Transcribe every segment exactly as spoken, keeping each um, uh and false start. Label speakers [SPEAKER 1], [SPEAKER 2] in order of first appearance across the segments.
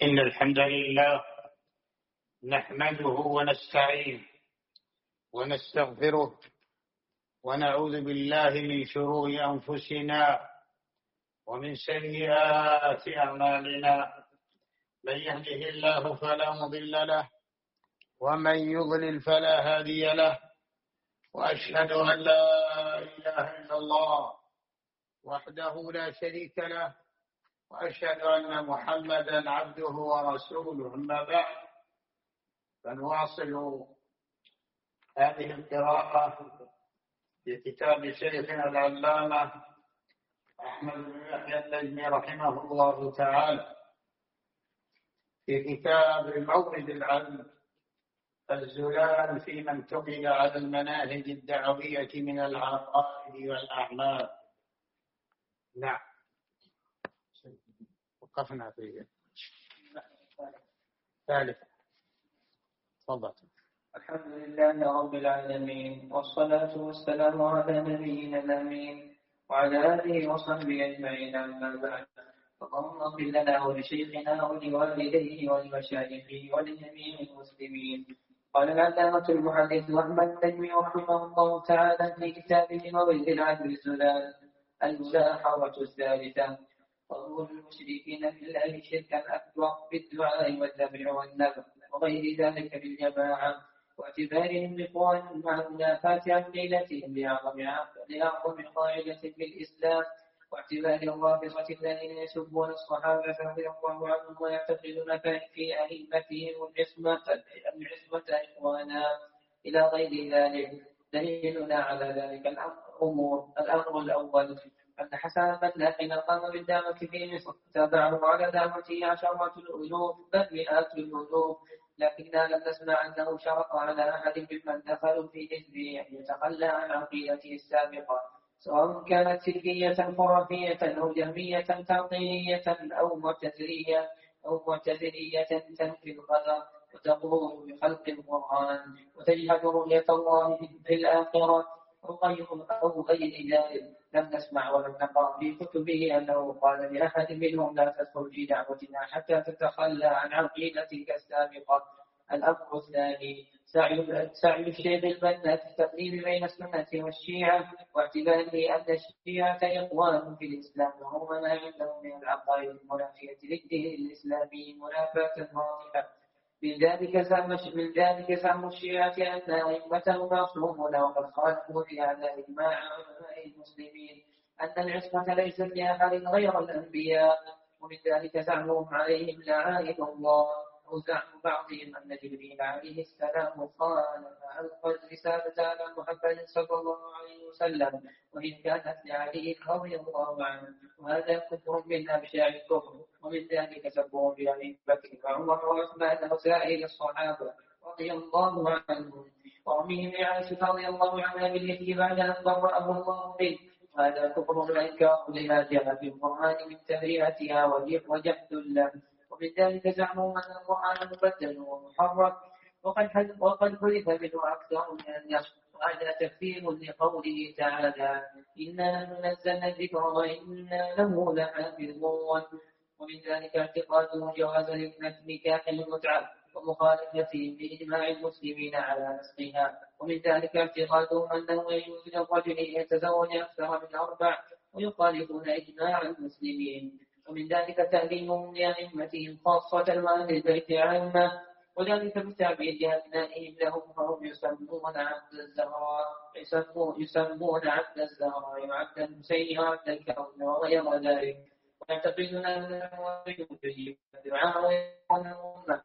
[SPEAKER 1] إن الحمد لله نحمده ونستعينه ونستغفره ونعوذ بالله من شرور أنفسنا ومن سيئات أعمالنا. من يهده الله فلا مضل له ومن يضلل فلا هادي له، وأشهد أن لا إله إلا الله وحده لا شريك له، وأشهد أن محمدا عبده ورسوله. أما بعد، فنواصل هذه القراءة في كتاب شيخنا العلامة أحمد بن يحيى النجمي رحمه الله تعالى، في كتاب مورد العلم الزلال في من تقل على المناهج الدعوية من العقائد والأعمال. نعم، وقفنا في ثالث. تفضل.
[SPEAKER 2] الحمد لله رب العالمين، والصلاة والسلام على نبينا الأمين وعلى آله وصحبه أجمعين. أما بعد، اللهم اغفر لنا ولشيخنا ولوالديه ولمشايخه ولجميع المسلمين. قال العلامة المحدث أحمد النجمي رحمه الله تعالى في كتابه مورد العلم الزلال الملاحظة الثالثة: قول المشركين بالله شركا أكبر بالدعاء والذبح والنذر وغير ذلك بالجماعة، واعتبارهم بقوان مع منافاة عقيدتهم لأعظم قاعدة بالإسلام، واعتبار الرافضة الذين يسبون الصحابة رضي الله عنهم ويعتقدون في أئمتهم العصمة العصمة إخوانا إلى غير ذلك. دليلنا على ذلك الأمر الأمر الأول أن حسن بن حين قام بالدعوة في مصر تابعه على دعوته عشرات الألوف بل مئات الألوف، لكننا لم نسمع أنه شرط على أحد ممن دخلوا في حزبه أن يتخلى عن عقيدته السابقة، سواء كانت سلكية خرافية أو جهمية تعطيلية أو معتزلية أو معتزلية تنفي القدر وتقول بخلق القرآن وتجحد رؤية الله في الآخرة أو غير أو غير ذلك. لم نسمع ولم نقرأ في كتبه أنه قال لأحد منهم لا تدخل في دعوتنا حتى تتخلى عن عقيدتك السابقة. الأمر الثاني سعي, سعي الشيخ البنا في التقديم بين السنة والشيعة، واعتباره أن الشيعة إخوان في الإسلام وهم ما عندهم من العقائد المنافية للدين الإسلامي منافاة واضحة. من ذلك زعم من ذلك زعم الشيعة أن أئمتهم معصومون، وقد خالفوا في هذا إجماع علماء المسلمين أن العصمة ليست لأحد غير الأنبياء. ومن ذلك زعمهم عليهم لعائن الله، أو زعم بعضهم أن جبريل عليه السلام قال فألقى الرسالة على محمد صلى الله عليه وسلم وإن كانت لعلي رضي الله عنه، وهذا كفر من أبشع الكفر. ومن ذلك سبهم بأبي بكر وعمر وعثمان وسائر الصحابة رضي الله عنهم، وأمهم عائشة رضي الله عنها بالإثم بعد أن برأه الله به، وهذا كفر الإنكار لما جاء في القرآن من تبرئتها وجحد له. ومن ذلك زعموا أن القرآن مبدل ومحرف وقد حذف منه أكثر من النص، وهذا تكفير لقوله تعالى إنا نزلنا الذكر وإنا له لحافظون. ومن ذلك اعتقاد جواز نكاح المتعة ومخالفتهم بإجماع المسلمين على نسخها. ومن ذلك اعتقادهم أنه يجوز للرجل أن يتزوج أكثر من أربع ويخالفون إجماع المسلمين. ومن ذلك تأليمهم لأئمتهم خاصة وأهل البيت عامة، وذلك بتعبيد أبنائهم لهم فهم يسمون عبد الزهراء يسمون عبد الزهراء وعبد الحسين وعبد الكون وغير ذلك، ويعتقدون أنه يجب الدعاء ويكون الأمة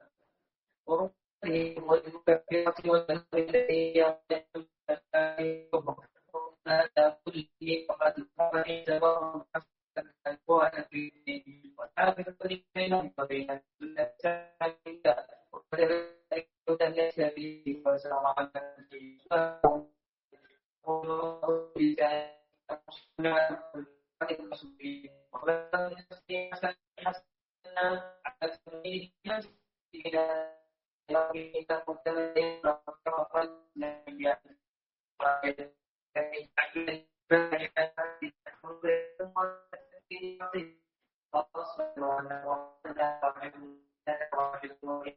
[SPEAKER 2] ورسلهم والمكفرة والنبيين هذا كله وقد قال تبارك الأكوان في الدين والحافظ بينهم وبين السنة وذلك ليس به وزرع واحد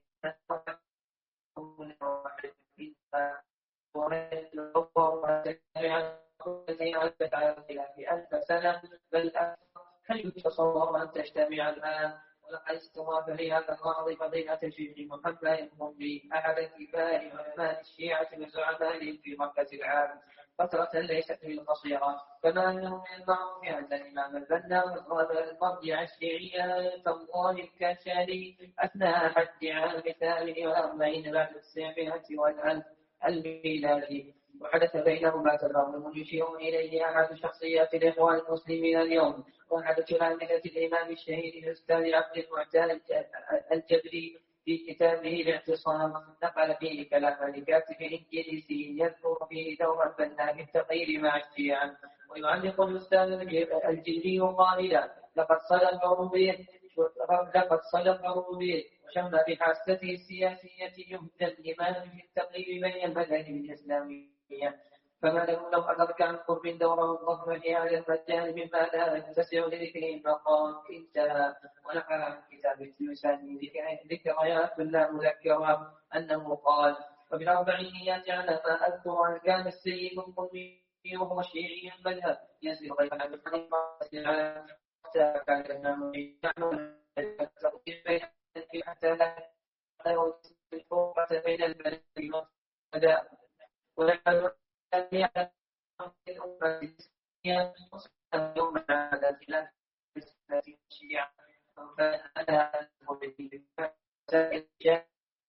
[SPEAKER 2] ألف سنة بل هل يتصور أن تجتمع الآن؟ ولقد استضاف لهذا الغرض فضيلة الشيخ محمد القمري أحد كبار علماء الشيعة وزعمائهم في مركز العام فترة ليست بالقصيرة، كما أنه من المعروف أن الإمام البنا قال المرجع الشيعي الله الكشري أثناء حج عام ثامن وأربعين بعد السابعة والألف الميلادي، وحدث بينهما تفاهم يشير إليه أحد شخصيات الإخوان المسلمين اليوم وأحد تلامذة الإمام الشهيد الأستاذ عبد المعتاد الجبري في كتابه الاعتصام، نقل فيه كلام لكاتب إنجليزي يذكر فيه دور البنا في التغيير مع الشيعة، ويعلق الأستاذ الجبري قائلا: لقد صلى العروبية لقد صلى العروبية وشم بحاسته السياسية جهد الإمام في التقريب بين المذاهب الإسلامية، فما له لو أدرك عن قرب دوره الضخم في هذا المجال مما لا يتسع لذكره المقام انتهى. ونقل عن كتاب التلمساني ذكريات لا مذكرة أنه قال: وبالأربعينيات على ما أذكر أن كان السيد القربي وهو شيعي المذهب ينزل غير عن الحديث حتى كان الإمام يعمل التقديم حتى لا يوجد الفرقة بين البلد والمدى، ولكن يعلم الأمة الإسلامية يوم على خلاف الشيعة فأنا أقول لك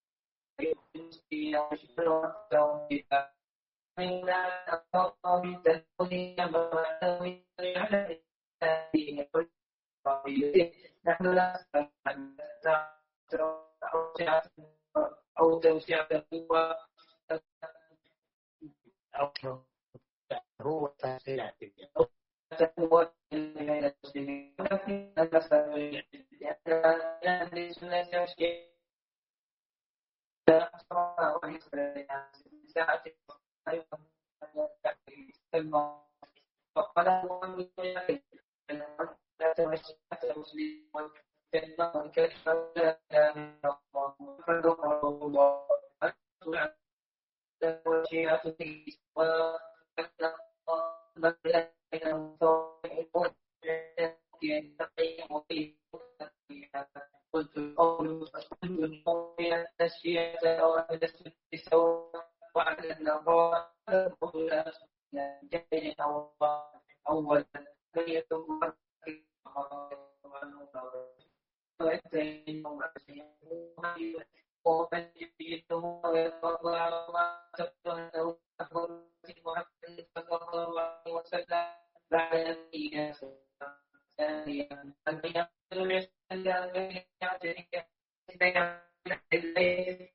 [SPEAKER 2] من أقام التنوي نحن لا أو توسعة القوى
[SPEAKER 1] أو هو تفسير
[SPEAKER 2] أو تقوى المسلمين، ولكن المسألة لأن السنة والشيء لا أصلا وحسن ساعة فقال الله لا تمشي المسلمين كلمة كيف لا إله الله وشيعة قلت القول من الشيعة وأهل السنة سواء وعلى النظام جاهل أولا من يتم ومن يجده ويتوضع على ما تبدأ أخبر محمد صلى الله عليه وسلم بعد أن ثانيا أن يقول الإسلام يعترك بين الليل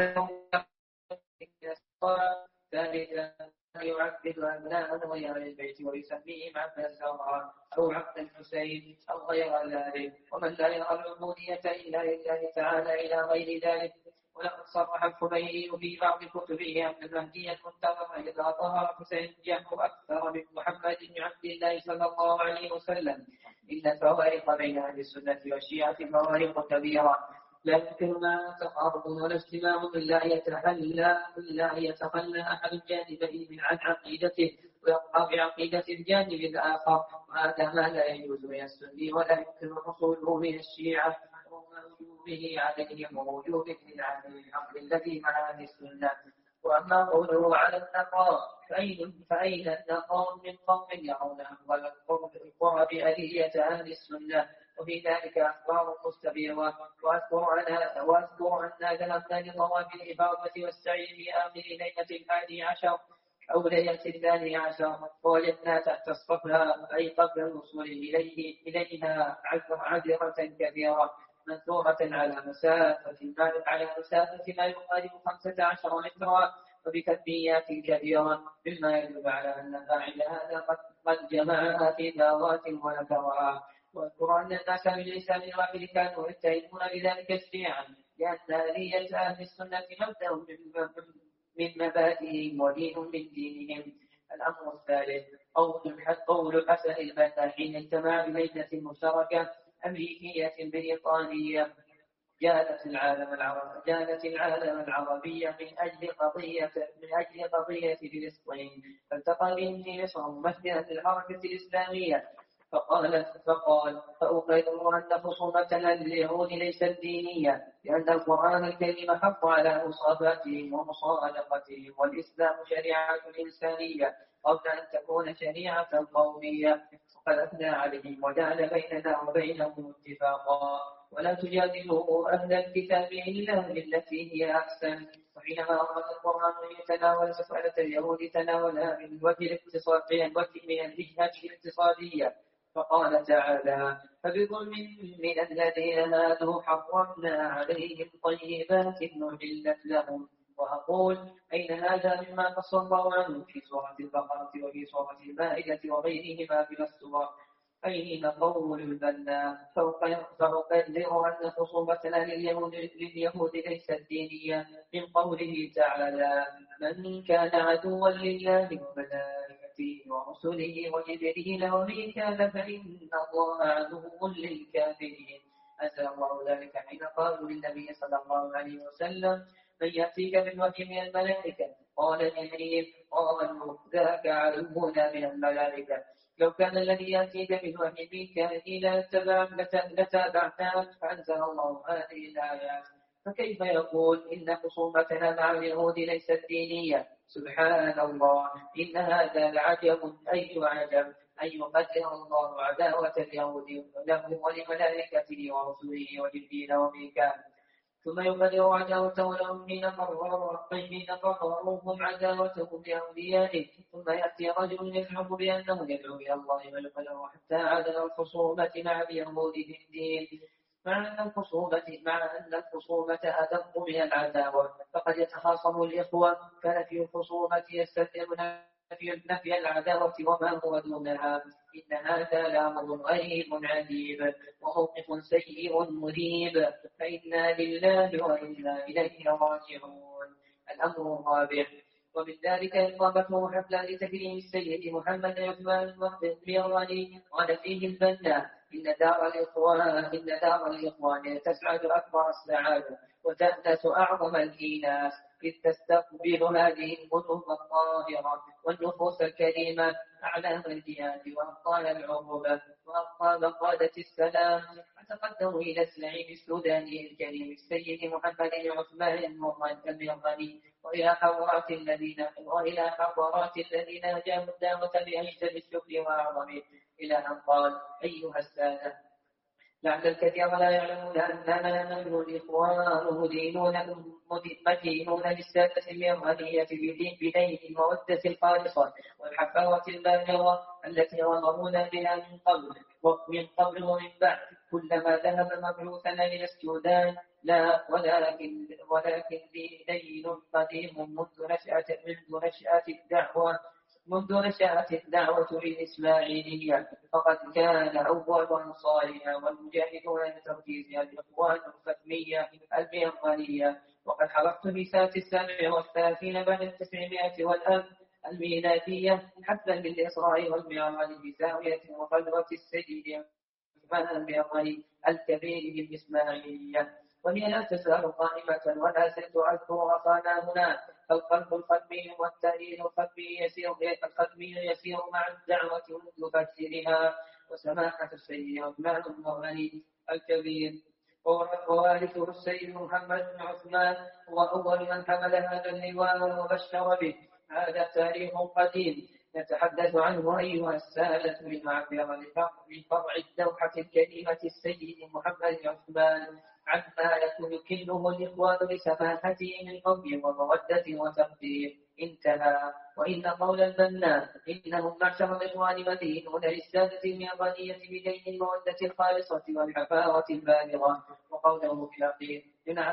[SPEAKER 2] ثالثا يعبد أبناء غير البيت ويسميهم عبد الزهراء أو عبد الحسين أو غير ذلك، ومن لا يرى العبودية إلا لله تعالى إلى غير ذلك. ولقد صرح الخميني في بعض كتبه أن المهدي المنتظر إذا ظهر فسينجح أكثر من محمد بن عبد الله صلى الله عليه وسلم. إن الفوارق بين أهل السنة والشيعة فوارق كبيرة لا يمكننا تقارب ولا اجتماع إلا يتخلى إلا يتخلى أحد الجانبين عن عقيدته ويبقى بعقيدة الجانب الآخر، وهذا ما لا يجوز من السني ولا يمكن حصوله من الشيعة ووجوبه عليهم ووجوب ابتداع الحق الذي مع أهل السنة. وأما قوله على النقاء فأين فأين النقاء من قوم يرون أفضل القرى بأذية أهل السنة، وفي ذلك أخبار مستبيرة. وأذكر أن وأذكر أن ذهبنا لطواف الإفاضة والسعي في آخر ليلة الحادي عشر أو ليلة الثاني عشر، ووجدنا تحت الصفا أي قبل الوصول إليه إليها عذرة كثيرة منثورة على مسافة على مسافة ما يقارب خمسة عشر مترا وبكميات كثيرة، مما يدل على أن فاعل هذا قد جمعها في ذرات ونكرها. واذكر أن الناس باللسان الواحد كانوا يتهمون بذلك الشيعة، لأن آلية أهل السنة مبدأ من مبادئهم ودين من دينهم. الأمر الثالث قول حسن البنا حين اجتمع بلجنة مشتركة أمريكية بريطانية جالت العالم العربي جالت العالم العربية من أجل قضية من أجل قضية فلسطين، فالتقى به مصر ممثلا للحركة الإسلامية، فقال فقال فأقرر أن خصومتنا لليهود ليست دينية، لأن القرآن الكريم حق على مصاباتهم ومصادقتهم، والإسلام شريعة إنسانية قبل أن تكون شريعة قومية، وقد أثنى عليهم وجعل بيننا وبينهم اتفاقا. ولا تجادلوا أهل الكتاب إلا بالتي هي أحسن. وحينما أراد القرآن أن يتناول مسألة اليهود تناولها من الوجه الاقتصادي من الجهة الاقتصادية، فقال تعالى: فبظلم من الذين هادوا حرمنا عليهم طيبات أحلت لهم. وأقول: أين هذا مما قص الله عنه في سورة البقرة وفي سورة المائدة وغيرهما من السور؟ أين قول البنا؟ فأقرر أن خصومتنا لليهود, لليهود ليست دينية من قوله تعالى: من كان عدوا لله وملائكته ورسله وجبريل وميكال فإن الله عدو للكافرين. أنزل الله ذلك حين قالوا للنبي صلى الله عليه وسلم: من يأتيك بالوحي من الملائكة؟ قال جبريل: قالوا ذاك عدونا من الملائكة. لو كان الذي يأتيك بالوحي ميكائيل لتابعناه. فأنزل الله هذه الآيات. فكيف يقول إن خصومتنا مع اليهود ليست دينية؟ سبحان الله، إن هذا لعجب أي عجب، أن يقدر الله عداوة اليهود له ولملائكته ورسله وجبريل وميكائيل، ثم يقدر عداوته لهم حين قرروهم عداوتهم لأوليائه، ثم يأتي رجل يزعم بأنه يدعو إلى الله ويقدر حتى عدم الخصومة مع اليهود في الدين، مع أن الخصومة مع أن الخصومة أدق من العداوة، فقد يتخاصم الإخوة، فنفي الخصومة يستلزم نفي العداوة وما هو دونها. إن هذا لأمر غريب عجيب وموقف سيء مريب، فإنا لله وإنا إليه راجعون. الأمر الرابع، ومن ذلك إقامته حفلا لتكريم السيد محمد عثمان المغني، قال فيه البنا: إن دار الإخوان إن دار الإخوان تسعد أكبر السعادة وتأنس أعظم الإيناس، إذ تستقبل هذه القلوب الطاهرة والنفوس الكريمة أعلام الجهاد وأبطال العروبة وأبطال قادة السلام. فتقدموا إلى الزعيم السوداني الكريم السيد محمد عثمان المغني وإلى حضرات الذين وإلى حضرات الذين أجابوا الدعوة بأجل الشكر وأعظمه، إلى أن قال: أيها السادة، لعل الكثير لا يعلمون أننا نحن الإخوان مدينون مدينون للسادة المغنية بدين المودة الخالصة والحفاوة البالغة التي غمرونا بها من قبل ومن قبل ومن بعد، كلما ذهب مبعوثنا إلى السودان، لا ولكن ولكن دين قديم منذ نشأة منذ نشأة الدعوة منذ نشأت الدعوة الإسماعيلية، فقد كان أول أنصارها والمجاهدون لتركيزها الإخوان الفتمية المغنية. وقد حضرت في سنة السابع والثلاثين بعد التسعمائة والألف الميلادية حفلا للإسراء والمعراج بزاوية وخلوة السيد عثمان المغني الكبير بالإسماعيلية، وهي لا تزال قائمة ولا ستعذر أخانا هناك. فالقلب الختمي والتأليل الختمي يسير الختمي يسير مع الدعوة منذ فجرها، وسماحة السيد عثمان المغني الكبير ووارثه السيد محمد بن عثمان هو أول من حمل هذا اللواء وبشر به. هذا تاريخ قديم نتحدث عنه أيها السادة بالمعبر لفرع الدوحة الكريمة السيد محمد عثمان عما يكله الإخوان لسماحته من حب ومودة وتقدير. انتهى. وإن قول البنا: إنهم معشر الإخوان مدينون للسادة المغنية بدين المودة الخالصة والحفاوة البالغة، وقوله في الأخير: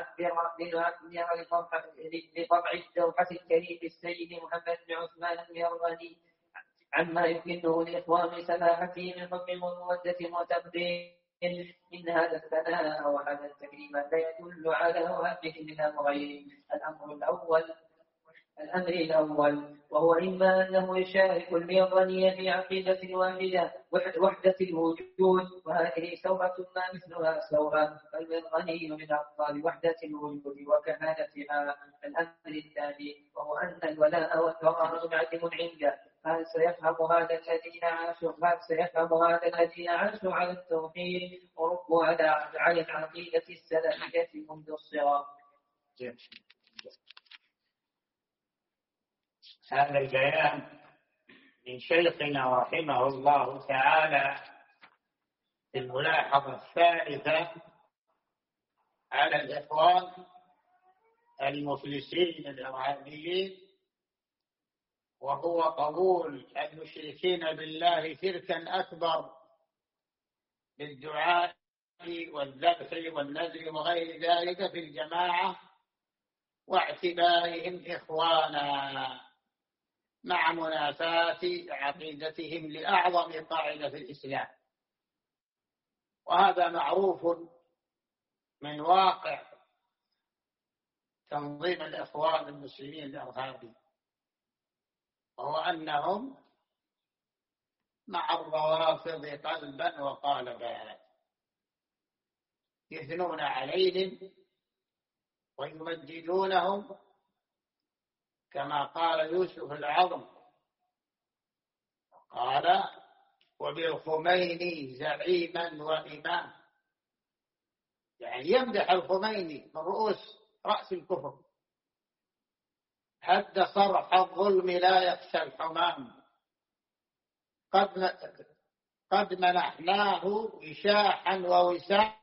[SPEAKER 2] لنعبر لطبع الدوحة الكريم السيد محمد بن عثمان المغني عما يكله الإخوان لسماحته من حب ومودة وتقدير. إن هذا الثناء وهذا التكريم لا يدل على واحد من أمرين: الأمر الأول الأمر الأول، وهو إما أنه يشارك البيضانية في عقيدة واحدة وحدة الوجود، وهذه سورة ما مثلها سورة، فالبيضاني من أبطال وحدة الوجود وكمالتها. الأمر الثاني، وهو أن الولاء والبراء منعدم عنده. هل سيفهم هذا الذين عاشوا هل سيفهم هذا الذين عاشوا على التوحيد وربوا على على العقيدة السلفية منذ الصغر.
[SPEAKER 1] هذا البيان من شيخنا رحمه الله تعالى في الملاحظة الثالثة على الإخوان المفلسين الإرهابيين، وهو قبول المشركين بالله شركا أكبر بالدعاء والذبح والنذر وغير ذلك في الجماعة، واعتبارهم إخوانا مع منافاة عقيدتهم لأعظم قاعدة في الإسلام. وهذا معروف من واقع تنظيم الإخوان المسلمين الإرهابي، وهو أنهم مع الروافض قلبا وقالبا، يثنون عليهم ويمجدونهم كما قال يوسف العظم، قال وبالخميني زعيما وإمام، يعني يمدح الخميني من رؤوس رأس الكفر. حد صرح الظلم لا يخشى الحمام، قد قد منحناه وشاحا ووساما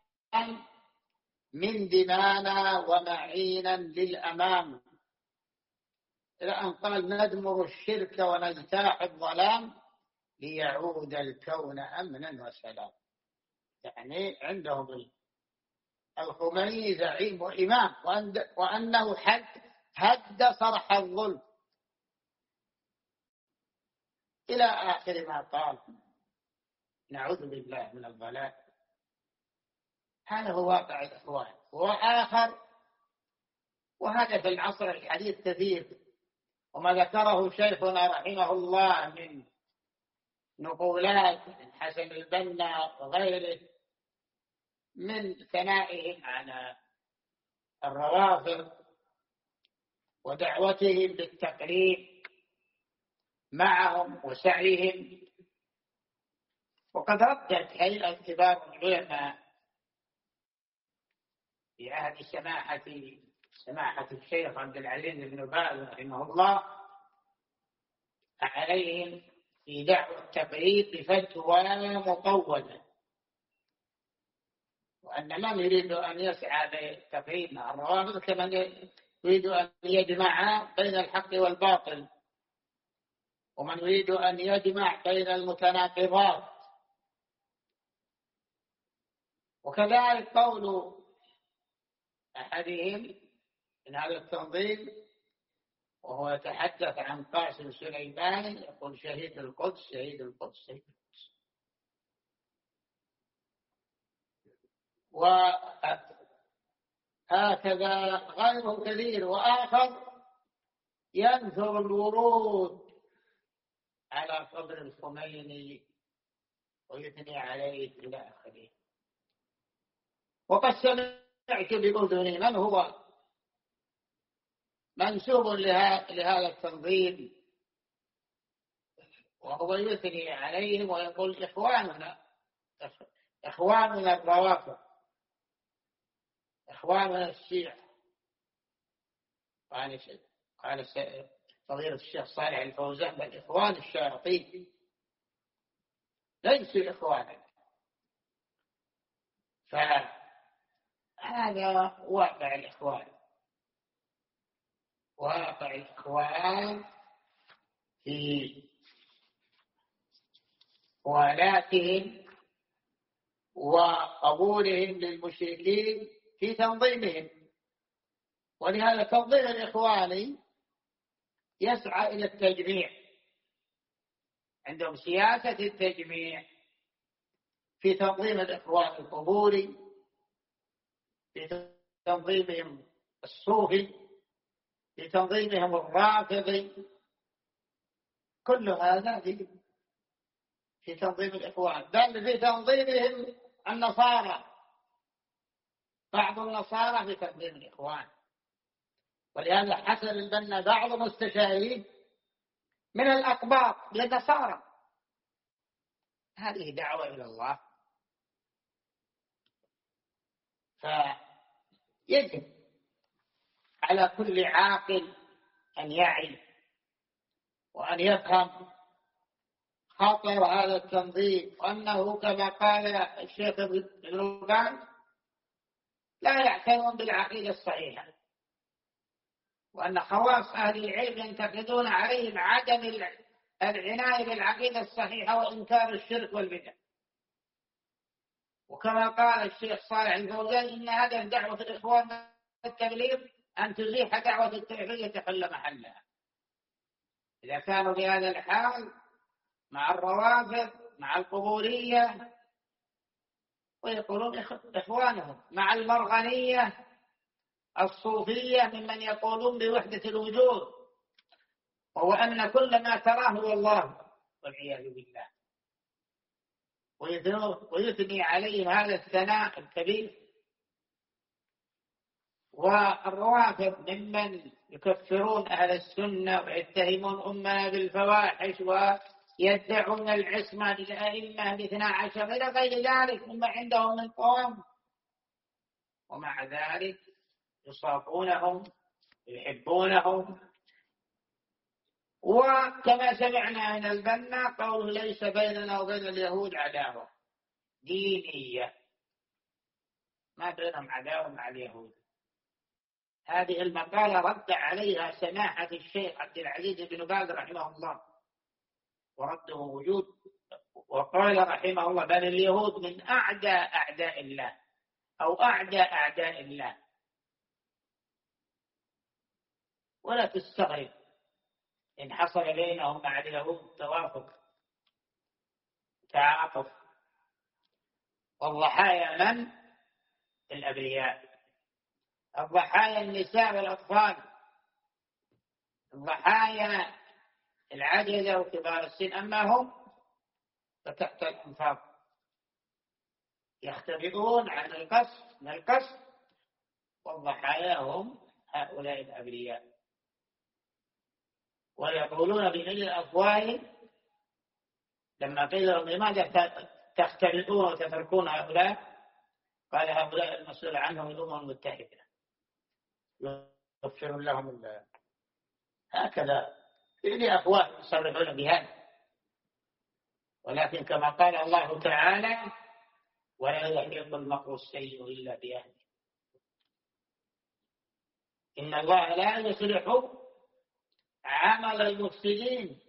[SPEAKER 1] من دمانا ومعينا للأمام، إلى أن قال ندمر الشرك ونجتاح الظلام ليعود الكون أمنا وسلام. يعني عندهم الخميني زعيم وإمام، وأنه حد هد صرح الظلم إلى آخر ما قال، نعوذ بالله من الضلال. هذا هو واقع الإخوان. وآخر، وهذا في العصر الحديث كثير، وما ذكره شيخنا رحمه الله من نقولات من حسن البنا وغيره من ثنائهم على الروافض ودعوتهم بالتقريب معهم وسعيهم. وقد ردت هيئة كبار العلماء في عهد سماحة سماحة الشيخ عبد العزيز بن باز رحمه الله عليهم في دعوة التقريب بفتوى مطولة، وأن من يريد أن يسعى بالتقريب مع الروافض كمن يريد أن يجمع بين الحق والباطل، ومن يريد أن يجمع بين المتناقضات. وكذلك قول أحدهم من هذا التنظيم وهو يتحدث عن قاسم سليماني، يقول شهيد القدس شهيد القدس شهيد القدس. وهكذا غيره كثير. وآخر ينثر الورود على قبر الخميني ويثني عليه إلى آخره. وقد سمعت بأذني من هو منسوب لهذا التنظيم وهو يثني عليهم ويقول إخواننا إخواننا الروافض، إخواننا الشيعة. قال قال فضيلة الشيخ صالح الفوزان بل إخوان الشياطين ليسوا إخوانا. فهذا واقع الإخوان، واقع الإخوان في موالاتهم وقبولهم للمشركين في تنظيمهم. ولهذا تنظيم الإخواني يسعى إلى التجميع، عندهم سياسة التجميع في تنظيم الإخوان القبوري، في تنظيمهم الصوفي، في تنظيمهم الرافضي، كل هذا في في تنظيم الإخوان، بل في تنظيمهم النصارى، بعض النصارى في تنظيم الإخوان. ولهذا حسن البنا بعض مستشاريه من الأقباط للنصارى. هذه دعوة إلى الله. فيجب على كل عاقل أن يعي وأن يفهم خطر هذا التنظيم، وأنه كما قال الشيخ ابن باز لا يعتنون بالعقيدة الصحيحة، وأن خواص أهل العلم ينتقدون عليهم عدم العناية بالعقيدة الصحيحة وإنكار الشرك والبدع. وكما قال الشيخ صالح الفوزان إن هذا دعوة الإخوان التبليغ أن تزيح دعوة التوحيد تحل محلها. إذا كانوا بهذا الحال مع الروافض مع القبورية، ويقولون إخوانهم مع المرغنية الصوفية ممن يقولون بوحدة الوجود، وهو أن كل ما تراه هو الله والعياذ بالله، ويثني عليهم هذا الثناء الكبير. والروافض ممن يكفرون أهل السنة ويتهمون أمنا بالفواحش ويدعون العصمة للأئمة الاثنى عشر إلى غير ذلك مما عندهم من قوم، ومع ذلك يصافونهم يحبونهم. وكما سمعنا من البنا قوله ليس بيننا وبين اليهود عداوة دينية، ما بينهم عداوة مع اليهود. هذه المقالة رد عليها سماحة الشيخ عبد العزيز بن باز رحمه الله ورده وجود، وقال رحمه الله بل اليهود من أعداء أعداء الله أو أعداء أعداء الله. ولا تستغرب إن حصل بينهم مع اليهود توافق تعاطف. والضحايا من؟ الأبرياء، الضحايا النساء والأطفال، الضحايا العجزة وكبار السن. أما هم فتحت الأنفاق يختبئون عن القصف من القصف، والضحايا هم هؤلاء الأبرياء. ويقولون بملء أفواههم لما قيل لهم لماذا تختبئون وتتركون هؤلاء، قال هؤلاء المسؤول عنهم الأمم المتحدة يغفر لهم الله. هكذا بملء أفواههم يصرحون بهذا. ولكن كما قال الله تعالى ولا يحيق المكر السيء إلا بأهله. إن الله لا يصلح عمل المفسدين.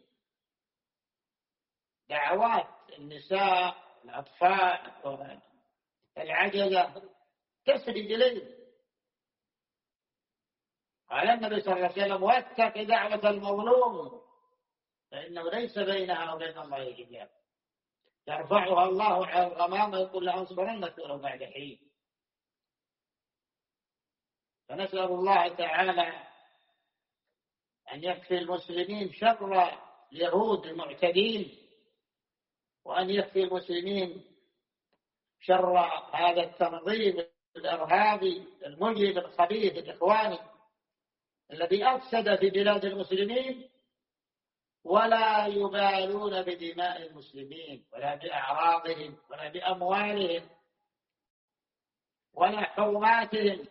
[SPEAKER 1] دعوات النساء الأطفال العجزة تسرد إليه. قال النبي صلى الله عليه وسلم واتق دعوة المظلوم فإنه ليس بينها وبين الله حجاب يرفعها الله على الغمام ويقول لأنصرنك ولو بعد حين. فنسأل الله تعالى أن يكفي المسلمين شر اليهود المعتدين، وأن يكفي المسلمين شر هذا التنظيم الإرهابي المجرم الخبيث الإخواني الذي أفسد في بلاد المسلمين، ولا يبالون بدماء المسلمين ولا بأعراضهم ولا بأموالهم ولا حرماتهم.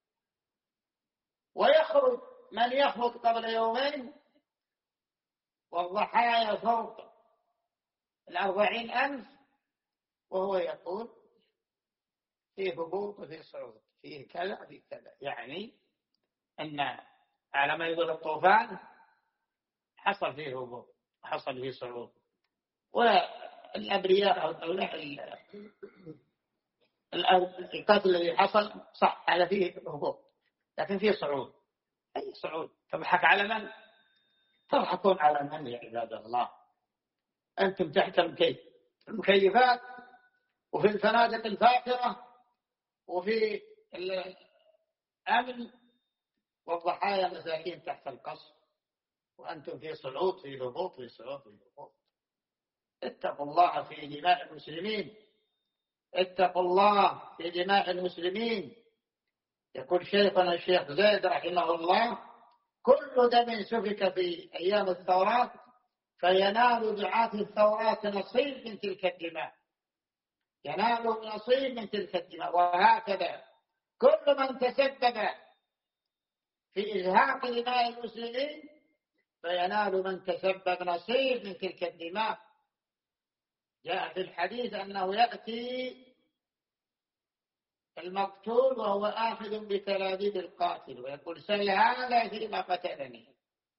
[SPEAKER 1] ويخرج من يخرج قبل يومين والضحايا فوق الأربعين ألف وهو يقول فيه هبوط وفيه صعود فيه كذا فيه كذا، يعني أن على ما يقول الطوفان حصل فيه هبوط وحصل فيه صعود. والأبرياء أو القتل الذي حصل صح على فيه هبوط لكن فيه صعود. أي صعود؟ تضحك على من؟ تضحكون على من يا عباد الله؟ أنتم تحت المكيفات وفي الفنادق الفاخرة وفي الأمن والضحايا مساكين تحت القصر، وأنتم في صعود في هبوط في صعود في هبوط. اتقوا الله في دماء المسلمين، اتقوا الله في دماء المسلمين. يقول شيخنا الشيخ زيد رحمه الله: كل دم سفك في أيام الثورات فينال دعاة الثورات نصيب من تلك الدماء، ينال نصيب من تلك الدماء. وهكذا كل من تسبب في إزهاق دماء المسلمين فينال من تسبب نصيب من تلك الدماء. جاء في الحديث أنه يأتي المقتول وهو آخذ بتلابيب القاتل ويقول: سل هذا فيما قتلني.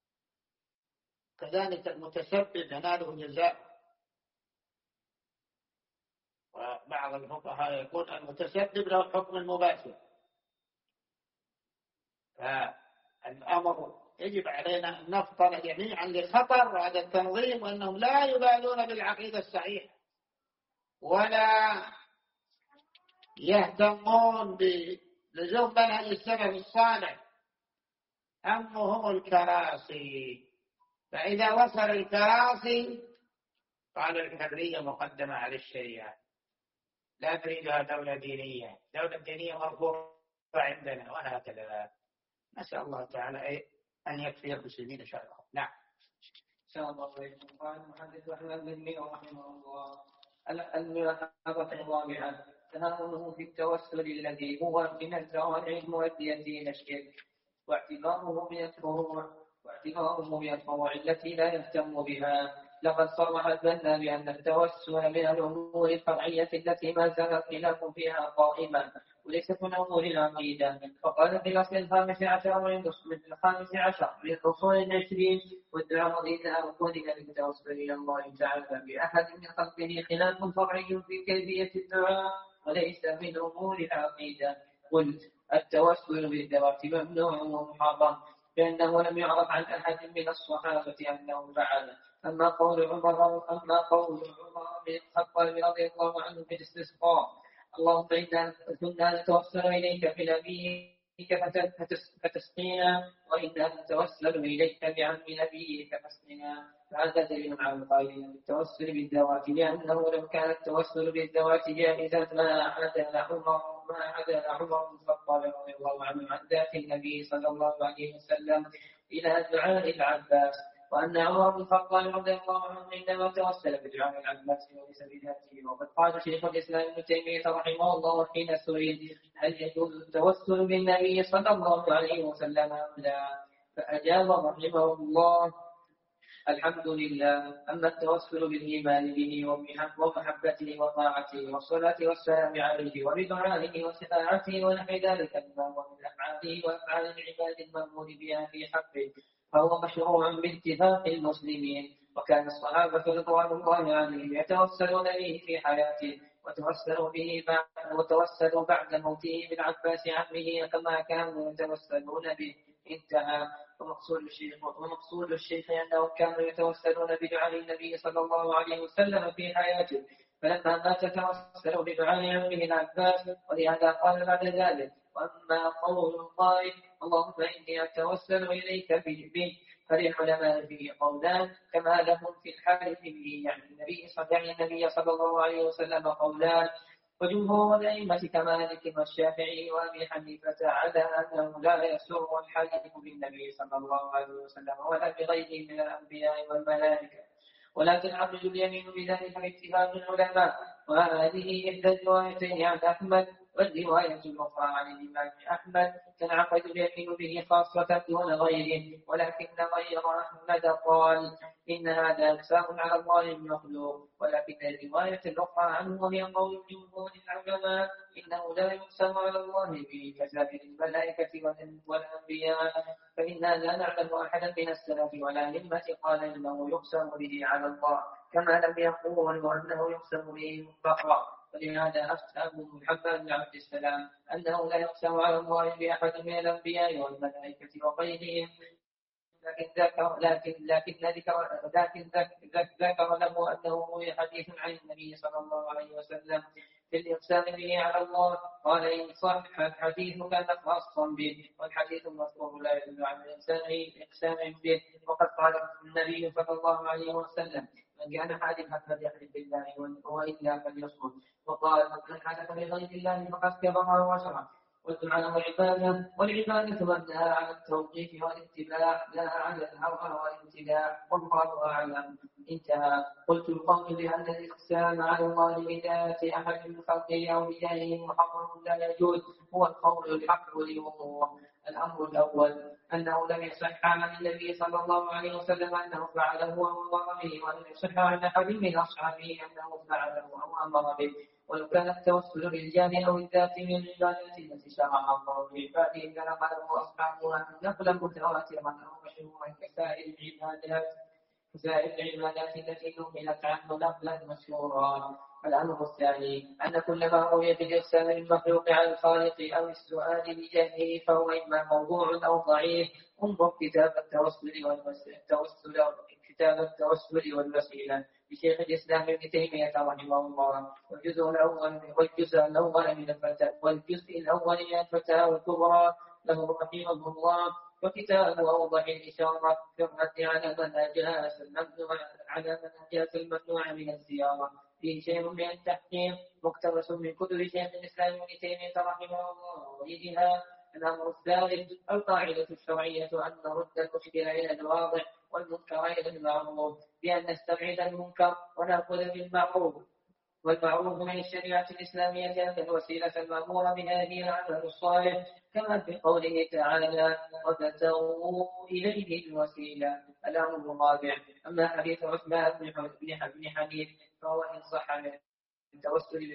[SPEAKER 1] كذلك المتسبب يناله جزاء. وبعض الفقهاء يقول المتسبب له الحكم المباشر. فالأمر يجب علينا أن نفطن جميعا لخطر هذا التنظيم، وأنهم لا يبالون بالعقيدة الصحيحة ولا يهتمون بلزوم منهج السلف الصالح، همهم الكراسي. فإذا وصل الكراسي قال الحرية مقدمة على الشريعة، لا تريدها دولة دينية، دولة دينية مرفوضة عندنا، وهكذا. نسأل الله تعالى أن يكفي المسلمين شرهم. نعم.
[SPEAKER 2] شاء الله عليكم. قال المحدث أحمد بن مير رحمه الله: الملاحظة الرابعة تهاونه في التوسل الذي هو من الزوائع المؤدية إلى الشرك، واعتباره من الفروع واعتباره من الفروع التي لا يهتم بها. لقد صرح البنا بأن التوسل من الأمور الفرعية التي ما زال الخلاف فيها قائما، وليست من أمور العقيدة. فقال في الأصل الخامس عشر من الخامس عشر من الأصول العشرين: والدعاء إذا أقودنا بالتوسل إلى الله تعالى بأحد من خلقه خلاف فرعي في كيفية الدعاء وليس من أمور العقيدة. قلت: التوسل بالذوات ممنوع ومحرم، لأنه لم يعرف عن أحد من الصحابة أنه فعل. أما قول عمر أما قول عمر بن الخطاب رضي الله عنه في الاستسقاء: اللهم إنا كنا نتوسل إليك بنبيك فتسقينا، وإنا نتوسل إليك بعم نبيك فاسقنا، فهذا دليل على القائلين بالتوسل بالذوات، لأنه لو كان التوسل بالذوات جائزا ما عدل عمر ما عدل عمر بن الخطاب رضي الله عنه عن ذات النبي صلى الله عليه وسلم إلى دعاء العباس، وأن عمر بن الخطاب رضي الله عنه عندما توسل بدعاء العباس وليس بذاته. وقد قال شيخ الإسلام ابن تيمية رحمه الله حين سئل: هل يجوز التوسل بالنبي صلى الله عليه وسلم أم لا؟ فأجاب رحمه الله: الحمد لله. أما التوسل بالإيمان به ومحبته وطاعته والصلاة والسلام عليه وبدعائه وشفاعته ونحو ذلك مما هو من أفعاله وأفعال العباد المأمور بها في حقه، فهو مشروع باتفاق المسلمين. وكان الصحابة رضوان الله عليهم يتوسلون به في حياته، وتوسلوا به بعد وتوسلوا بعد موته بالعباس عمه كما كانوا يتوسلون به. انتهى. ومقصود الشيخ ومقصود الشيخ أنهم كانوا يتوسلون بدعاء النبي صلى الله عليه وسلم في حياته، فلما مات توسلوا بدعاء عمه العباس، ولهذا قال بعد ذلك: وأما قول القائل اللهم إني أتوسل إليك به، فللعلماء به قولان كما لهم في الحالف به، يعني النبي صلى الله عليه وسلم قولان. وجمهور الأئمة كمالك والشافعي وأبي حنيفة على أنه لا يسر الحلف بالنبي صلى الله عليه وسلم ولا بغيره من الأنبياء والملائكة، ولا تنعقد اليمين بذلك باتفاق العلماء. وهذه إحدى الروايتين عن أحمد، والرواية الأخرى عن الإمام أحمد تنعقد اليمين به خاصة دون غيره، ولكن غير أحمد قال إن هذا إقسام على الله المخلوق. ولكن الرواية الأخرى عنه وهي قول جمهور العلماء إنه لا يقسم على الله به كسائر الملائكة والأنبياء، فإنا لا نعلم أحدا من السلف ولا الأئمة قال إنه يقسم به على الله، كما لم يقولوا أنه يقسم به مطلقا. ولهذا أفتى أبو محمد بن عبد السلام أنه لا يقسم على الله بأحد من الأنبياء والملائكة وغيرهم، لكن ذكر لكن لكن ذكر لكن ذكر له أنه روي حديث عن النبي صلى الله عليه وسلم في الإقسام به على الله، قال إن صح الحديث كان خاصا به، والحديث المذكور لا يدل على الإقسام به. وقد قال النبي صلى الله عليه وسلم من كان حادثا فليحلف بالله وإلا فليصمت. وقال من حدث بغير الله فقد كفر وشرك. والدعاء والعبادة والعبادة مبنى على التوقيف والاتباع لا على الهوى والامتلاء، والله أعلم. انتهى. قلت القول بأن الإقسام على الله بذات أحد من خلقه أو بجاهه محرم لا يجوز هو القول الحق لأمور. الأمر الأول أنه لم يصح عن النبي صلى الله عليه وسلم أنه فعله أو أمر به، ولم يصح عن أحد من أصحابه أنه فعله أو أمر به. ولو كان التوسل بالجاه أو الذات من العبادات التي شرعها الله لعباده لنقله أصحابها نقلا متواترا أو مشروعا كسائر العبادات كسائر العبادات التي نقلت عنه نقلا مشهورا. الأمر الثاني أن كل ما روي بإرسال المخلوق على الخالق أو السؤال بجهله فهو إما موضوع أو ضعيف. انظر كتاب التوسل والوسيلة كتاب التوسل والوسيلة لشيخ الإسلام ابن تيمية رحمه الله، والجزء الأول والجزء الأول من الفتاوى والجزء الأول من الفتاوى الكبرى له رحمه الله، وكتاب أوضح الإشارة في الرد على من أجاز الممنوع على من أجاز الممنوع من الزيارة فيه شيء من التحقيق مقتبس من كتب شيخ الإسلام ابن تيمية رحمه الله وغيرها. الأمر الثالث القاعدة الشرعية أن نرد المشكل إلى الواضح والمنكر إلى المعروف، بأن نستبعد المنكر ونأخذ بالمعروف. والمعروف من الشريعة الإسلامية أن الوسيلة المأمورة بها هي العمل الصالح، كما في قوله تعالى وابتغوا إليه الوسيلة. الأمر الرابع أما حديث عثمان بن حنيف فهو إن صح من التوسل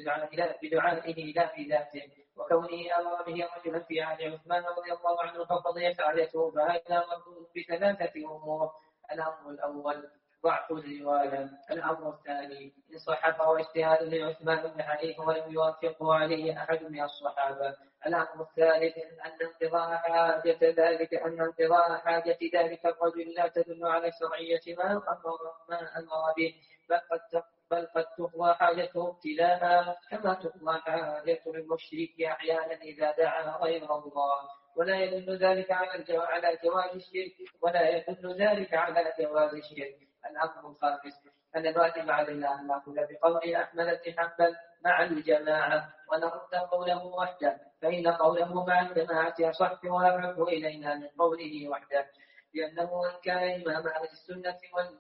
[SPEAKER 2] بدعائه لا بذاته، وكونه أمر به رجلا في عهد عثمان رضي الله عنه فقضي فعلته، فهذا مردود بثلاثة أمور. الأمر الأول ضعف الرواية. الأمر الثاني إن صح فهو اجتهاد لعثمان بن حنيف ولم يوافقه عليه أحد من الصحابة. الأمر الثالث أن انقضاء حاجة ذلك أن انقضاء حاجة ذلك الرجل لا تدل على شرعية ما أمر ما أمر به، بل قد بل قد تقضى حاجته ابتلاء كما تقضى حاجة المشرك أحيانا إذا دعا غير الله، ولا يدل ذلك على على جواز الشرك ولا يدل ذلك على جواز الشرك. الأمر الخامس أن الواجب علينا أن نأخذ بقول أحمد بن حنبل مع الجماعة ونرد قوله وحده، فإن قوله مع الجماعة أصح وأبعد إلينا من قوله وحده، لأنه وإن كان إمام أهل السنة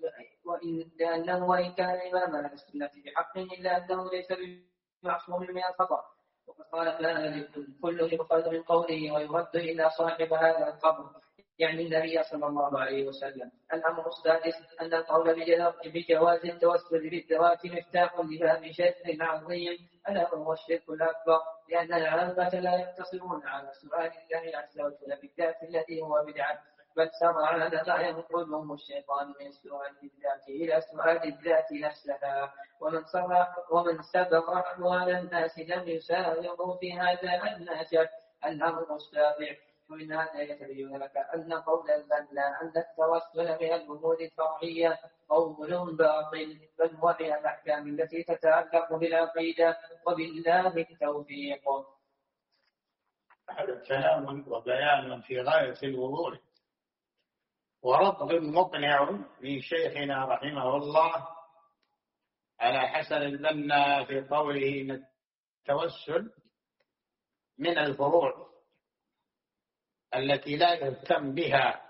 [SPEAKER 2] وإن لأنه وإن كان إمام أهل السنة بحق إلا أنه ليس بمعصوم من الخطأ. وقد قال مالك كل يؤخذ من قوله ويرد إلى صاحب هذا القبر، يعني النبي صلى الله عليه وسلم. الأمر السادس أن القول بجواز التوسل بالذوات مفتاح لباب شر عظيم ألا هو الشرك الأكبر، لأن العامة لا يقتصرون على سؤال الله عز وجل بالذات التي هو بدعة، بل سمع على ما ينقلهم الشيطان من سؤال الذات إلى سؤال الذات نفسها. ومن صرح ومن سبق أحوال الناس لم يساوغوا في هذا الناجح. الأمر السابع ومن هذا يتبين لك أن قول البنا أن التوسل من الأمور الفرعية قول باطل، بل هو من الأحكام التي تتعلق بالعقيدة، وبالله التوفيق.
[SPEAKER 1] هذا كلام وبيان في غاية الوضوح، ورد مقنع من شيخنا رحمه الله على حسن البنا في قوله إن التوسل من الفروع التي لا يهتم بها،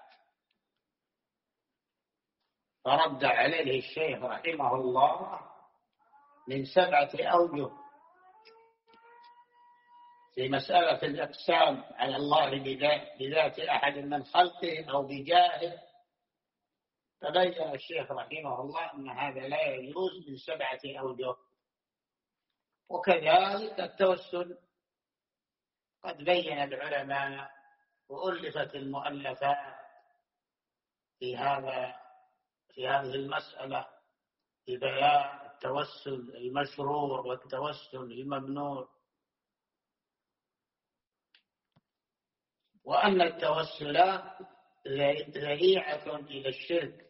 [SPEAKER 1] فرد عليه الشيخ رحمه الله من سبعة أوجه في مسألة الإقسام على الله بذات أحد من خلقه أو بجاهه، تبين الشيخ رحمه الله أن هذا لا يجوز من سبعة أوجه. وكذلك التوسل قد بين العلماء وألفت المؤلفات في هذا في هذه المسألة ببيان التوسل المشروع والتوسل الممنوع، وأن التوسل ذريعة إلى الشرك،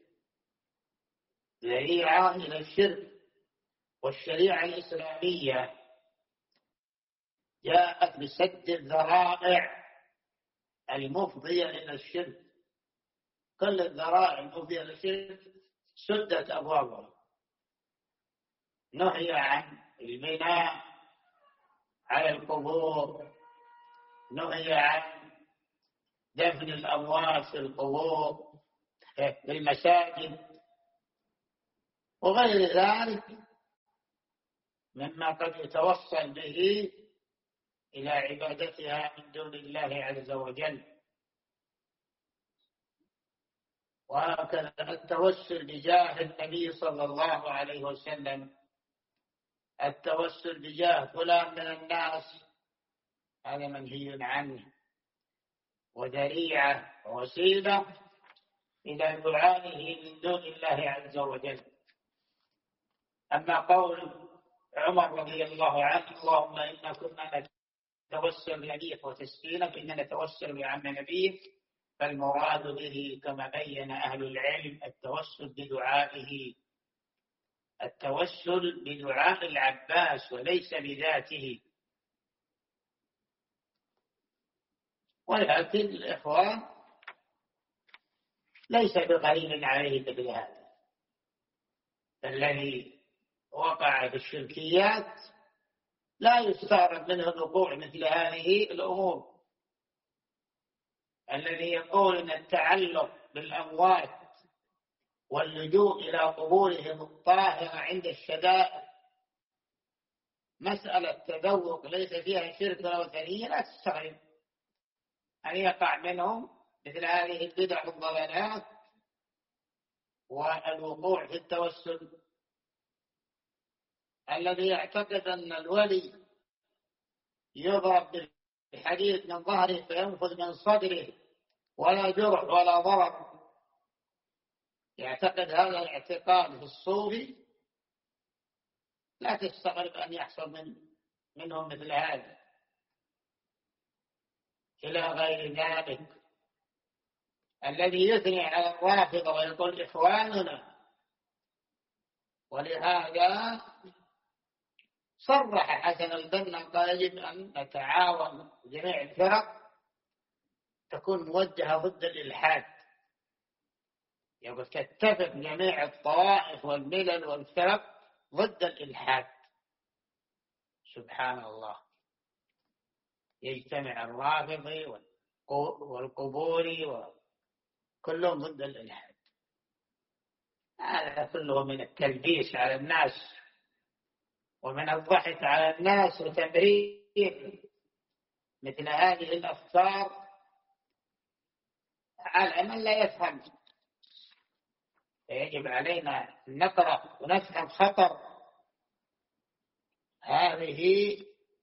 [SPEAKER 1] ذريعة إلى الشرك. والشريعة الإسلامية جاءت بسد الذرائع المفضية إلى الشرك. كل الذرائع المفضية إلى الشرك سدت أبوابها. نهي عن البناء على القبور، نهي عن دفن الأموات في القبور في المساجد وغير ذلك مما قد يتوصل به إلى عبادتها من دون الله عز وجل. وهكذا التوسل بجاه النبي صلى الله عليه وسلم، التوسل بجاه فلان من الناس، هذا منهي عنه وذريعة ووسيلة إلى دعائه من دون الله عز وجل. أما قول عمر رضي الله عنه اللهم إنا كنا نتوسل بنبيك وتسكينك إننا نتوسل بعم نبيك، فالمراد به كما بين أهل العلم التوسل بدعائه، التوسل بدعاء العباس وليس بذاته. ولكن الإخوان ليس بغريب عليه مثل هذا. الذي وقع في الشركيات لا يستغرب منه الوقوع مثل هذه الأمور. الذي يقول أن التعلق بالأموات واللجوء إلى قبورهم الطاهرة عند الشدائد مسألة تذوق ليس فيها شرك ولا وثنية، لا تستغرب أن يقع منهم مثل هذه البدع والضلالات والوقوع في التوسل. الذي يعتقد أن الولي يضرب بالحديد من ظهره فينفذ من صدره ولا جرح ولا ضرر، يعتقد هذا الاعتقاد في الصوفي، لا تستغرب أن يحصل من منهم مثل هذا. إلى غير ذلك الذي يثني على الرافضة ويقول إخواننا، ولهذا صرح حسن البنا قال يجب أن نتعاون جميع الفرق تكون موجهة ضد الإلحاد، يقول تتفق جميع الطوائف والملل والفرق ضد الإلحاد. سبحان الله، يجتمع الرافضي والقبوري وكلهم ضد الإلحاد. هذا كله من التلبيس على الناس ومن الضحك على الناس وتبرير مثل هذه الأفكار على من لا يفهم. يجب علينا نقرأ ونفهم خطر هذه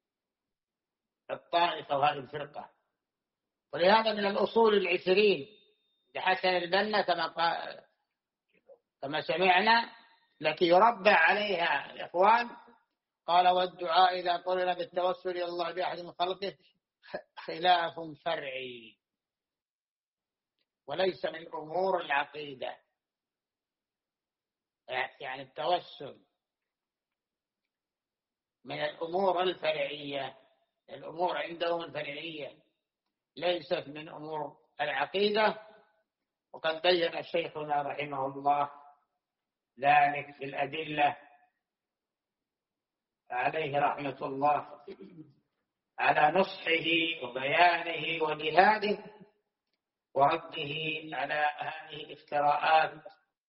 [SPEAKER 1] الطائفة وهذه الفرقة. ولهذا من الأصول العشرين لحسن البنا كما قال كما سمعنا التي يربى عليها الإخوان، قال والدعاء إذا قلنا بالتوسل إلى الله بأحد من خلقه خلاف فرعي وليس من أمور العقيدة. يعني التوسل من الأمور الفرعية، الأمور عندهم الفرعية ليست من أمور العقيدة. وقد بين شيخنا رحمه الله ذلك في الأدلة عليه رحمة الله على نصحه وبيانه وجهاده ورده على هذه الافتراءات.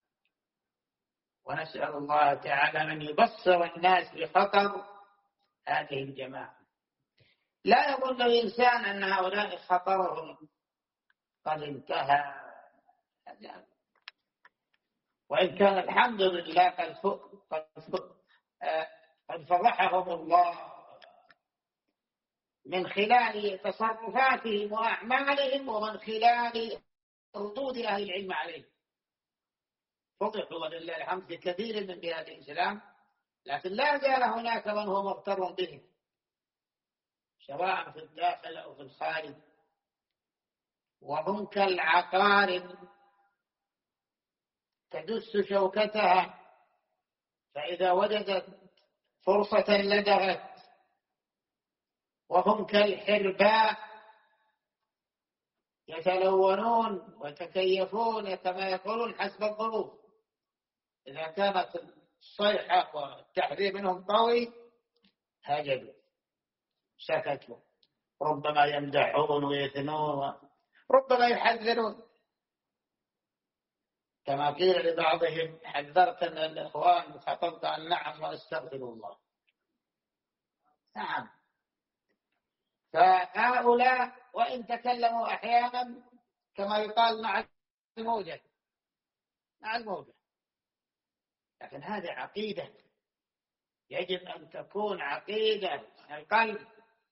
[SPEAKER 1] ونسأل الله تعالى أن يبصر الناس بخطر هذه الجماعة. لا يظن الإنسان أن هؤلاء خطرهم قد انتهى، وإن كان الحمد لله قد قد فضحهم الله من خلال تصرفاتهم وأعمالهم ومن خلال ردود أهل العلم عليهم. فضحوا ولله الحمد في كثير من بلاد الإسلام، لكن لا زال هناك من هو مغتر بهم سواء في الداخل أو في الخارج. وهم كالعقارب تدس شوكتها، فإذا وجدت فرصة لدغت. وهم كالحرباء يتلونون ويتكيفون كما يقولون حسب الظروف. إذا كانت الصيحة والتحذير منهم قوي هجدوا سكتوا، ربما يمدحون ويثنون، ربما يحذرون. كما قيل لبعضهم حذرت من الإخوان فقلت أن نعم وأستغفر الله. نعم. فهؤلاء وإن تكلموا أحيانا كما يقال مع الموجة مع الموجة، لكن هذه عقيدة يجب أن تكون عقيدة. القلب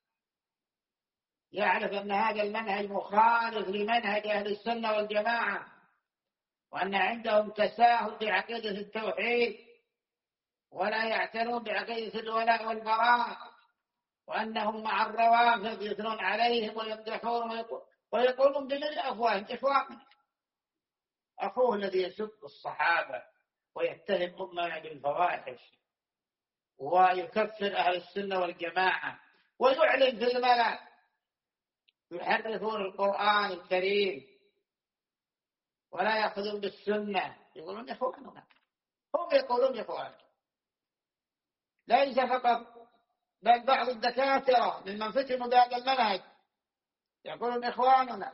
[SPEAKER 1] يعرف أن هذا المنهج مخالف لمنهج أهل السنة والجماعة، وأن عندهم تساهل بعقيدة التوحيد ولا يعتنون بعقيدة الولاء والبراء، وأنهم مع الروافض يثنون عليهم ويمدحون ويقولون بملء أفواههم إخوان. أخوه الذي يسب الصحابة ويتهم أمنا بالفواحش ويكفر أهل السنة والجماعة ويعلن في الملأ يحرفون القرآن الكريم ولا يأخذون بالسنة، يقولون إخواننا. هم يقولون إخوان، ليس فقط بل بعض الدكاترة ممن فتنوا بهذا المنهج يقولون إخواننا.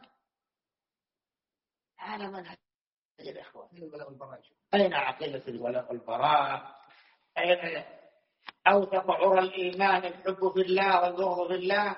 [SPEAKER 1] هذا منهج الإخوان. أين عقيدة الولاء والبراء؟ أين أوثق عرى الإيمان الحب في الله والبغض في الله؟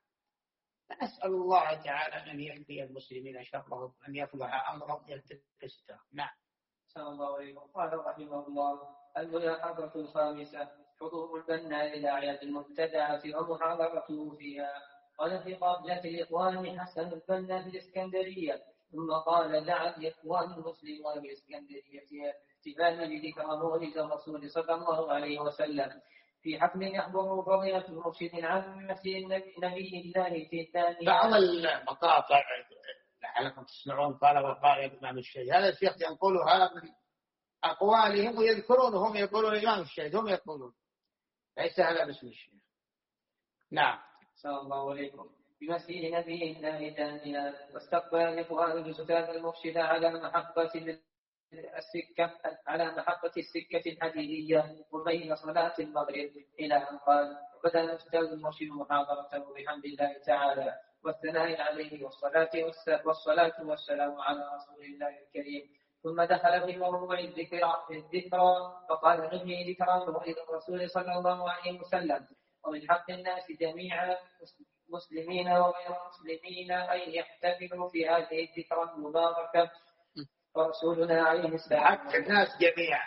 [SPEAKER 1] نسأل الله تعالى أن يهدي المسلمين شرهم، أن يصلح أمرهم يلتقسته. نعم.
[SPEAKER 2] صلى الله عليه وسلم. قال رحمه الله: الملاحظة الخامسة: حضور البنا للأعياد المبتدعة ومحاضرته فيها. قال في قابلة الإخوان حسن البنا في الإسكندرية، ثم قال: دعا الإخوان المسلمون بالإسكندرية احتفالا بذكرى مولد الرسول صلى الله عليه وسلم في حفل يحضر فضيلة المرشد العام مسير نبي الله في الثانية.
[SPEAKER 1] بعض المقاطع لعلكم تسمعون قال وقال الإمام الشهيد، هذا الشيخ ينقلها من أقوالهم ويذكرون، هم يقولون الإمام الشهيد، هم يقولون ليس هذا باسم الشيخ. نعم.
[SPEAKER 2] صلى الله عليكم. بمسير نبي الله ثانية، واستقبل الإخوان بزكاة المرشد على محبة السكة على محطة السكة الحديدية وبين صلاة المغرب إلى أن قال: وبدأ الأستاذ المرشد محاضرته بحمد الله تعالى والثناء عليه والصلاة والصلاة والسلام على رسول الله الكريم، ثم دخل في موضوع الذكرى الذكرى فقال: نحيي ذكرى مولد الرسول صلى الله عليه وسلم، ومن حق الناس جميعا مسلمين وغير مسلمين أن يحتفلوا في هذه الذكرى المباركة، ورسولنا عليه السلام
[SPEAKER 1] حق الناس جميعا،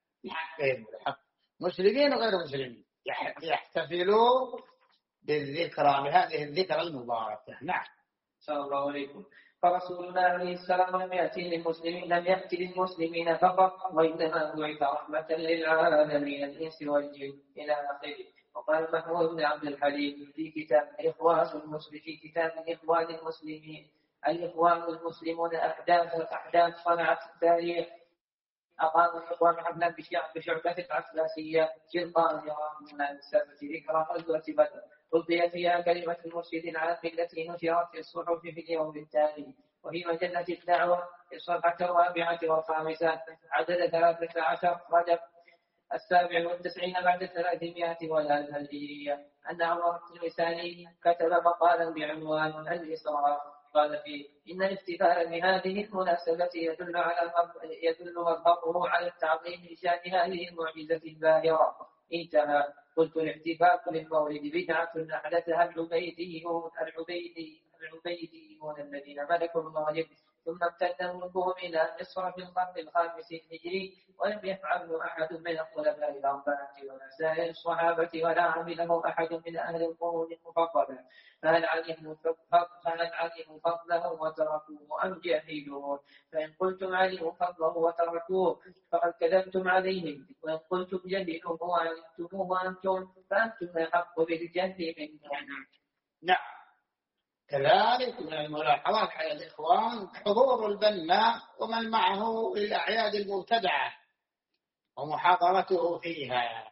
[SPEAKER 1] حق مسلمين وغير مسلمين يحتفلوا بالذكرى بهذه الذكرى المباركة. نعم.
[SPEAKER 2] صلى الله عليكم. فرسولنا عليه السلام لم يأتي للمسلمين لم يأتي للمسلمين فقط، وإنما بعث رحمة للعالمين الإنس والجن إلى آخره. وقال محمود بن عبد الحليم في كتاب الإخوان المسلمين في كتاب الإخوان المسلمين: الإخوان المسلمون أحداث أحداث صنعت التاريخ. أقام الإخوان حفلا بشعبة العباسية في القاهرة بمناسبة ذكرى غزوة بدر، ألقي فيها كلمة المرشد العام التي نشرت في الصحف في اليوم التالي، وفي مجلة الدعوة في الصفحة الرابعة والخامسة عدد ثلاثة عشر رجب السابع والتسعين بعد ثلاثمائة والألف الهجرية أن عمر الوساني كتب مقالا بعنوان الإسراء قال فيه: إن الاحتفال بهذه المناسبة يدل على يدل مظهره على التعظيم لشأن هذه المعجزة الباهرة. انتهى. قلت: الاحتفال بالمولد بدعة أحدثها العبيديون العبيدي العبيديون الذين ملكوا المغرب، ثم امتد ملكهم إلى مصر في القرن الخامس الهجري، ولم يفعله أحد من الخلفاء الأربعة ولا سائر الصحابة ولا عمله أحد من أهل القرون المفضلة، فهل علموا فضله وتركوه أم جهلوه؟ فإن قلتم علموا فضله وتركوه فقد كذبتم عليهم، وإن قلتم جهلوه وعلمتموه وأنتم فأنتم أحق بالجهل منهم.
[SPEAKER 1] نعم. كذلك من الملاحظات على الإخوان حضور البنا ومن معه للأعياد المبتدعة ومحاضرته فيها.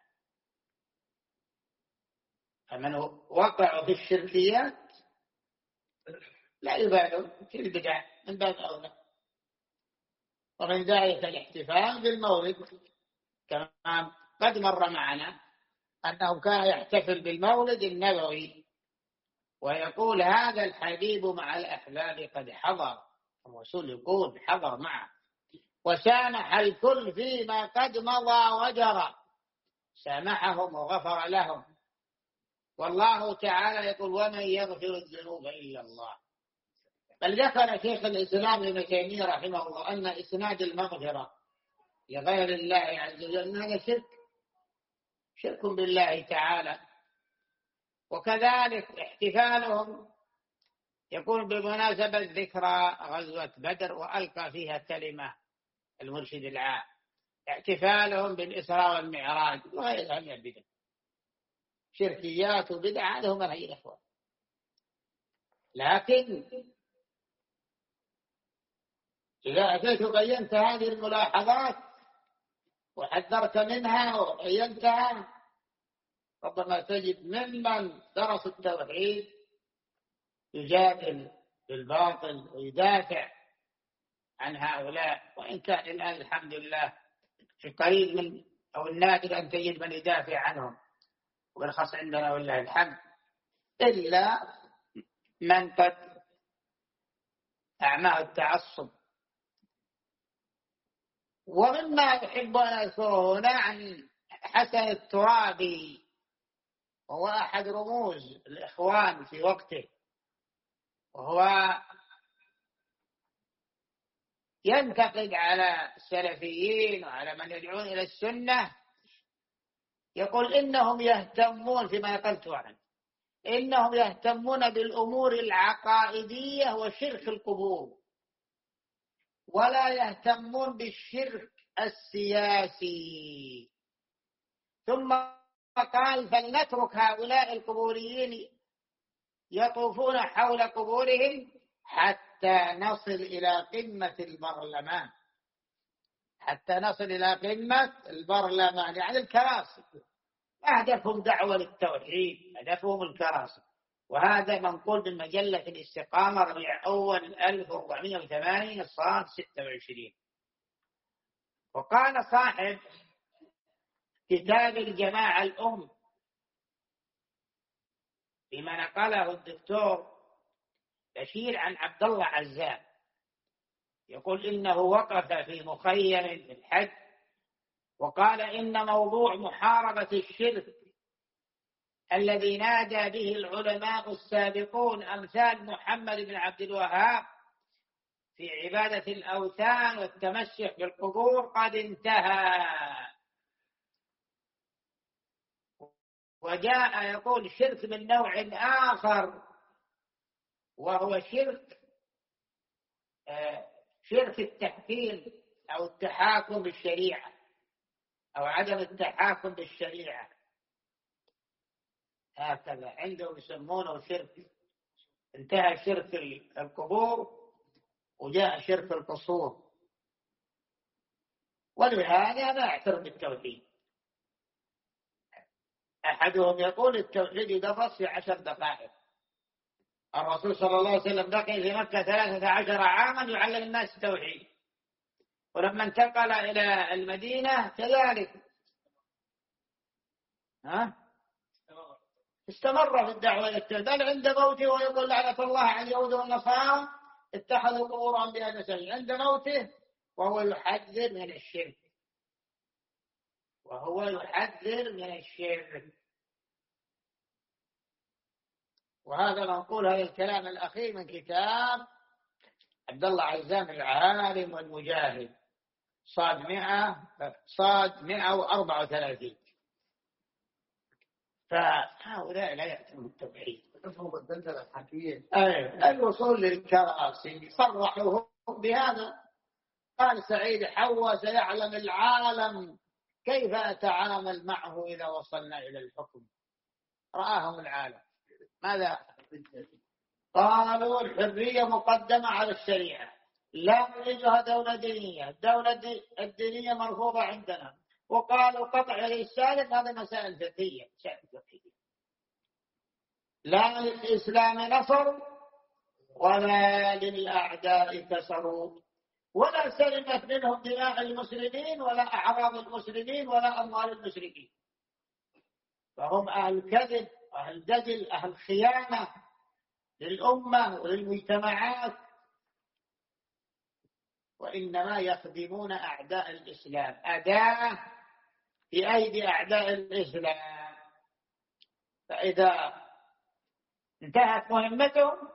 [SPEAKER 1] فمن وقع في الشركيات لا يبالغ في البدع من باب أولى. ومن ذلك الاحتفال بالمولد، كما قد مر معنا أنه كان يحتفل بالمولد النبوي ويقول هذا الحبيب مع الأحباب قد حضر، الرسول يقول حضر معه، وسامح الكل فيما قد مضى وجرى، سامحهم وغفر لهم. والله تعالى يقول ومن يغفر الذنوب إلا الله. بل ذكر شيخ الإسلام ابن تيمية رحمه الله أن إسناد المغفرة لغير الله عز وجل هذا شرك، شرك بالله تعالى. وكذلك احتفالهم يكون بمناسبة ذكرى غزوة بدر وألقى فيها كلمة المرشد العام، احتفالهم بالإسراء والمعراج وغيرها من البدع، شركيات وبدع، هذا هو منهج الإخوان. لكن إذا أتيت بينت هذه الملاحظات وحذرت منها وبينتها، ربما تجد ممن درس التوحيد يجادل بالباطل ويدافع عن هؤلاء، وإن كان الآن الحمد لله في قريب من أو النادر أن تجد من يدافع عنهم، وبالخاص عندنا والله الحمد، إلا من قد أعماه التعصب. ومما أحب أن أذكره هنا عن حسن الترابي، وهو أحد رموز الإخوان في وقته، وهو ينتقد على السلفيين وعلى من يدعون إلى السنة. يقول إنهم يهتمون فيما نقلت عنه إنهم يهتمون بالأمور العقائدية وشرك القبور، ولا يهتمون بالشرك السياسي. ثم قال فلنترك هؤلاء القبوريين يطوفون حول قبورهم حتى نصل إلى قمة البرلمان، حتى نصل إلى قمة البرلمان يعني الكراسي. هدفهم دعوة للتوحيد، هدفهم الكراسي. وهذا منقول من مجلة الاستقامة ربيع أول ألف وأربعمائة وثمانين الصاد ستة وعشرين. وقال صاحب كتاب الجماعة الأم بما نقله الدكتور بشير عن عبد الله عزام، يقول إنه وقف في مخيم في الحج وقال إن موضوع محاربة الشرك الذي نادى به العلماء السابقون أمثال محمد بن عبد الوهاب في عبادة الأوثان والتمسح بالقبور قد انتهى، وجاء يقول شرك من نوع آخر وهو شرك شرك التحكيم أو التحاكم بالشريعة أو عدم التحاكم بالشريعة. هكذا عندهم يسمونه شرك. انتهى شرك القبور وجاء شرك القصور، ولهذا لا يعترف بالتوحيد. أحدهم يقول التوحيد يدرس في عشر دقائق. الرسول صلى الله عليه وسلم بقي في مكة ثلاثة عشر عاما يعلم الناس التوحيد، ولما انتقل إلى المدينة كذلك ها استمر في الدعوة إلى التوحيد. بل عند موته ويقول لعنة الله على اليهود والنصارى اتخذوا قبور أنبياء مساجد. عند موته وهو يحذر من الشرك، وهو يحذر من الشرك. وهذا منقول هذا الكلام الأخير من كتاب عبد الله عزام العالم والمجاهد صاد مئة صاد مئة وأربعة وثلاثين. فهؤلاء لا يأتون التوحيد. الوصول للكراسي صرحوا بهذا. قال سعيد حوا سيعلم العالم كيف أتعامل معه إذا وصلنا إلى الحكم. رآهم العالم. ماذا قالوا الحرية مقدمة على الشريعة، لا نريدها دولة دينية، الدولة الدينية مرفوضة عندنا. وقالوا قطع الإسلام هذه مسائل فقهية، لا للإسلام نصر ولا للأعداء كسروا، ولا سلمت منهم دماء المسلمين ولا أعراض المسلمين ولا أموال المشركين، فهم أهل كذب، أهل جدل، أهل خيانة للأمة وللمجتمعات، وإنما يخدمون أعداء الإسلام، أداة في أيدي أعداء الإسلام، فإذا انتهت مهمتهم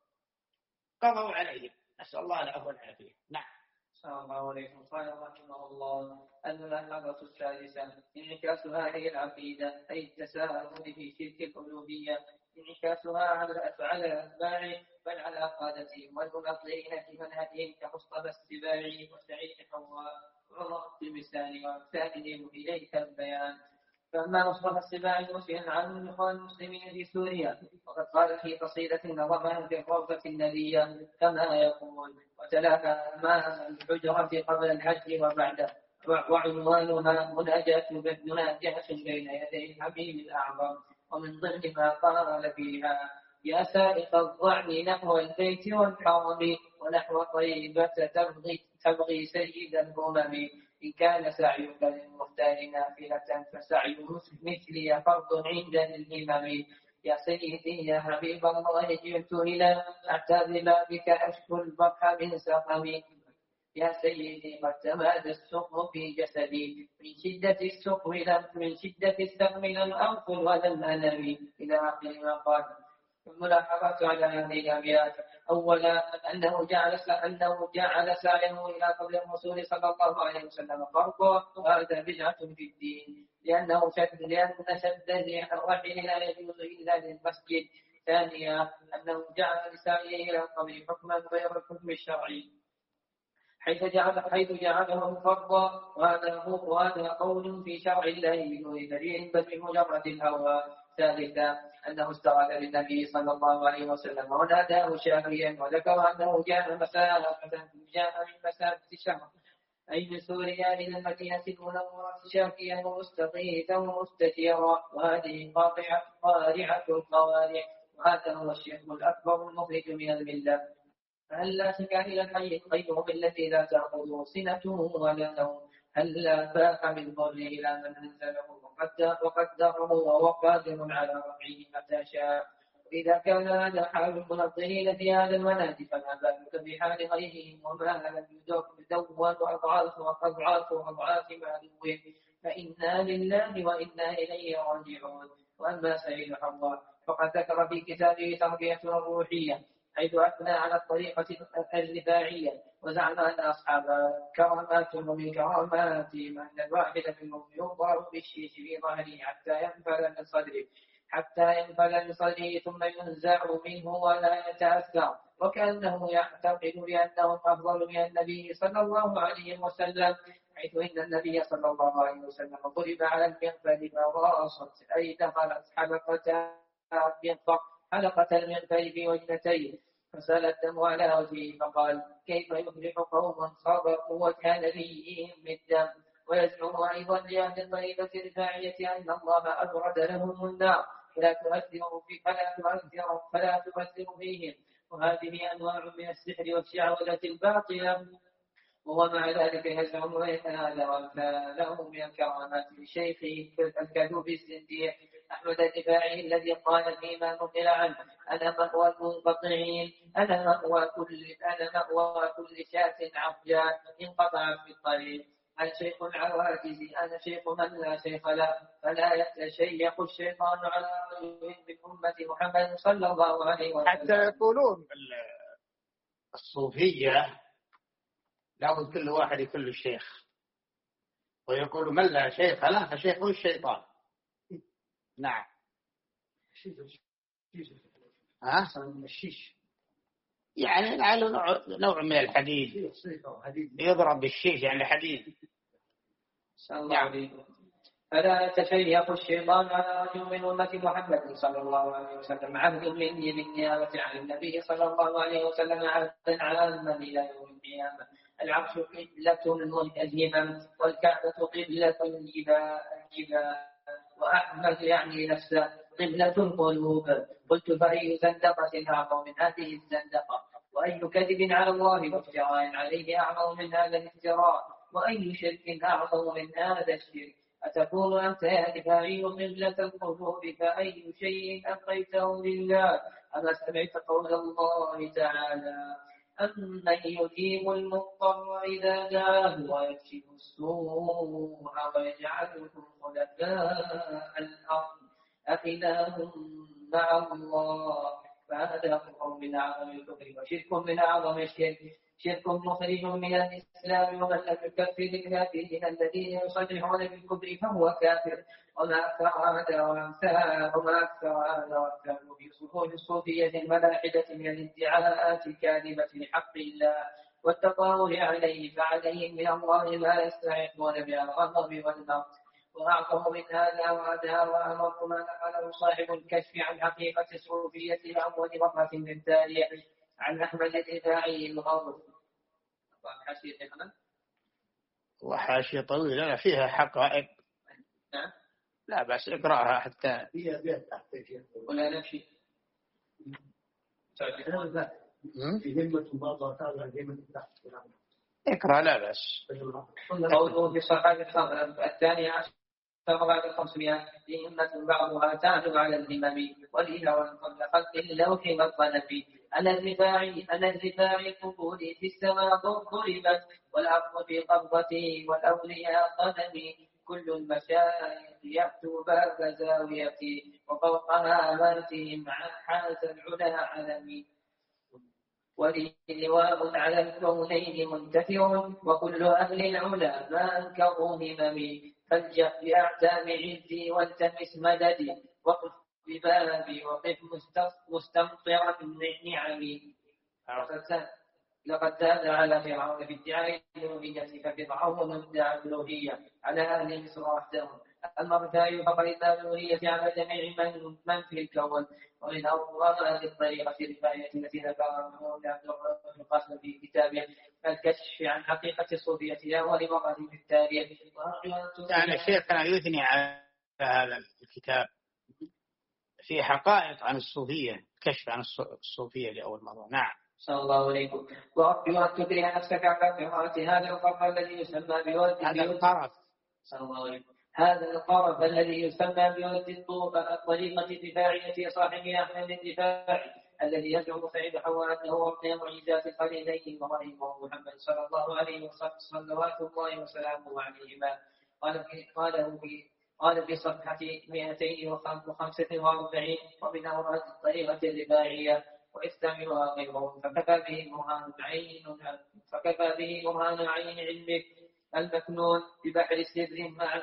[SPEAKER 1] قضوا عليهم. نسأل الله العفو والعافية. نعم.
[SPEAKER 2] السلام الله عليكم. قال رحمه الله: الملاحظة السادسة: انعكاس هذه العقيدة أي التساهل في شرك الألوهية، انعكاسها على أفعال الأتباع بل على قادتهم والمنظرين في منهجهم كمصطفى السباعي وسعيد حواء وعمر التلمساني وأمثالهم إليك البيان. فأما مصطفى السباعي مسئل عن الإخوان المسلمين في سوريا، وقد قال في قصيدة نظمها في الروضة النبية كما يقول: وتلاها أمام الحجرة قبل الحج وبعده، وعنوانها مناجاة مناجاة بين يدي الحبيب الأعظم. ومن ضمن ما قال فيها: يا سائق الظعن نحو البيت والحرم ونحو طيبة تبغي, تبغي سيد الأمم، إن كان سعيك للمختار نافلة فسعي مثلي فرض عند الهمم. يا سيدي يا حبيب الله جئت إلى أعتذر بك أشكو البرح من سقمي. يا سيدي قد تمادى السقم في جسدي من شدة السقم لم من شدة السقم لم أنقل ولم أنم، إلى آخر ما قال. الملاحظة على هذه الأبيات: أولا أنه جعل أنه جعل سعيه إلى قبر الرسول صلى الله عليه وسلم فرضا، وهذا بدعة في الدين، لأنه شد لأن شد الرحل لا يجوز إلا للمسجد. ثانيا أنه جعل لسعيه إلى القبر حكما غير الحكم الشرعي، حيث جعل حيث جعله فرضا، وهذا هو وهذا قول في شرع الله بدون دليل بل بمجرد الهوى. ثالثا أنه استغاث بالنبي صلى الله عليه وسلم وناداه شافيا، وذكر أنه جاء مسافة جاء من مسافة شهر أي من سوريا إلى المدينة المنورة شافيا ومستغيثا ومستجيرا، وهذه قاطعة قارعة القوارع، وهذا هو الشيخ الأكبر المخرج من الملة. هل لا شك إلى الحي القيوم الذي لا تأخذه سنة ولا نوم، هل لا فاق من ضره إلى من أنزله وقدره وهو قادر على رفعه متى شاء. إذا كان هذا حال المنظرين في هذا المنهج فما بالك بحال غيرهم، وما لم يدون أضعاف وأضعاف وأضعاف معلوم، فإنا لله وإنا إليه راجعون. وأما سعيد حواء فقد ذكر في كتابه تربية الروحية حيث أثنى على الطريقة الرفاعية، وزعم أن أصحاب كرامات ومن كراماتهم أن الواحد منهم يضرب بالشيش في ظهره حتى ينفل من صدره حتى ينفل من صدره ثم ينزع منه ولا يتأثر، وكأنه يعتقد بأنهم أفضل من النبي صلى الله عليه وسلم، حيث إن النبي صلى الله عليه وسلم ضرب على المغفر فراصت أي دخلت حلقة المغفر حلقة المغفر في وجنتيه فسال الدم على وجهه، فقال: كيف يفلح قوم صبروا وجه نبيهم بالدم. ويزعم أيضا لأهل الطريقة الرفاعية أن الله أبرد لهم النار فلا تؤثر في فلا تؤثر فلا تؤثر فيهم، وهذه أنواع من السحر والشعوذة الباطلة. ومع ذلك يزعم أن هذا وأمثاله من الكرامات لشيخه الكذوب الزنديق أحمد الرفاعي الذي قال فيما نقل عنه: أنا مأوى المنقطعين، أنا مأوى كل أنا مأوى كل شاة عفجاء انقطعت في الطريق. أنا شيخ العواجز، أنا شيخ من لا شيخ له، فلا يتشيخ الشيطان على رجل من أمة محمد صلى الله عليه وسلم.
[SPEAKER 1] حتى يقولون الصوفية لابد كل واحد يكون له شيخ، ويقول من لا شيخ له فشيخه الشيطان. نعم. ها؟ الشيش يعني لعله نوع, نوع من الحديد يضرب بالشيش يعني حديد.
[SPEAKER 2] نعم. فلا يتشيق الشيطان على رجل من أمة محمد صلى الله عليه وسلم عهد مني بالنيابة عن النبي صلى الله عليه وسلم عهدا عاما إلى يوم القيامة. العرش قبلة الهمم والكعبة قبلة الجبال، وأحمد يعني نفسه قبلة القلوب. قلت فأي زندقة أعظم من هذه الزندقة؟ وأي كذب على الله وافتراء عليه أعظم من هذا الافتراء؟ وأي شرك أعظم من هذا الشرك؟ أتكون أنت يا دفاعي قبلة القلوب فأي شيء أبقيته لله؟ أما سمعت قول الله تعالى أمن يجيب المضطر إذا دعاه ويكشف السوء ويجعلكم خلفاء الأرض أإله مع الله؟ فهذا كفر من أعظم الكفر وشرك من أعظم الشرك، شرك مخرج من الإسلام، ومن لم يكفر الكافرين الذين يصرحون بالكفر فهو كافر. وما أكثر هذا وأمثاله وما أكثر هذا وأمثاله في صفوف الصوفية الملاحدة من الادعاءات الكاذبة لحق الله والتطاول عليه، فعليهم من الله ما يستحقون من الغضب والمقت. وأعظم من هذا وهذا وأمر ما نقله صاحب الكشف عن حقيقة الصوفية لأول مرة من تاريخ عن أحمد الدفاعي الغرب.
[SPEAKER 1] وحاشية طويلة لا فيها حقائق.
[SPEAKER 2] نعم.
[SPEAKER 1] لا بس اقرأها حتى
[SPEAKER 2] ولا نمشي.
[SPEAKER 1] اقرأ لا بس.
[SPEAKER 2] قوله في الصحابة الثانية عشر بعد الخمسمائة همة بعضها تعلو على الهمم والإله قبل خلق اللوح والقلم. أنا الرفاعي أنا الرفاعي قبولي في السماء ضربت والأرض في قبضتي والأولياء قدمي. كل المشايخ يأتوا باب زاويتي وفوقها آماتهم حاز العلا علمي. ولي لواء على الكونين منتفر وكل أهل العلا ما أنكروا هممي. فالجأ بأعتام عزي والتمس مددي وقف ببابي وقف مستمطرا من نعمي. لقد زاد على فرعون في ادعاء الألوهية ففرعون ادعى الألوهية على أهل مصر وحدهم. أما الرفاعي فقد ادعى الألوهية على جميع من, من في الكون. ومن أول الطريقة الرفاعية التي ذكرها محمود عبد القاسم في كتابه الكشف عن حقيقة الصوفية لأول مرة في التاريخ.
[SPEAKER 1] يعني الشيخ كان يثني على هذا الكتاب في حقائق عن الصوفية، كشف عن الصوفية لأول مرة. نعم.
[SPEAKER 2] صلى الله عليكم. وأرجو أن تكره نفسك على قراءة هذا القرف الذي يسمى بورد
[SPEAKER 1] هذا القرف
[SPEAKER 2] صلى الله عليكم. هذا القرف الذي يسمى بورد الطريقة الدفاعية صاحب أحمد الدفاعي الذي يزعم سعيد حواء أنه أعطي معجزات الخليلين ورحمه محمد صلى الله عليه وسلم صلوات الله وسلامه عليهما. قال في قاله في قال في صفحة مئتين وخمسة وأربعين ومن أوراد الطريقة الدفاعية واستعملها غيرهم فكفى به برهان عين فكفى به برهان عين علمك المكنون ببحر السر مع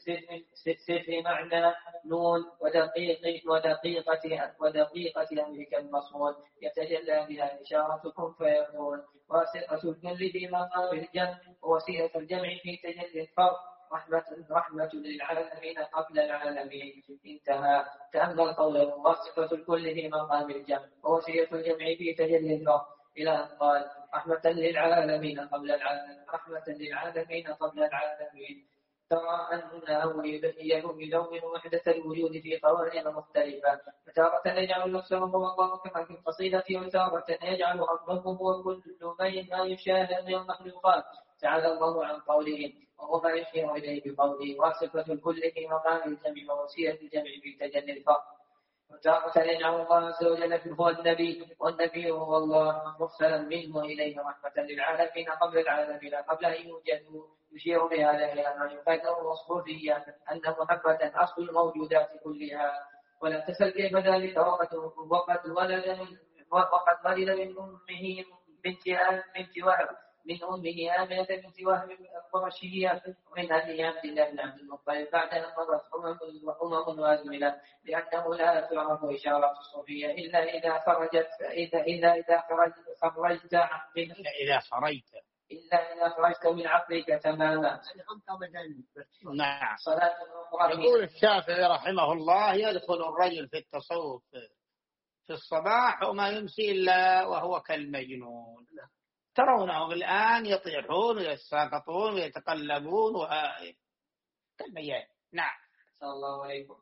[SPEAKER 2] سر معنى نون ودقيقة ودقيقة ودقيقة أمرك المصون يتجلى بها إشارتكم فيكون واسطة الكل في مقام الجمع ووسيلة الجمع في تجلي الفرق رحمة رحمة للعالمين قبل العالمين. انتهى. تأمل قوله واسطة الكل في مقام الجمع ووسيلة الجمع في تجلي الفرق إلى أن قال رحمة للعالمين قبل العالمين رحمة للعالمين قبل العالمين. ترى أنه يلون وحدة الوجود في قوانين مختلفة، فتارة يجعل نفسه هو الله كما في القصيدة وتارة يجعل ربه هو كل ما يشاهد من المخلوقات تعالى الله عن قولهم وهو ما يشير إليه بقوله واسطة الكل في مقام الجمع ووسيلة الجمع في تجلي الفرق. وتارة يجعل الله عز وجل هو النبي والنبي هو الله مرسلا منه إليه رحمة للعالمين قبل العالمين قبل أن يوجدوا. يشير بهذا إلى أن يقدر وصفه أن محمدا أصل الموجودات كلها. ولا تسل كيف ذلك وقد ولد وقد ولد من أمه بنت بنت وهب من أمه آمنة بنت وهب القرشية ومن أهل عبد الله بن عبد المطلب بعد أن مضت أمم وأمم وازمنة لأنه لا تعرف إشارة الصوفية إلا إذا خرجت إذا إذا إذا خرجت
[SPEAKER 1] إلا إذا خرجت
[SPEAKER 2] إلا إذا خرجت من عقلك تماما.
[SPEAKER 1] نعم.
[SPEAKER 2] صلاة
[SPEAKER 1] يقول الشافعي رحمه الله: يدخل الرجل في التصوف في الصباح وما يمسي إلا وهو كالمجنون. ترونهم الآن يطيحون ويتساقطون ويتقلبون وكالمجانين. نعم.
[SPEAKER 2] صلى الله عليكم.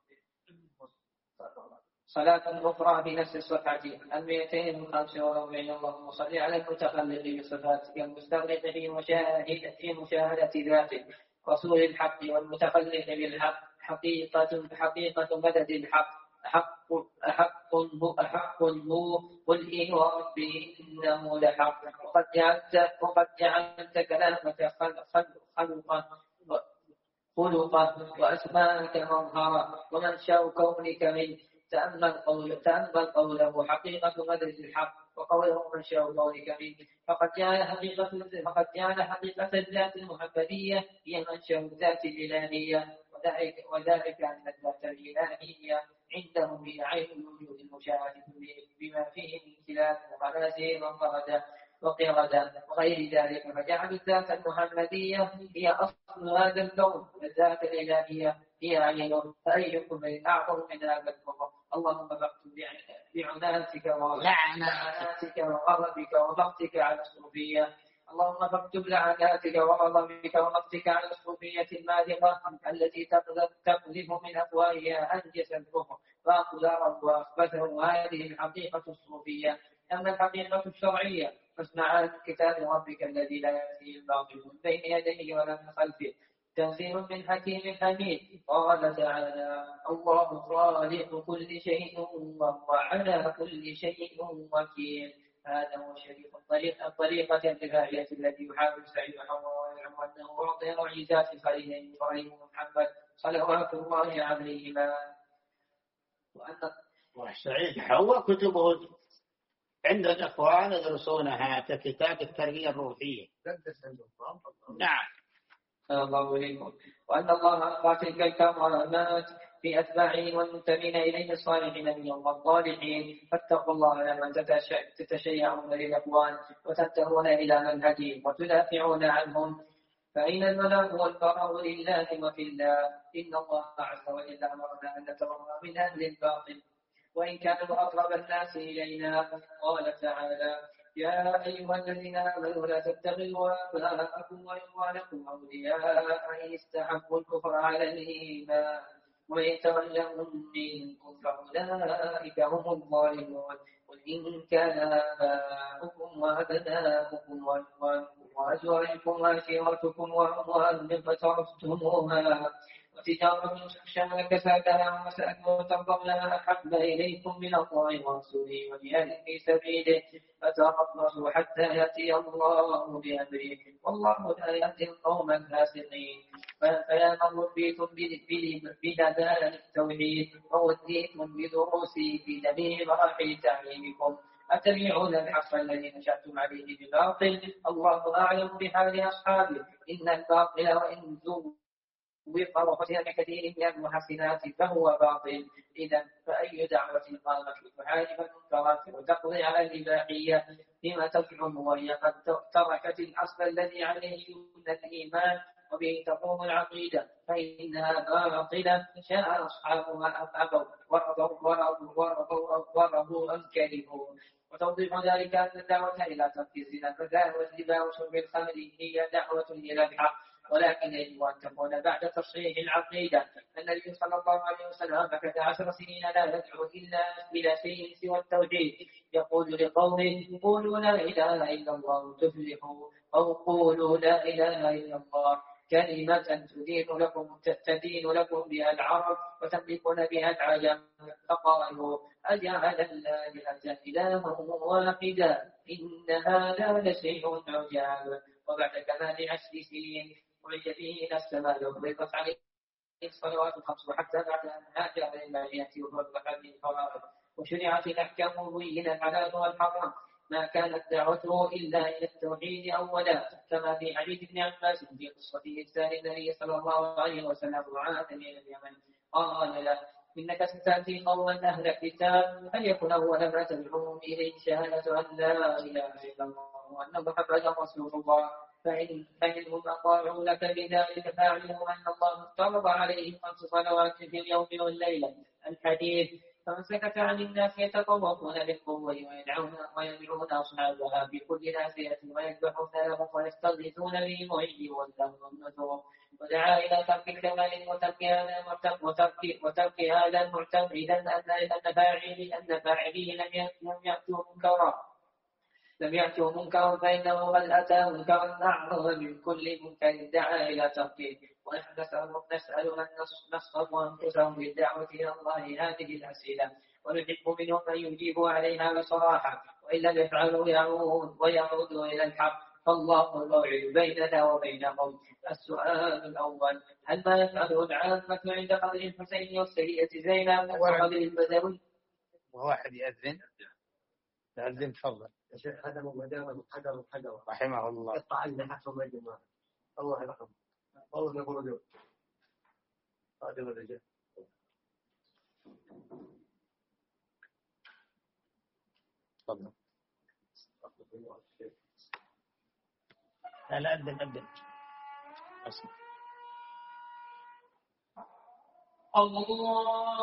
[SPEAKER 2] صلاة أخرى بنفس الصفحة المئتين وخمسة وأربعين. اللهم صل على المتخلق بصفاتك المستغرق في مشاهدة في مشاهدة ذاتك رسول الحق والمتخلق بالحق حقيقة حقيقة مدد الحق حق حق حق هو قل إن ربي إنه لحق. وقد جعلت وقد جعلت كلامك خلقا خلقا وأسماءك مظهرا ومنشأ كونك منه. تأمل قوله تأمل قوله حقيقة مدد الحق وقوله منشأ كونك منه. فقد جعل حقيقة فقد جعل حقيقة الذات المحمدية هي منشأ الذات الإلهية، وذلك وذلك أن الذات الإلهية عندهم هي عين الوجود المشاهدة بما فيه من كلام ومنازل وقردة وقردة وغير ذلك. فجعل الذات المحمدية هي أصل هذا الكون، الذات الإلهية هي عينه. فأيكم أعظم من هذا الكون؟ اللهم فاكتب بعناتك ولعناتك وغضبك وضغطك على الصوفية. اللهم فاكتب لعناتك وغضبك وضغطك على الصوفية المالقة التي تقذف من أفواهها أنجس الكفر وأقداره وأخبثه. هذه الحقيقة الصوفية. أما الحقيقة الشرعية فاسمع عن كتاب ربك الذي لا يأتيه الباطل من بين يديه ولا من خلفه تنزيل من حكيم حميد. قال تعالى: الله خالق كل شيء وهو على كل شيء وكيل. هذا هو شريف الطريق الطريقة الدفاعية التي يحاول سعيد ويزعم أنه أعطي معجزات الخليل إبراهيم ومحمد صلوات الله عليهما.
[SPEAKER 1] وأن وسعيد حول كتبه عند الأخوان يدرسونها ككتاب التربية الروحية. نعم.
[SPEAKER 2] الله عليكم. وأن الله ألقى تلك الكرامات في أتباعه والمنتمين إليه الصالحين منهم والصالحين. فاتقوا الله لمن تتشيعون للأخوان وتنتهون إلى منهجهم وتدافعون عنهم. فأين الولاء والبراء لله وفي الله؟ إن الله عز وجل أمرنا أن نتبرأ من أهل الباطل وإن كانوا أقرب الناس إلينا. قال تعالى: يا أيها الذين آمنوا لا تتخذوا آباءكم وإخوانكم أولياء إن استحبوا الكفر على الإيمان وإن تولوا منكم فأولئك هم الظالمون. قل إن كان آباؤكم وأبناؤكم وإخوانكم وأزواجكم وعشيرتكم وأموال اقترفتموها وتجارة تخشون كسادها ومساكن ترضونها أحب إليكم من الله ورسوله وجهاد في سبيله فتربصوا حتى يأتي الله بأمره والله لا يهدي القوم الفاسقين. فيا من ربيتم بدلال التوحيد ووديتم بدروسه في جميع مراحل تعليمكم أتبعون الحق الذي نشأتم عليه بالباطل؟ الله أعلم بحال أصحابه. إن الباطل وإن زوج وقوة كثير من المحسنات فهو باطل. إذا فأي دعوة قامت لتحارب المنكرات وتقضي على الإباحية بما تزعم وهي قد تركت الأصل الذي عليه سنة الإيمان وبه تقوم العقيدة فإنها باطلة شاء أصحابها أبوا ورضوا أم كرهوا. وتوضيح ذلك أن الدعوة إلى ترك الزنا فالزنا والربا وشرب الخمر هي دعوة إلى الحق، ولكن يجب أن تكون بعد تصحيح العقيدة. النبي صلى الله عليه وسلم مكث عشر سنين لا يدعو إلا إلى شيء سوى التوحيد، يقول لقومه: قولوا لا إله إلا الله تفلحوا، أو قولوا لا إله إلا الله كلمة تدين لكم تدين لكم بها العرب وتملكون بها العجم. فقالوا: أجعل الآلهة إلها واحدا إن هذا لشيء عجاب. وبعد كمال عشر سنين وعد به إلى السماء وضربت عليه الصلوات الخمس حتى بعد أن هاجر إلى المدينة وفرق هذه الفرائض وشرعت الأحكام وبين الحلال والحرام. ما كانت دعوته إلا إلى التوحيد أولا، كما في حديث ابن عباس في قصته الثاني النبي صلى الله عليه وسلم وعاد من اليمن قال له: إنك ستأتي قوما أهل الكتاب فليكن أول ما تدعوهم إليه شهادة أن لا إله إلا الله وأن محمدا رسول الله. فإن فإنهم أطاعوا لك بذلك فاعلموا أن الله افترض عليهم خمس صلوات في اليوم والليلة. الحديث: فمن سكت عن الناس يتطوفون بالقوة ويدعون ويدعون أصحابها في كل ناسية ويذبحون لهم ويستغيثون بهم ويجيبون لهم النذور، ودعا إلى ترك الكمال وترك هذا المعتقد وترك وترك هذا المعتقد أن أن فاعليه أن فاعليه لم يأتوا منكرا لم يأتوا منكرا فإنه قد أتى منكرا أعظم من كل منكر دعا إلى تركه. ونحن نسأل من نصرفوا أنفسهم بالدعوة إلى الله هذه الأسئلة، ونحب منهم أن يجيبوا عليها بصراحة، وإن لم يفعلوا يعود ويعودوا إلى الحق، فالله الموعد بيننا وبينهم. السؤال الأول: هل ما يفعله العامة عند قبر الحسين والسيدة زينب وقبر البدوي؟
[SPEAKER 1] وواحد يأذن يأذن تفضل.
[SPEAKER 3] يا شيخ هذا مدام حجر حجر
[SPEAKER 1] رحمه الله.
[SPEAKER 3] قطع لنا حكم الجماعة الله يرحمه. والله يقول له هذا الرجال.
[SPEAKER 1] تفضل. لا لا أذن أذن. أسمع.
[SPEAKER 2] الله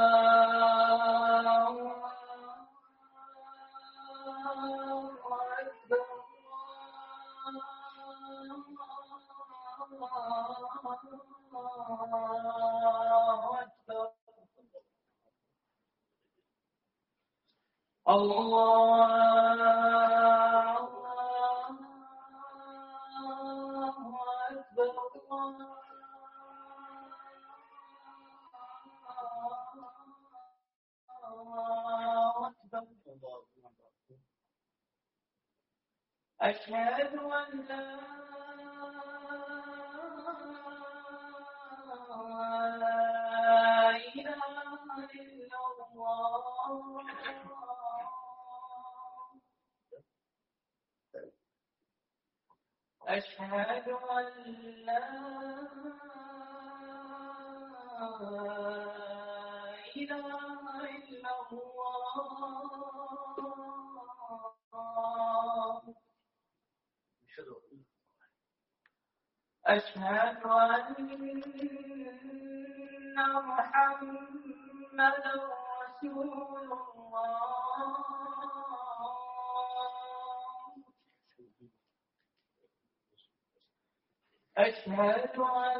[SPEAKER 2] أشهد أن لا إله إلا الله أشهد أن لا إله إلا الله أشهد أن محمدا رسول الله أشهد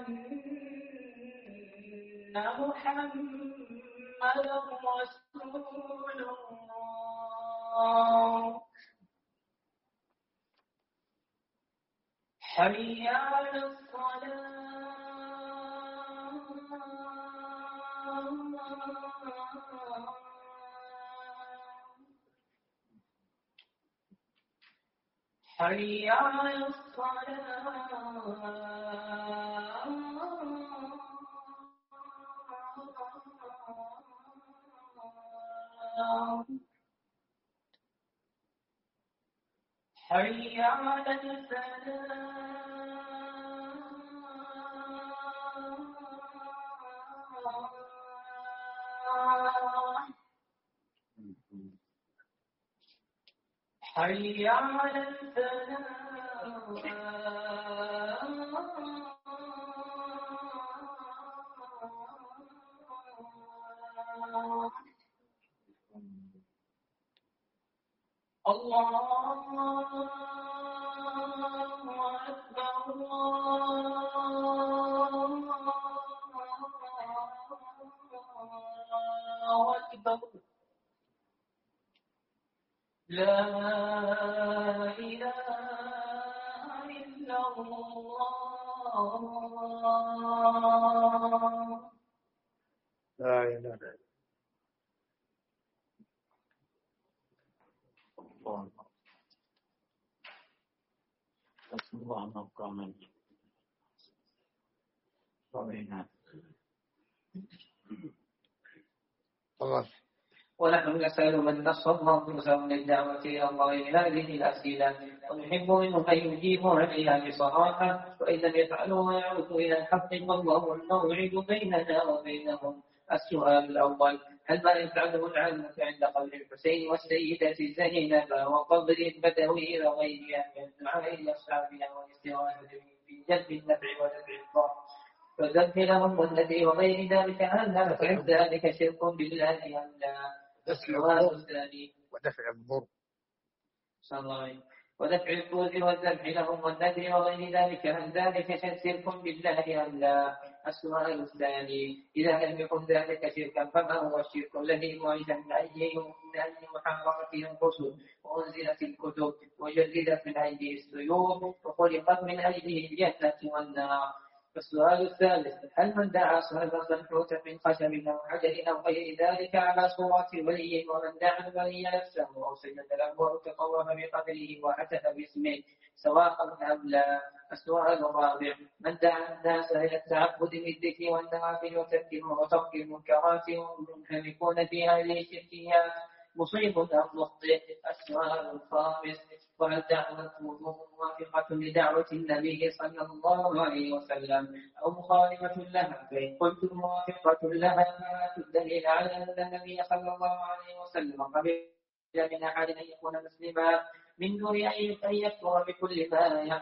[SPEAKER 2] أن محمدا رسول الله حي على الصلاة حي على الصلاة حي على الفلاح حي على الفلاح الله أكبر الله أكبر لا إله إلا الله
[SPEAKER 1] لا إله إلا الله بسم الله نبقى من ربنا الله.
[SPEAKER 2] ونحن نسأل من نصر أنفسهم للدعوة إلى الله هذه الأسئلة، ونحب منهم أن يجيبوا عليها بصراحة، وإن لم يفعلوا ويعودوا إلى الحق فالله الموعد بيننا وبينهم. السؤال الأول: هل ما يفعله العامة عند قبر الحسين والسيدة زينب وقبر البدوي وغيرها من الدعاء لأصحابها والاستغاثة في جلب النفع ودفع الضر فذب لهم والذي وغير ذلك أنها فعل ذلك شرك بالله أم لا؟ السؤال الثاني
[SPEAKER 3] ودفع الضر
[SPEAKER 2] صلى الله عليه ودفع الفوز والذبح لهم والنذر وغير ذلك هل ذلك شرك بالله أم لا؟ السؤال الثاني إذا لم يكن ذلك شركا فما هو الشرك الذي وعد من أي من أي محرمة الرسل وأنزلت الكتب وجددت من أيدي السيوف وخلقت من أيدي الجنة والنار؟ السؤال الثالث هل من دعا صلبا منحوتا من خشب أو حجر أو غير ذلك على صورة ولي ومن دعا الولي نفسه أو سجد له أو تطوف بقدره وأتى باسمه سواء أم لا؟ السؤال الرابع من دعا الناس إلى التعبد بالذكر والنوافل وترك المنكرات ومنهمكون في هذه الشركيات مصيب أم مخطئ؟ السؤال الخامس وهل دعوته موافقة لدعوة النبي صلى الله عليه وسلم أو مخالفة لها؟ فإن قلت موافقة لها فلا الدليل على أن النبي صلى الله عليه وسلم قبل من أحد أن يكون مسلما من دون أن يكفر بكل ما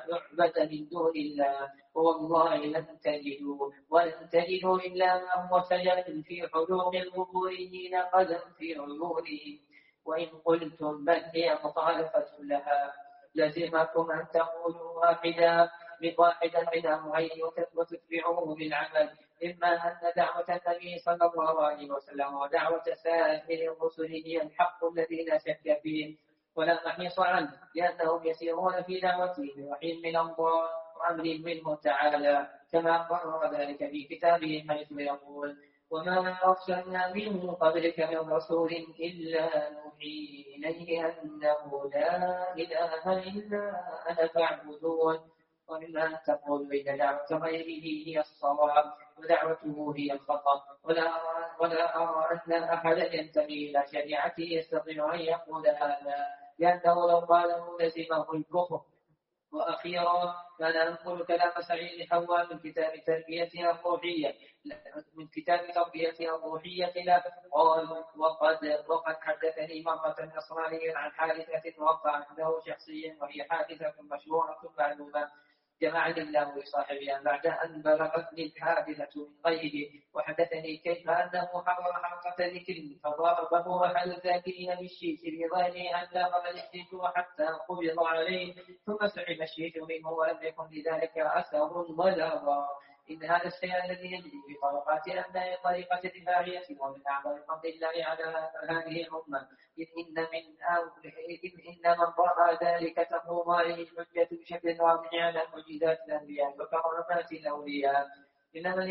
[SPEAKER 2] يعبد من دون الله والله لن تجدوا ولن تجدوا إلا ما هو سجل في حلوق القبوريين قدم في عيونهم. وإن قلتم بل هي مخالفة لها لزمكم أن تقولوا واحدا بواحدا منهم أن وتتبعوه بالعمل إما أن دعوة النبي صلى الله عليه وسلم ودعوة سائر الرسل هي الحق الذي لا شك فيه ولا محيص عنه لأنهم يسيرون في دعوته بوحي من الله وأمر منه تعالى كما قرر ذلك في كتابه حيث يقول وما أرسلنا من قبلك من رسول إلا نوحي إليه أنه لا إله إلا أنا فاعبدون ومما تقول إن دعوة غيره هي الصواب ودعوته هي الخطأ ولا أرى, ولا أرى أن أحدا ينتمي إلى شريعته يستطيع أن يقول هذا لأنه لو قاله لزمه الكفر. وأخيرا كان أنقل كلام سعيد حواء من كتاب تربيتها الروحية من كتاب تربيتها الروحية له قال وقد وقد حدثني مرة نصراني عن حادثة وقعت له شخصيا وهي حادثة مشهورة معلومة جمعني الله لصاحبها بعد أن بلغتني الحادثة من غيره وحدثني كيف أنه حضر حلقة ذكر فضربه وحل الذاكرين بالشيش بظاهره أن لا قبل الشيش وحتى قبض عليه ثم سحب الشيش منه ولم يكن لذلك أثر ولا ضرر. إن هذا الشيء الذي يجري في طرقات أبناء طريقة الدفاعية ومن أعظم فضل الله على هذه الأمة إذ إن من إن من رأى ذلك تقوم عليه الحجة بشكل واضح على معجزات الأنبياء وكرامات الأولياء. إن من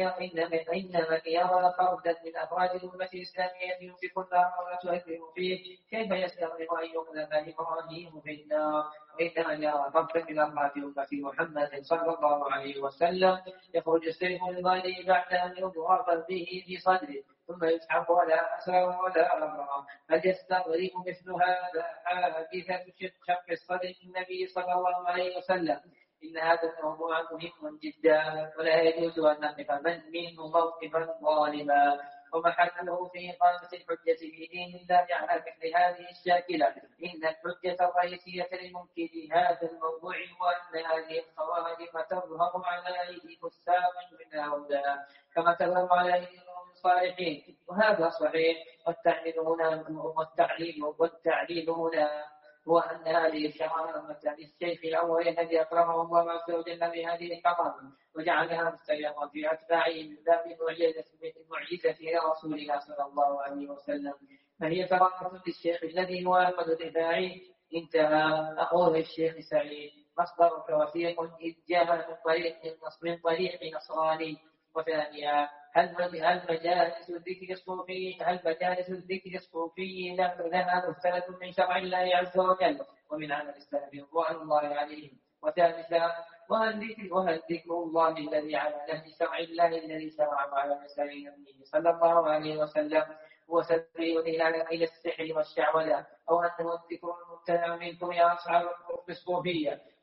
[SPEAKER 2] يرى فردا من أفراد الأمة الإسلامية يمسك النار ولا تؤثر فيه كيف يستغرب أن يقذف إبراهيم في النار؟ وإنما يرى فردا من أفراد أمة محمد صلى الله عليه وسلم يخرج السيف الغالي بعد أن يضرب به في صدره ثم يسحب ولا أسر ولا أمر. هل يستغرب مثل هذا حادثة شق الصدر النبي صلى الله عليه وسلم؟ إن هذا الموضوع مهم جدا ولا يجوز أن نقف من منه موقفا ظالما ومحله في إقامة الحجة في دين الله على مثل هذه الشاكلة. إن الحجة الرئيسية لمنكر هذا الموضوع وأن هذه الخوارم تظهر على أيدي فساق من هؤلاء كما تظهر على أيدي الصالحين وهذا صحيح. والتعليل هنا والتعليل والتعليل هنا هو أن هذه الكرامة للشيخ الأول الذي أكرمه الله عز وجل بهذه الكرامة وجعلها مستيقظة في أتباعه من باب المعجزة لرسولنا صلى الله عليه وسلم فهي كرامة للشيخ الذي هو أحمد الدفاعي. انتهى. أقول الشيخ سعيد مصدرك وثيق إذ جاء من طريق من طريق نصراني. وثانيا هل مجالس الذكر الصوفي هل مجالس الذكر الصوفي لها مستند من شرع الله عز وجل ومن عمل السلف رضوان الله عليهم. وثالثا وهل ذكر وهل ذكر الله الذي على نهج شرع الله الذي شرعه على لسان نبيه صلى الله عليه وسلم هو سبيل إلى السحر والشعوذة أو أنه الذكر المبتدع منكم يا أصحاب الصوفية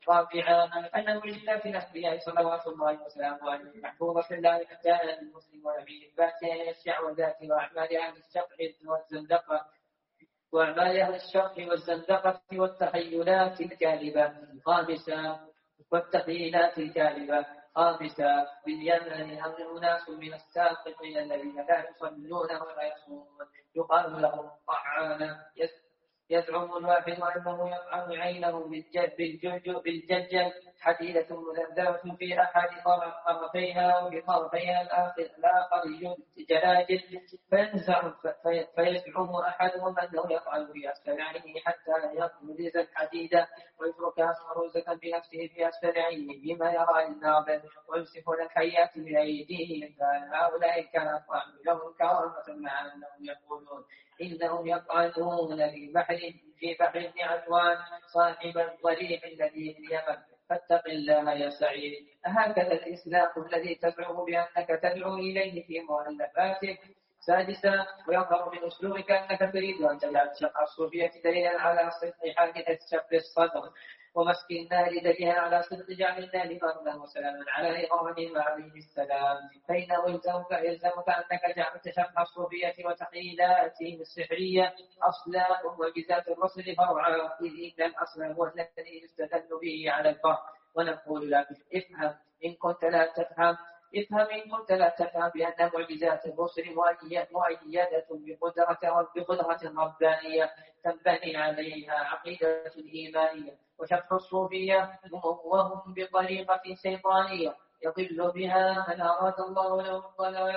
[SPEAKER 2] رابعا أن معجزات الأنبياء صلوات الله وسلامه عليه محفوظة لا يحتاج المسلمون في إثباتها الشعوذات وأعمال أهل الشرع والزندقة وأعمال أهل الشرع والزندقة والتخيلات الكاذبة. خامسا والتخيلات الكاذبة. خامسا باليمن أمر أناس من الساقطين الذين لا يصلون ولا يصومون يقال لهم طعانا يزعم الواحد أنه يطعن عينه بالججل حديدة مذبذبة في أحد طرفيها وبطرفيها الآخر جلاجل فينزع فيزعم أحدهم أنه يطعن في أسفل عينه حتى لا يغمز الحديدة ويتركها مروزة بنفسه في أسفل عينه بما يرى للناظر ويمسكون الحيات بأيديهم. هؤلاء كان الطعن لهم كرامة مع أنهم يقولون إنهم يطعنون في بحر في بحر ابن عدوان صاحب الضريح الذي في اليمن فاتق الله يا سعيد. هكذا الإسلام الذي تدعو بأنك تدعو إليه في مؤلفاتك. سادسا ويظهر من أسلوبك أنك تريد أن تجعل شق الصوفية دليلا على صدق حادثة شق الصدر ومسك النار دليلا على صدق جعل النار فردا وسلاما على إبراهيم عليه السلام. فإنه يلزمك يلزمك أنك جعلت شق الصوفية وتقييداتهم السحرية أصلا ومعجزات الرسل فرعا إذ إن الأصل هو الذي يستدل به على الفرع. ونقول لك افهم إن كنت لا تفهم افهم إن كنت لا تفهم بأن معجزات الرسل مؤيدة بقدرة بقدرة ربانية تنبني عليها عقيدة الإيمانية. وشرح الصوفية وهم بطريقة شيطانية يضل بها من أراد الله له الضلال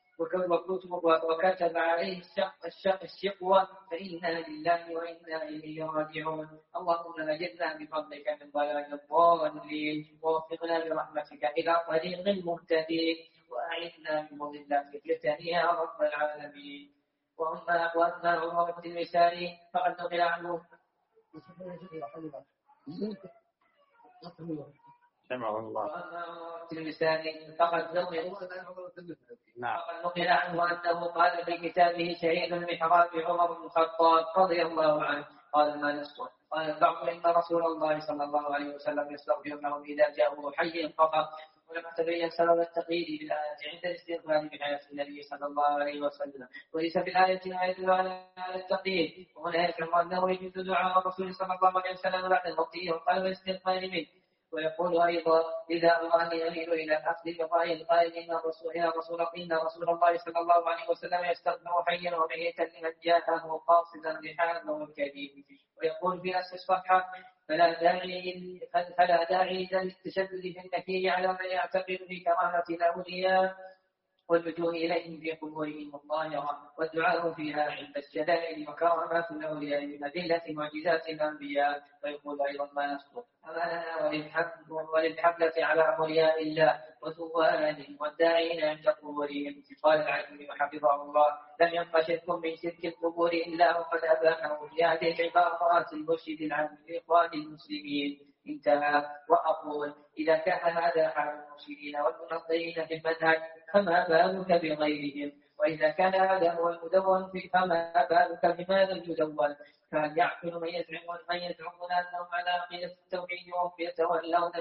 [SPEAKER 2] وكتب عليه الشق الشق الشقوة فإنا لله وإنا إليه راجعون. اللهم أجرنا بفضلك من ضلال الضالين ووفقنا برحمتك إلى طريق المهتدين وأعذنا من مضلات الفتن يا رب العالمين. وأما وأما عروة اللسان فقد نقل عنه
[SPEAKER 1] سمع الله.
[SPEAKER 2] وأما عروة اللسان فقد نقل نقل عنه أنه قال في كتابه شهيد المحراب عمر بن الخطاب رضي الله عنه قال ما نصر قال البعض إن رسول الله صلى الله عليه وسلم يستغفر لهم إذا جاءوا حيا فقط. ولما تبين سبب التقييد بالآية عند الاستغفار بحياة النبي صلى الله عليه وسلم وليس في الآية ما يدل على التقييد. وهنا يفهم أنه يجوز دعاء الرسول صلى الله عليه وسلم بعد موته وقال الاستغفار منه. ويقول أيضا إذا أراني أميل إلى الأخذ بقائل القائل إن رسول إن رسول إن رسول الله صلى الله عليه وسلم يستغفر حيا وميتا لمن جاءه قاصدا لحاله والكريم. ويقول في نفس الصفحة فلا داعي فلا داعي للتشدد في النكير على من يعتقد في كرامة الأولياء واللجوء إليهم في قبورهم الظاهرة والدعاء فيها عند الشدائد وكرامات الأولياء من أدلة معجزات الأنبياء. ويقول أيضا ما نصدق أماننا وللحملة على أولياء الله وثوانهم والداعين عند قبورهم. قال العلم حفظه الله لم يبق شرك من شرك القبور إلا وقد أباحه في هذه العبارات المرشد العام لإخوان المسلمين. انتهى. وأقول إذا كان هذا حال المرشدين والمنظرين في المنهج فما بالك بغيرهم. وإذا كان هذا هو المدون فما بالك بماذا المدون. كان يعقل من يزعمون من يزعمون أنهم على عقيدة التوحيد وهم يتولون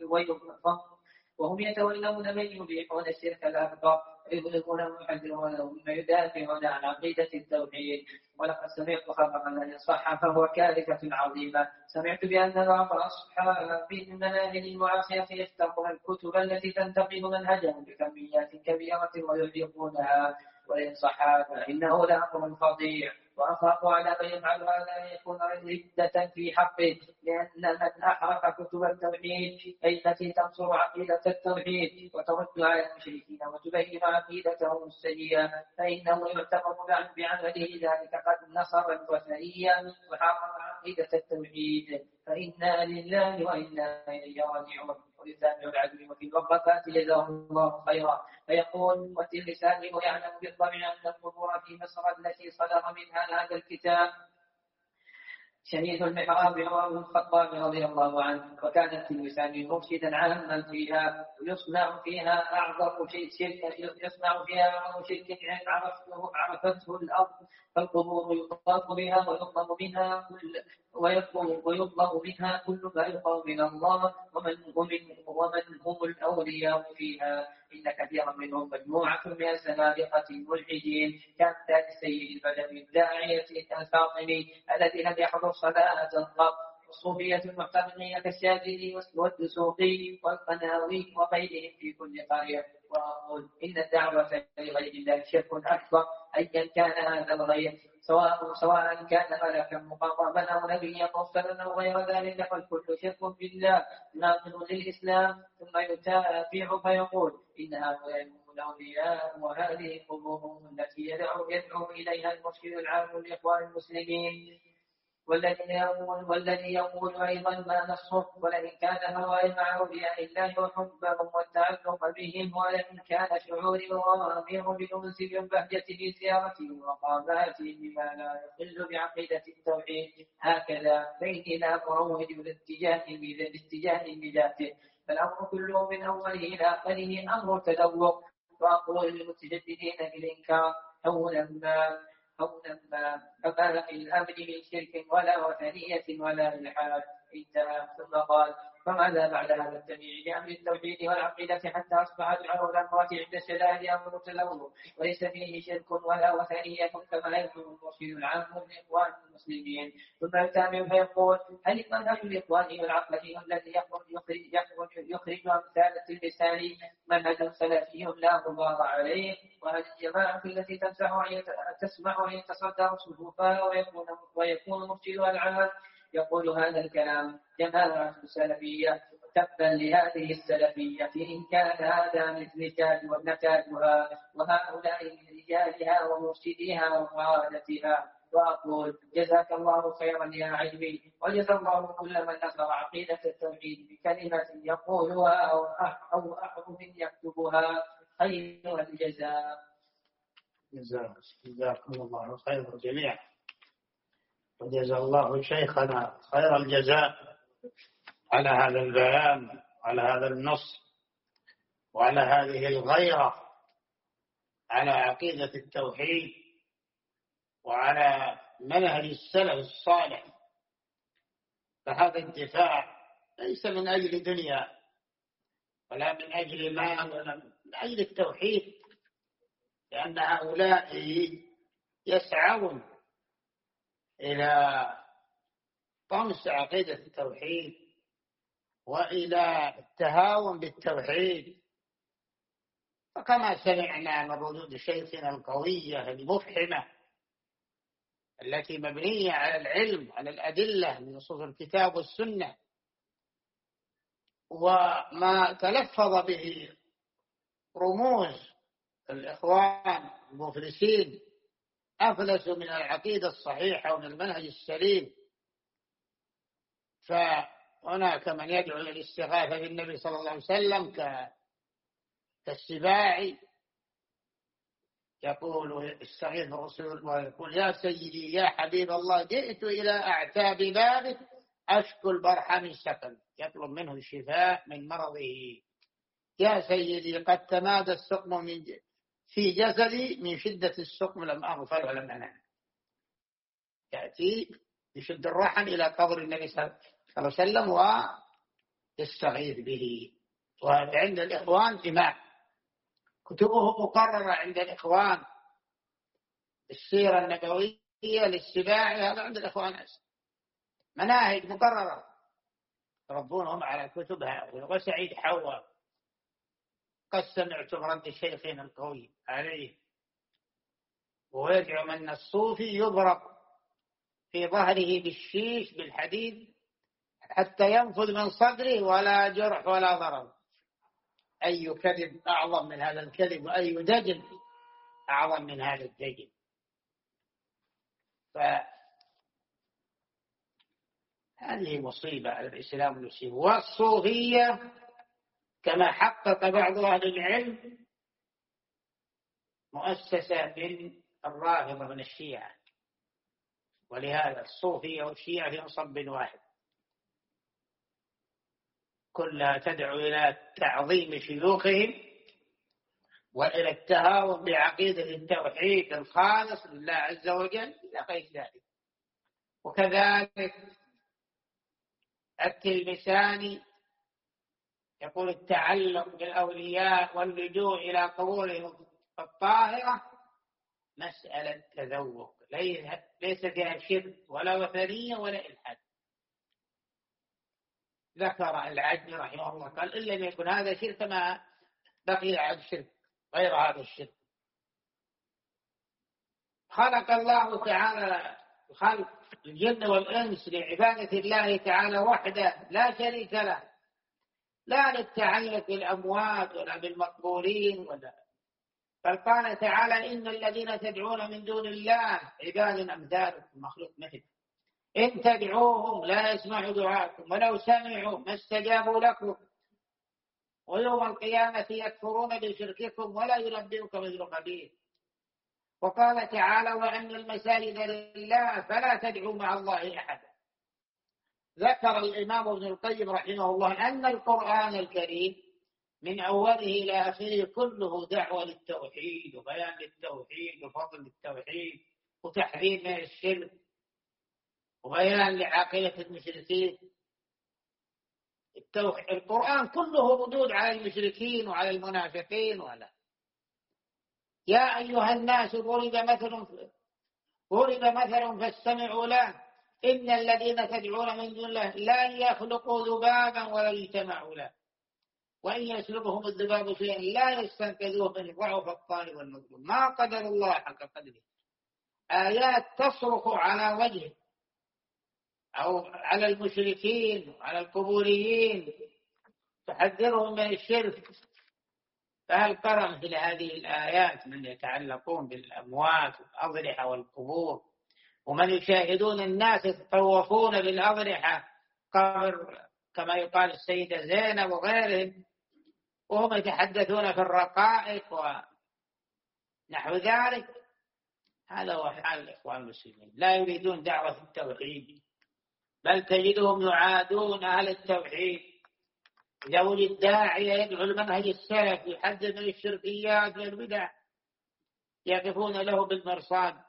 [SPEAKER 2] من وهم يتولون من يبيحون الشرك الأكبر يظلمون ويحذرون ثم يدافعون عن عقيدة التوحيد. ولقد سمعت خبرا الذي صح فهو كارثة عظيمة. سمعت بأن بعض أصحاب المناهج المعاصرة يفتقون الكتب التي تنتقد منهجهم بكميات كبيرة ويحرقونها. وإن صح فإنه لأمر فظيع وأخاف على من يفعل هذا أن يكون ردة في حقه لأن من أحرق كتب التوحيد أي التي تنصر عقيدة التوحيد وترد على المشركين وتبين عقيدتهم السيئة فإنه يعتبر بعمله ذلك قد نصر الوثنية وحرم عقيدة التوحيد. فإنا لله وإنا إليه راجعون. ولسان العدل وفي الوقفات جزاه الله خيرا. فيقول واللسان يعلم بالطبع أن القبور في مصر التي صدر منها هذا الكتاب شهيد المحراب عمر بن الخطاب رضي الله عنه وكانت اللسان مرشدا عاما فيها ويصنع فيها أعظم شرك يصنع فيها أعظم شرك عرفته عرفته الأرض فالقبور يطاف بها ويطلب منها كل ويطلب منها كل ما يطلب من الله ومن, ومن, ومن هم الأولياء فيها. إن كثيرا منهم مجموعة من الزنادقة الملحدين كأمثال السيد البدوي الداعية الفاطمي الذي لم يحضر صلاة القبر، والصوفية المعتنقين كالشاذلي والدسوقي والقناوي وغيرهم في كل قرية. وأقول إن الدعوة لغير الله شرك أكبر أيا كان هذا الغير، سواء سواء كان ملكا مقربا أو نبيا مرسلا أو غير ذلك، فالكل شرك بالله ناقض للإسلام. ثم يتابع فيقول إن هؤلاء هم الأولياء وهذه قبورهم التي يدعو يدعو إليها المرشد العام لإخوان المسلمين. والذي يقول والذي يقول أيضا ما نصه: ولئن كان هوائي مع أولياء الله وحبهم والتعلق بهم، ولئن كان شعوري وغامر بأنس ببهجة زيارتهم وقاماتهم بما لا يخل بعقيدة التوحيد، هكذا فإني لا أروج لاتجاه بذاته، فالأمر كله من أوله إلى آخره أمر تدور. وأقول للمتجددين بالإنكار: هونا ما هونا ما فما في الأمر من شرك ولا وثنية ولا إلحاد. انتهى. ثم قال: فماذا بعد هذا التبيع بأمر التوحيد والعقيدة حتى أصبح دعاء الأموات عند الشدائد أمر تلوث وليس فيه شرك ولا وثنية كما يقول المرشد العام لإخوان المسلمين. ثم يتابع فيقول: هل المنهج الإخواني والعقلي الذي يخرج يخرج يخرج أمثال التلمساني منهج سلفي لا غبار عليه؟ وهل الجماعة التي تسمع أن يتصدر صفوفها ويكون ويكون مرشدها العام يقول هذا الكلام جماعة سلفية؟ تبا لهذه السلفية إن كان هذا نتاجها وهؤلاء من رجالها ومرشديها وقادتها. وأقول: جزاك الله خيرا يا علمي، وجزا الله كل من نصر عقيدة التوحيد بكلمة يقولها أو أحرف يكتبها خير الجزاء.
[SPEAKER 1] جزاكم الله خير الجميع، وجزا الله شيخنا خير الجزاء على هذا البيان وعلى هذا النص وعلى هذه الغيرة على عقيدة التوحيد وعلى منهج السلف الصالح. فهذا الدفاع ليس من أجل دنيا ولا من أجل مال ولا من أجل التوحيد، لأن هؤلاء يسعون إلى طمس عقيدة التوحيد وإلى التهاون بالتوحيد. فكما سمعنا من ردود شيخنا القوية المفحمة التي مبنية على العلم على الأدلة من نصوص الكتاب والسنة، وما تلفظ به رموز الإخوان المفلسين أفلسوا من العقيدة الصحيحة ومن المنهج السليم. فهناك من يدعو إلى الاستغاثة بالنبي صلى الله عليه وسلم كالسباعي، يقول استغيث الرسول ويقول: يا سيدي يا حبيب الله، جئت إلى أعتاب بابك أشكو البرح من سكن، يطلب منه الشفاء من مرضه. يا سيدي قد تمادى السقم من في جسدي من شدة السقم لم أغفر ولم أنام. يأتي يشد الرحم إلى قبر النبي صلى الله عليه وسلم ويستغيث به. وهذا عند الإخوان إمام، كتبه مقررة عند الإخوان. السيرة النبوية للسباعي هذا عند الإخوان أسر. مناهج مقررة ربونهم على كتبها. وسعيد حوا قد سمعت رد شيخنا القوي عليه، ويدعو من الصوفي يضرب في ظهره بالشيش بالحديد حتى ينفذ من صدره ولا جرح ولا ضرر. أي كذب أعظم من هذا الكذب، وأي دجل أعظم من هذا الدجل. فهذه مصيبة على الإسلام المسلم. والصوفية كما حقق بعض أهل العلم مؤسسة من الرافضة من الشيعة، ولهذا الصوفية والشيعة في مصب واحد، كلها تدعو إلى تعظيم شيوخهم وإلى التهاون بعقيدة التوحيد الخالص لله عز وجل إلى غير ذلك. وكذلك التلمساني يقول التعلق بالأولياء واللجوء إلى قبورهم الطاهرة مسألة تذوق، ليس فيها شرك ولا وثنية ولا إلحاد. ذكر العجل رحمه الله قال إن لم يكن هذا شرك ما بقي عن شرك غير هذا الشرك. خلق الله تعالى خلق الجن والإنس لعبادة الله تعالى وحده لا شريك له، لا للتعلق بالأموات ولا بالمقبورين ولا. بل قال تعالى إن الذين تدعون من دون الله عباد أمثالكم مخلوق مثل إن تدعوهم لا يسمعوا دعاءكم ولو سمعوا ما استجابوا لكم ويوم القيامة يكفرون بشرككم ولا ينبئك مثل خبير. وقال تعالى وأن المساجد لله فلا تدعوا مع الله أحدا. ذكر الإمام ابن القيم رحمه الله أن القرآن الكريم من أوله إلى آخره كله دعوة للتوحيد وبيان للتوحيد وفضل التوحيد وتحذير من الشرك وبيان لعاقبة المشركين. القرآن كله ردود على المشركين وعلى المنافقين. ولا يا أيها الناس ضرب مثل ضرب مثل فاستمعوا له إن الذين تدعون من دون الله لا يخلقوا ذبابا ولا يجتمعوا له وإن يسلبهم الذباب شيئا لا يستنقذوه من ضعف الطالب والمظلوم ما قدر الله حق قدره. آيات تصرخ على وجه أو على المشركين وعلى القبوريين تحذرهم من الشرك. فهل قرأ مثل هذه الآيات من يتعلقون بالأموات والأضرحة والقبور ومن يشاهدون الناس يتطوفون بالأضرحة قبر كما يقال السيدة زينب وغيرهم وهم يتحدثون في الرقائق ونحو ذلك؟ هذا هو حال الإخوان المسلمين، لا يريدون دعوة التوحيد بل تجدهم يعادون أهل التوحيد. إذا وجد داعية يدعو المنهج السلف يحذر من الشركيات والبدع يقفون له بالمرصاد.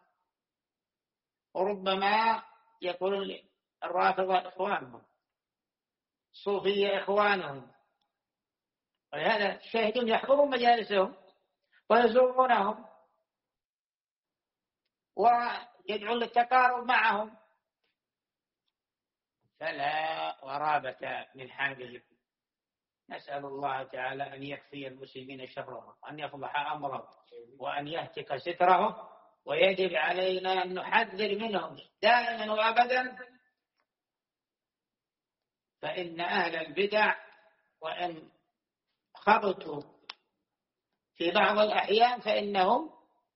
[SPEAKER 1] وربما يقولون الرافضة إخوانهم الصوفية إخوانهم، ولهذا الشاهدون يحضرون مجالسهم ويزورونهم ويدعون للتقارب معهم. فلا غرابة من حالهم. نسأل الله تعالى أن يكفي المسلمين شرهم وأن يفضح أمرهم وأن يهتك سترهم. ويجب علينا أن نحذر منهم دائما وأبدا، فإن أهل البدع وإن خبطوا في بعض الأحيان فإنهم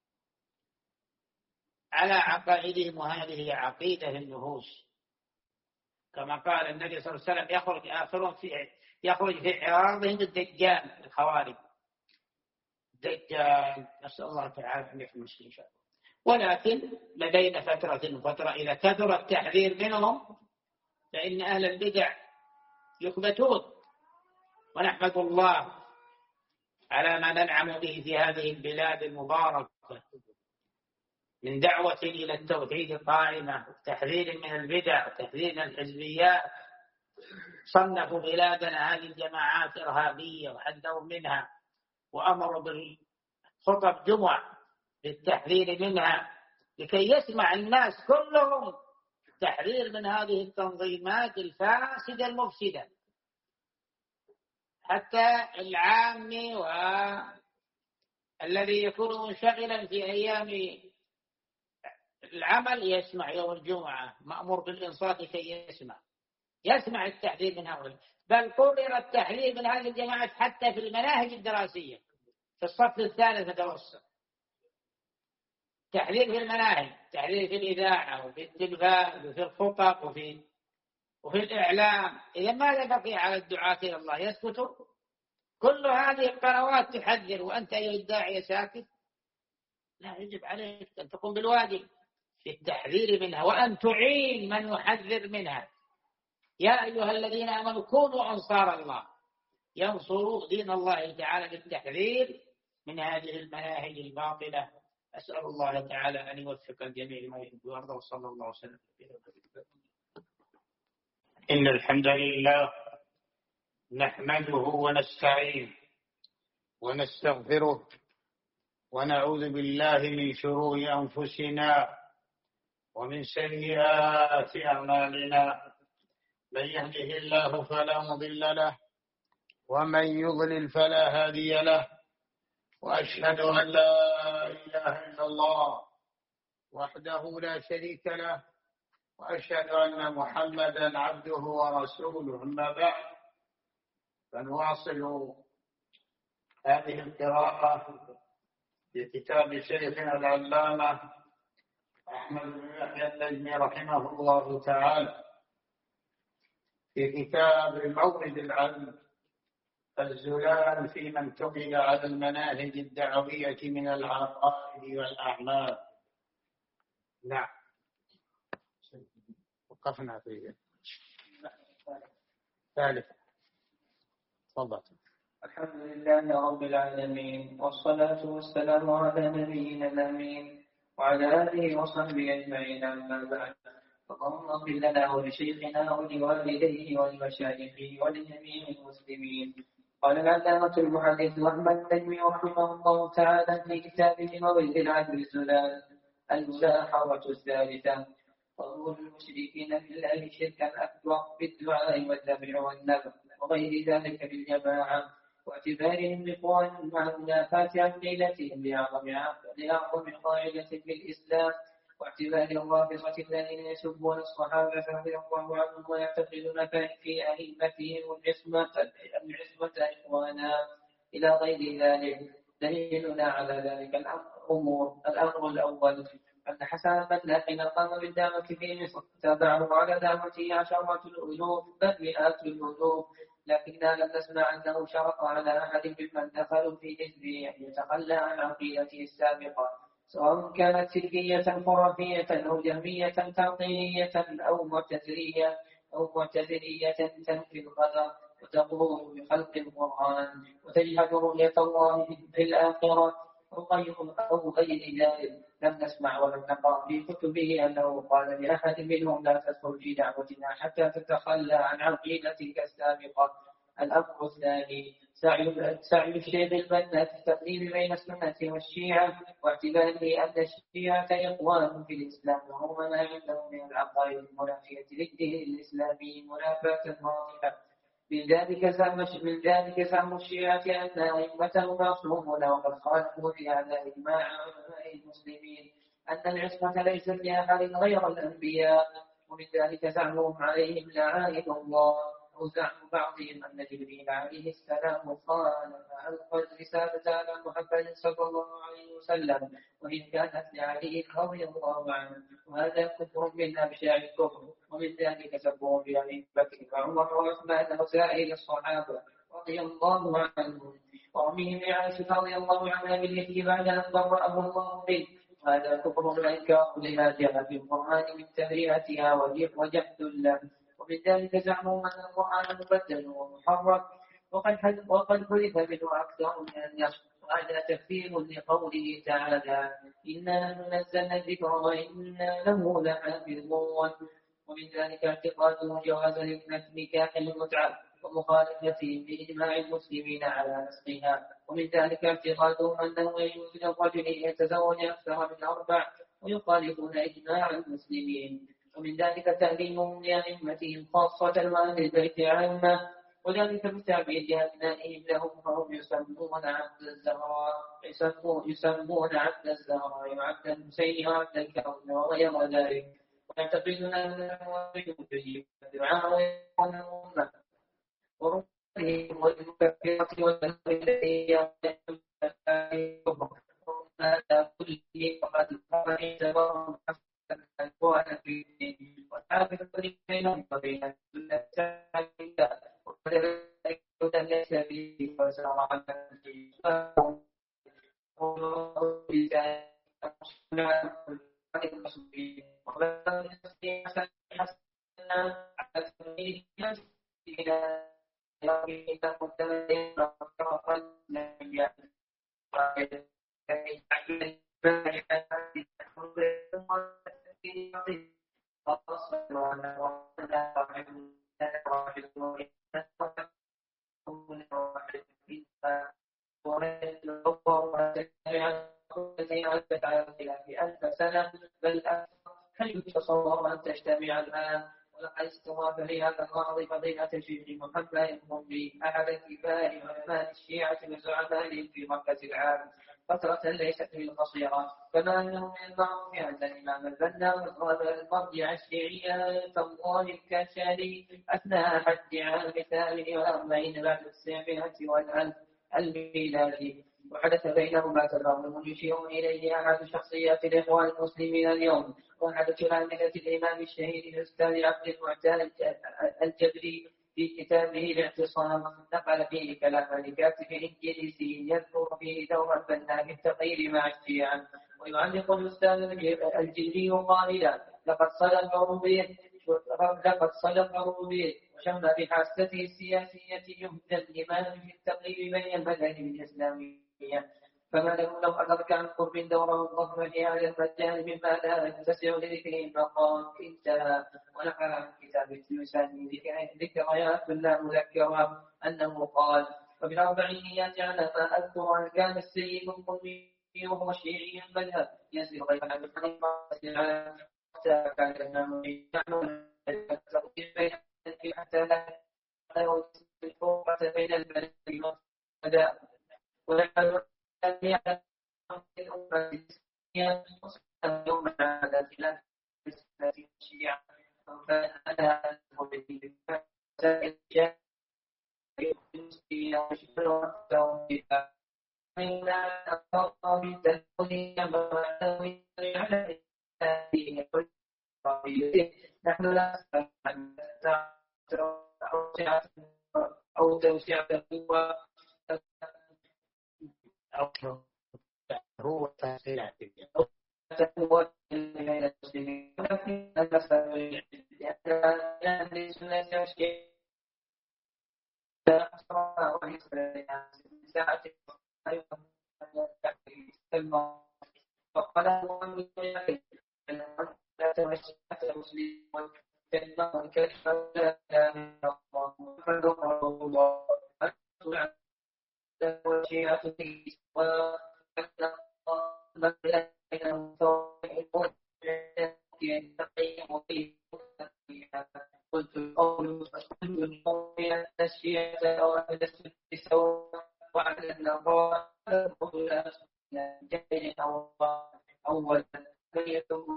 [SPEAKER 1] على عقائدهم وهذه عقيدة النفوس. كما قال النبي صلى الله عليه وسلم يخرج آخرون في يخرج في عراضهم الدجال الخوارج. الدجال نسأل الله تعالى أن يحمي المسلمين. ولكن لدينا فترة وفترة إذا كثر التحذير منهم فإن أهل البدع يكبتون. ونحمد الله على ما ننعم به في هذه البلاد المباركة من دعوة إلى التوحيد القائمة وتحذير من البدع وتحذير من الحزبيات. صنفوا بلادنا هذه الجماعات إرهابية وحذروا منها وأمروا بالخطب جمع للتحذير منها لكي يسمع الناس كلهم التحذير من هذه التنظيمات الفاسدة المفسدة. حتى العامي والذي يكون منشغلا في أيام العمل يسمع يوم الجمعة مأمور بالإنصات كي يسمع يسمع التحذير من هؤلاء. بل قرر التحذير من هذه الجماعات حتى في المناهج الدراسية في الصف الثالث متوسط. تحذير في المناهج، تحذير في الإذاعة وفي التلفاز وفي الخطب وفي وفي الإعلام. إذا ماذا بقي على الدعاة إلى الله؟ يسكتوا؟ كل هذه القنوات تحذر وأنت أيها الداعية ساكت؟ لا، يجب عليك أن تقوم بالواجب في التحذير منها وأن تعين من يحذر منها. يا أيها الذين آمنوا كونوا أنصار الله ينصروا دين الله تعالى بالتحذير من هذه المناهج الباطلة. أسأل الله تعالى أن يوفق الجميع لما يحب ويرضى، وصلى الله وسلم. إن الحمد لله نحمده ونستعينه ونستغفره ونعوذ بالله من شرور أنفسنا ومن سيئات أعمالنا. من يهده الله فلا مضل له ومن يضلل فلا هادي له، وأشهد أن لا إله إلا الله وحده لا شريك له، وأشهد أن محمدا عبده ورسوله. أما بعد، فنواصل هذه القراءة في كتاب شيخنا العلامة أحمد بن يحيى الليثي رحمه الله تعالى، في كتاب مورد العلم الزلال في من انتقل على المناهج الدعوية من العقائد والأعمال. نعم، وقفنا في ثالث. تفضل.
[SPEAKER 2] الحمد لله رب العالمين، والصلاة والسلام على نبينا الأمين وعلى آله وصحبه أجمعين. أما بعد، اللهم اغفر لنا ولشيخنا ولوالديه ولمشايخه ولجميع المسلمين. قال العلامة المحدث أحمد التيمي رحمه الله تعالى في كتابه مورد العلم الزلال الملاحظة الثالثة: قول المشركين بالله شركا أكبر بالدعاء والذبح والنذر وغير ذلك بالجماعة، واعتبارهم بقوانهم مع منافاة عقيدتهم لأعظم قاعدة في الإسلام، واعتبار الرافضة الذين يسبون الصحابة رضي الله عنهم ويعتقدون في أئمتهم العصمة العصمة إخوانا إلى غير ذلك. دليلنا على ذلك الأمر الأمر الأول أن حسن بن حين قام بالدعوة في مصر تابعه على دعوته عشرات الألوف بل مئات الألوف، لكننا لم نسمع أنه شرط على أحد ممن دخلوا في حزبه أن يتخلى عن عقيدته السابقة، سواء كانت سلفية خرافية أو جهمية تعطيلية أو معتزلية أو معتزلية تنفي القدر وتقول بخلق القرآن وتجحد رؤية الله في الآخرة أو غير ذلك. لم نسمع ولم نقرأ في كتبه أنه قال لأحد منهم لا تدخل في دعوتنا حتى تتخلى عن عقيدتك السابقة. الأمر الثاني سعي الشيخ البنا في التقديم بين السنة والشيعة، واعتباره أن الشيعة إخوان في الإسلام وهم ما عندهم من العقائد المنافية للدين الإسلامي منافاة واضحة. من ذلك زعم من ذلك زعم الشيعة أن أئمتهم معصومون، وقد خالفوا في هذا إجماع علماء المسلمين أن العصمة ليست لأحد غير الأنبياء. ومن ذلك زعمهم عليهم لعائن الله، وزعم بعضهم أن جبريل عليه السلام قال فألقى الرسالة على محمد صلى الله عليه وسلم وإن كانت لعلي رضي الله عنه، وهذا كفر من أبشع الكفر. ومن ذلك سبهم بأبي بكر وعمر وعثمان وسائر الصحابة رضي الله عنهم، ورميهم لعائشة رضي الله عنها بالإثم بعد أن برأه الله به، وهذا كفر الإنكار لما جاء في القرآن من تبرئتها وجحد له. ومن ذلك زعموا أن القرآن مبدل ومحرف وقد وقد حذف منه أكثر من النصف، وهذا تفسير لقوله تعالى إنا نزلنا الذكر وإنا له لحافظون. ومن ذلك اعتقاد جواز نكاح المتعة ومخالفتهم بإجماع المسلمين على نسخها. ومن ذلك اعتقادهم أنه يجوز للرجل أن يتزوج أكثر من أربع ويخالفون إجماع المسلمين. ومن ذلك تأليمهم لأئمتهم خاصة وأهل البيت عامة، وذلك بتعبيد أبنائهم لهم فهم يسمون عبد الزهراء يسمون عبد الزهراء وعبد الحسين وعبد الكون وغير ذلك، ويعتقدون أنه يجب الدعاء ويكون الأمة ورمهم والمكفرة والتنبيه هذا كله وقد قال سواء الأكوان في الدين والحافظ بينهم وبين السنة وذلك ليس به وسرعة التي عدت على خلاف ألف سنة بل أكثر. هل يتصور أن تجتمع الآن؟ ولقد استضاف في هذا الغرض فضيلة الشيخ محمد القمري أحد كبار علماء الشيعة وزعمائهم في مكة العام فترة ليست بالقصيرة، كما أنه من المعروف أن الإمام البنا المرجع الشيعي آية الله الكاشاني أثناء حج عام الثامن والأربعين بعد السابعة والألف الميلادي، وحدث بينهما تفاهم يشير إليه أحد شخصيات الإخوان المسلمين اليوم وأحد تلامذة الإمام الشهيد الأستاذ عبد المعتاد الجبري في كتابه الاعتصام، نقل فيه كلام لكاتب إنجليزي يذكر فيه دور البنا في التقرير مع الشيعة، ويعلق الأستاذ الجبري قائلا: لقد صدق روبيه لقد صدق روبيه وشم بحاسته السياسية جهدا لما في التقريب بين المذاهب الإسلامية، فما له لو أدرك عن قرب دوره الضخم في هذا المجال مما لا يتسع لذكره المقام. انتهى. ونقل عن كتاب التلمساني ذكريات لا مذكرة أنه قال: وبالأربعينيات على ما أذكر أن كان السيد القطبي وهو شيعي المذهب ينزل غير عن الحديث حتى كان الإمام يعمل الترتيب بين حتى لا يوجد الفرقة بين البلد والمدى، ونحن نعلم الأمة الإسلامية يوم على خلاف الشيعة فأنا أقول لك نحن لا أو توسعة القوة
[SPEAKER 1] أو هو تفصيلات
[SPEAKER 2] تقوى المسلمين، ولكن المسألة لأن السنة شيء لا أسرع ويسرع ساعة وقال الله لا تمشي المسلمون كلمة كلمة لا إله إلا الله وشيعة قلت القول من الشيعة وأهل السنة سواء وعلى النظام جاهل أولا فيتم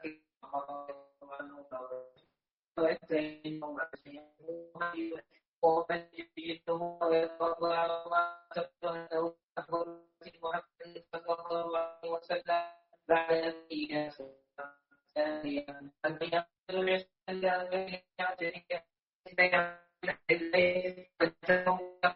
[SPEAKER 2] ومن يجده ويتضع ما تبدأ أخبر محمد صلى الله عليه وسلم بعد أن ثانيا أن يقول الإسلام يعترك بين الليل والتوبة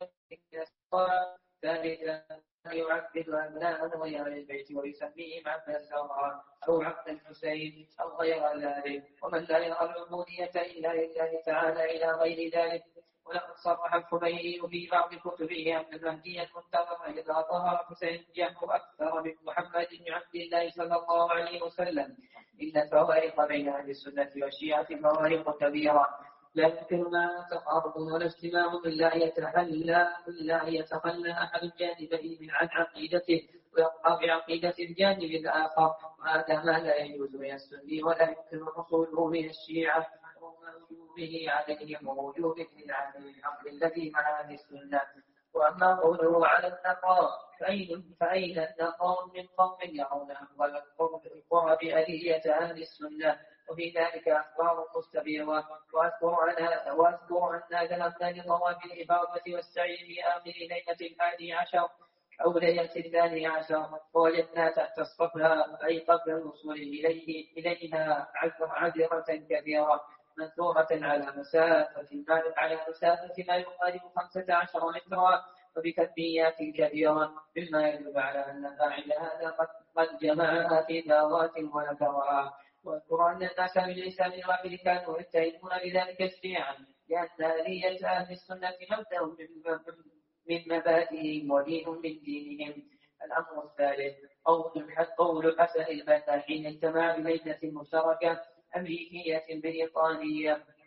[SPEAKER 2] ثالثا أن يعبد أبناء غير البيت ويسميهم عبد الزهراء أو عبد الحسين أو غير ذلك، ومن لا يرى العبودية إلا لله تعالى إلى غير ذلك. ولقد صرح الخميني في بعض كتبه أن المهدي المنتظر إذا ظهر فسينجح أكثر من محمد بن عبد الله صلى الله عليه وسلم. إن الفوارق بين أهل السنة والشيعة فوارق كبيرة لا يمكننا تقارب ولا اجتماع إلا يتخلى إلا يتخلى أحد الجانبين عن عقيدته ويبقى بعقيدة الجانب الآخر، وهذا ما لا يجوز من السني ولا يمكن حصوله من الشيعة به عليهم ووجوب العدل الحق الذي مع أهل السنة. وأما قوله على النقاء فأين, فأين النقاء من قوم يرون أفضل القرى بألية أهل السنة، وفي ذلك أخبار مستبيرة. وأذكر أن وأذكر أن ذهبنا لطواف الإفاضة والسعي في آخر ليلة الحادي عشر أو ليلة الثاني عشر، ووجدنا تحت الصفا أي قبل الوصول إليه إليها عذرة كثيرة منثورة على مسافة على مسافة ما يقارب خمسة عشر مترا وبكميات كثيرة، مما يدل على أن فاعل هذا قد جمعها في ذوات ونكرها. واذكر أن الناس باللسان الواحد كانوا يتهمون بذلك الشيعة لأن آلية أهل السنة مبدأ من مبادئهم ودين من دينهم. الأمر الثالث قول حسن البنا حين اجتمع بلجنة مشتركة أمريكية بريطانية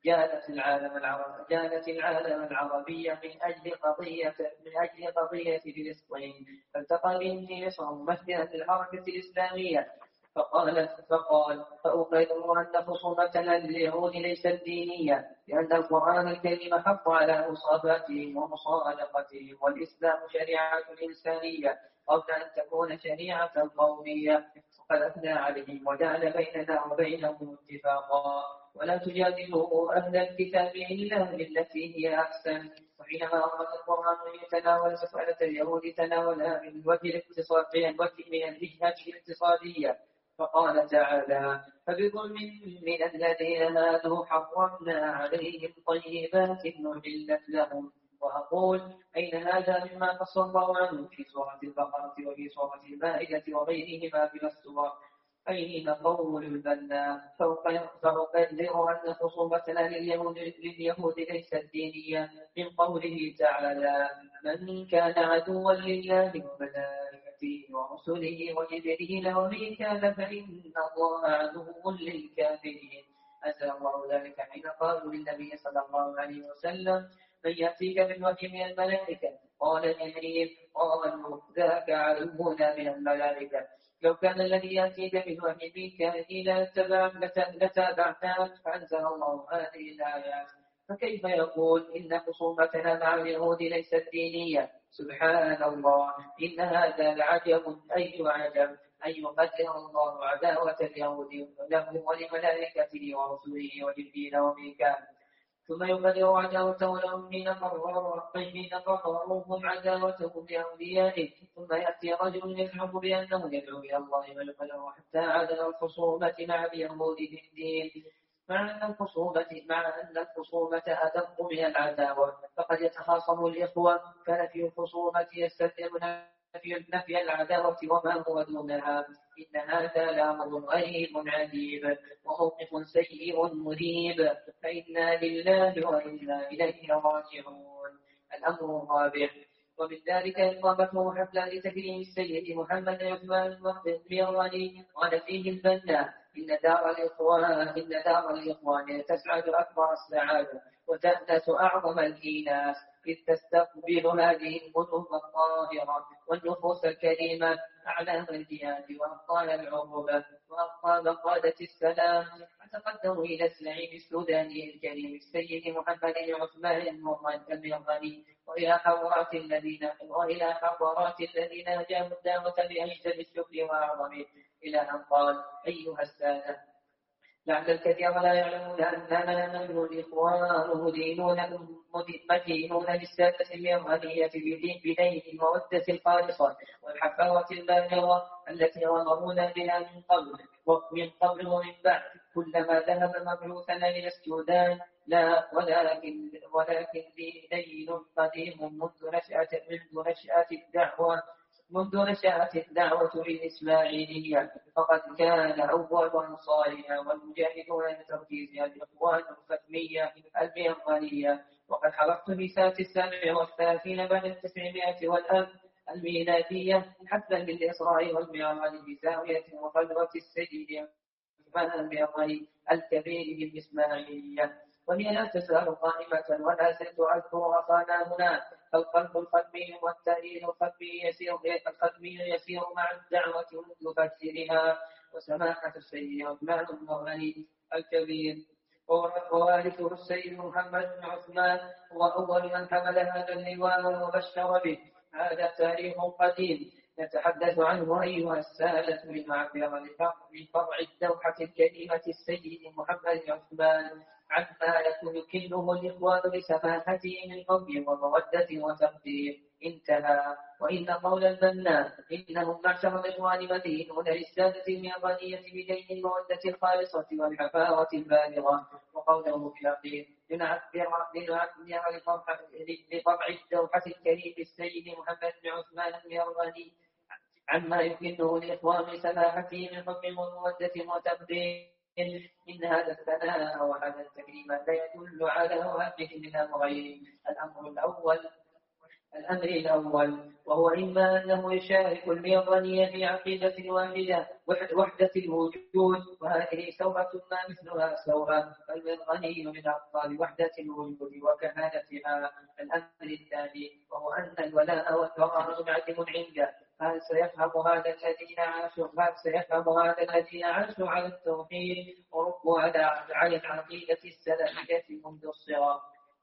[SPEAKER 2] جالت العالم العربي جالت العالم العربية من أجل قضية من أجل قضية فلسطين، فالتقى به مصر ممثلا للحركة الإسلامية، فقال فقال فأقرر أن خصومتنا لليهود ليست دينية، لأن القرآن الكريم حق على مصاباتهم ومصادقتهم، والإسلام شريعة إنسانية قبل أن تكون شريعة قومية، وقد أثنى عليهم وجعل بيننا وبينهم اتفاقا، ولا تجادلوا أهل الكتاب إلا بالتي هي أحسن. وحينما أراد القرآن أن يتناول مسألة اليهود تناولها من الوجه الاقتصادي من الجهة الاقتصادية، فقال تعالى: فبظلم من الذين هادوا حرمنا عليهم طيبات أحلت لهم. وأقول: أين هذا مما قص الله عنه في سورة البقرة وفي سورة المائدة وغيرهما من السور؟ أين قول البناء؟ فأقرر أن خصومتنا لليهود, لليهود ليست دينية من قوله تعالى: من كان عدوا لله وملائكته ورسله وجبريل وميكال فإن الله عدو للكافرين. أنزل الله ذلك حين قالوا للنبي صلى الله عليه وسلم: من يأتيك بالوحي من الملائكة؟ قال جبريل: قالوا ذاك عدونا من الملائكة. لو كان الذي يأتيك بالوحي ميكائيل لتابعناك. فأنزل الله هذه الآيات. فكيف يقول إن خصومتنا مع اليهود ليست دينية؟ سبحان الله، إن هذا لعجب أي عجب، أن يقدر الله عداوة اليهود له ولملائكته ورسله وجبريل وميكائيل، ثم يقدر عداوته لهم حين قررهم عداوتهم لأوليائه، ثم يأتي رجل يزعم بأنه يدعو إلى الله ويقدر حتى عدم الخصومة مع اليهود في الدين، مع أن الخصومة مع أن الخصومة أدق من العداوة، فقد يتخاصم الإخوة، فنفي الخصومة يستلزم نفي العداوة وما هو دونها. إن هذا لأمر غريب عجيب وموقف سيء مريب، فإنا لله وإنا إليه راجعون. الأمر الرابع، ومن ذلك إقامته حفلا لتكريم السيد محمد عثمان المغني، قال فيه البنا: إن دار الإخوان إن دار الإخوان تسعد أكبر السعادة وتأنس أعظم الإيناس، إذ تستقبل هذه القلوب الطاهرة والنفوس الكريمة أعلام الجهاد وأبطال العروبة وأبطال قادة السلام. فتقدموا إلى الزعيم السوداني الكريم السيد محمد عثمان المغني وإلى حضرات الذين وإلى حضرات الذين أجابوا الدعوة بأجل الشكر وأعظمه، إلى أن قال: أيها السادة، لعل الكثير لا يعلمون أننا نحن الإخوان مدينون للسادة المغنية بدين المودة الخالصة والحفاوة البالغة التي غمرونا بها من قبل ومن قبل ومن بعد، كلما ذهب مبعوثنا إلى السودان، لا ولكن ولكن دين قديم منذ نشأة منذ نشأة الدعوة منذ نشأت الدعوة للإسماعيلية، فقد كان أول أنصارها والمجاهدون لتركيزها الإخوان الختمية المغنية. وقد حضرت في سنة السابع والثلاثين بعد التسعمائة والألف الميلادية حفلا للإسراء والمعراج بزاوية وخلوة السيد عثمان المغني الكبير بالإسماعيلية، وهي لا تزال قائمة ولا زلت أذكر أخانا هناك. فالقلب الختمي والتأليل الختمي يسير الختمي يسير مع الدعوة منذ فجرها، وسماحة السيد عثمان المغني الكبير ووارثه السيد محمد بن عثمان هو أول من حمل هذا اللواء وبشر به. هذا تاريخ قديم نتحدث عنه أيها السادة لمعرفة لفرع الدوحة الكريمة السيد محمد عثمان عما يكله الإخوان بسماحته من قول ومودة وتقدير. انتهى. وإن قول البناء: إنهم معشر الإخوان مدينون للسادة المغنية بدين المودة الخالصة والحفاوة البالغة، وقوله في الأخير: لنعبر لطبع الدوحة الكريم السيد محمد بن عثمان المغني عما يكله الإخوان بسماحته من قول ومودة وتقدير. إن هذا الثناء وهذا التكريم لا يدل على واحد من أمرين: الأمر الأول الأمر الأول، وهو إما أنه يشارك اليابانية في عقيدة واحدة وحدة الوجود، وهذه سورة ما مثلها سورة، بل الغني من أبطال وحدة الوجود وكمالتها. الأمر الثاني، وهو أن الولاء والبراء منعدم عنده، هل سيفهم هذا الذين عاشوا هل سيفهم هذا الذين عاشوا على التوحيد وربوا على على العقيدة السلفية منذ الصغر.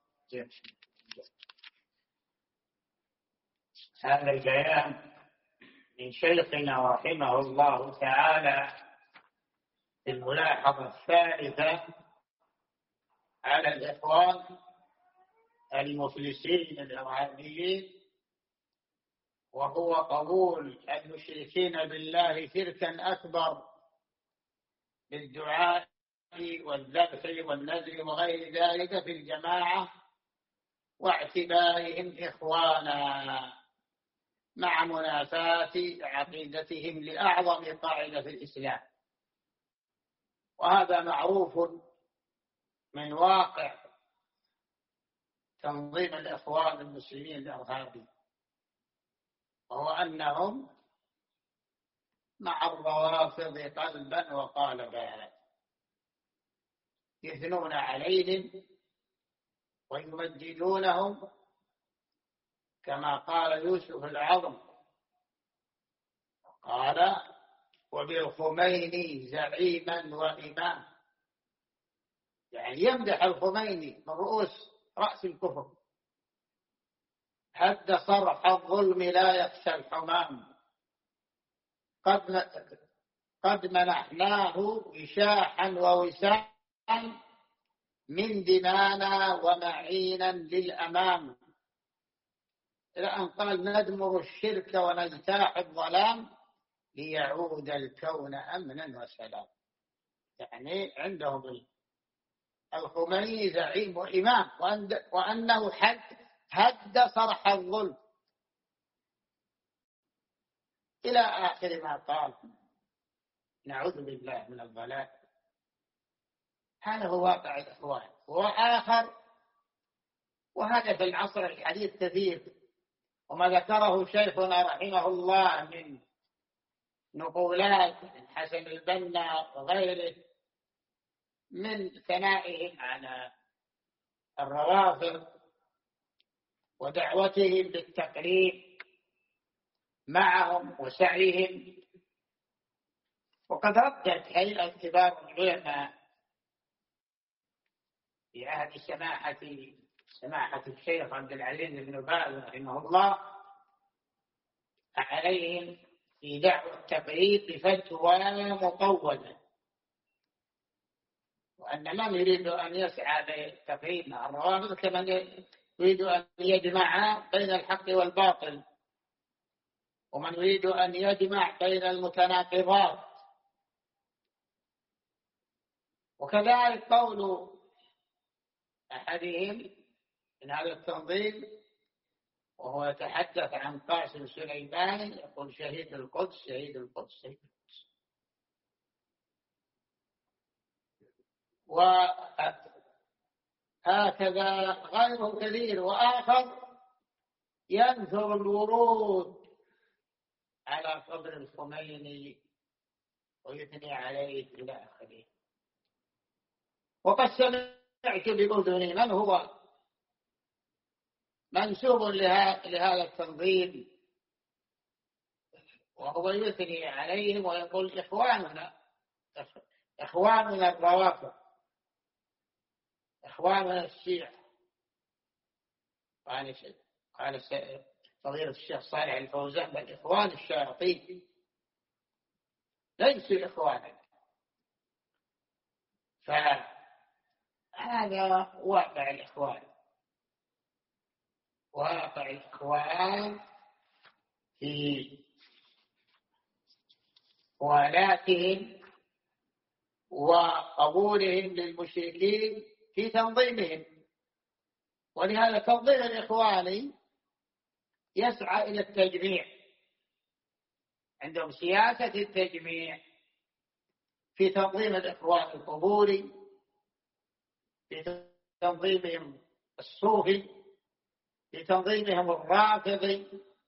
[SPEAKER 1] هذا البيان من شيخنا رحمه الله تعالى في الملاحظة الثالثة على الإخوان المفلسين الإرهابيين، وهو قبول المشركين بالله شركا أكبر بالدعاء والذبح والنذر وغير ذلك في الجماعة، واعتبارهم إخوانا مع منافاة عقيدتهم لأعظم قاعدة في الإسلام. وهذا معروف من واقع تنظيم الإخوان المسلمين الإرهابي، وهو أنهم مع الروافض قلبا وقالبا، يثنون عليهم ويمجدونهم كما قال يوسف العظم، قال وبالخميني زعيما وإمام، يعني يمدح الخميني من رؤوس رأس الكفر. هد صرح الظلم لا يخشى الحمام، قد قد منحناه وشاحا ووساما من دمانا ومعينا للأمام، إلى أن قال ندمر الشرك ونجتاح الظلام ليعود الكون أمنا وسلام. يعني عندهم الخميني زعيم وإمام، وأنه حد هد صرح الظلم إلى آخر ما قال. نعوذ بالله من الضلال. هذا هو واقع الإخوان. وآخر، وهذا في العصر الحديث كثير، وما ذكره شيخنا رحمه الله من نقولات من حسن البنا وغيره من ثنائهم على الروافض ودعوتهم بالتقريب معهم وسعيهم. وقد ردت هيئة كبار العلماء في عهد سماحة سماحة الشيخ عبد العزيز بن باز رحمه الله عليهم في دعوة التقريب بفتوى مطولة، وأن من يريد أن يسعى بالتقريب مع الروافض كمن يريد أن يجمع بين الحق والباطل، ومن يريد أن يجمع بين المتناقضات. وكذلك قول أحدهم من هذا التنظيم وهو يتحدث عن قاسم سليمان، يقول شهيد القدس شهيد القدس شهيد القدس. وهكذا غيره كثير. وآخر ينثر الورود على قبر الخميني ويثني عليه إلى آخره. وقد سمعت بأذني من هو منسوب لهذا التنظيم وهو يثني عليهم ويقول إخواننا إخواننا الروافض، إخواننا الشيعة. قال فضيلة الشيخ صالح الفوزان بل إخوان الشياطين ليسوا إخوانا. فهذا واقع الإخوان، واقع الإخوان في موالاتهم وقبولهم للمشركين في تنظيمهم. ولهذا تنظيم الإخواني يسعى إلى التجميع، عندهم سياسة التجميع في تنظيم الإخوان القبوري، في تنظيمهم الصوفي، في تنظيمهم الرافضي،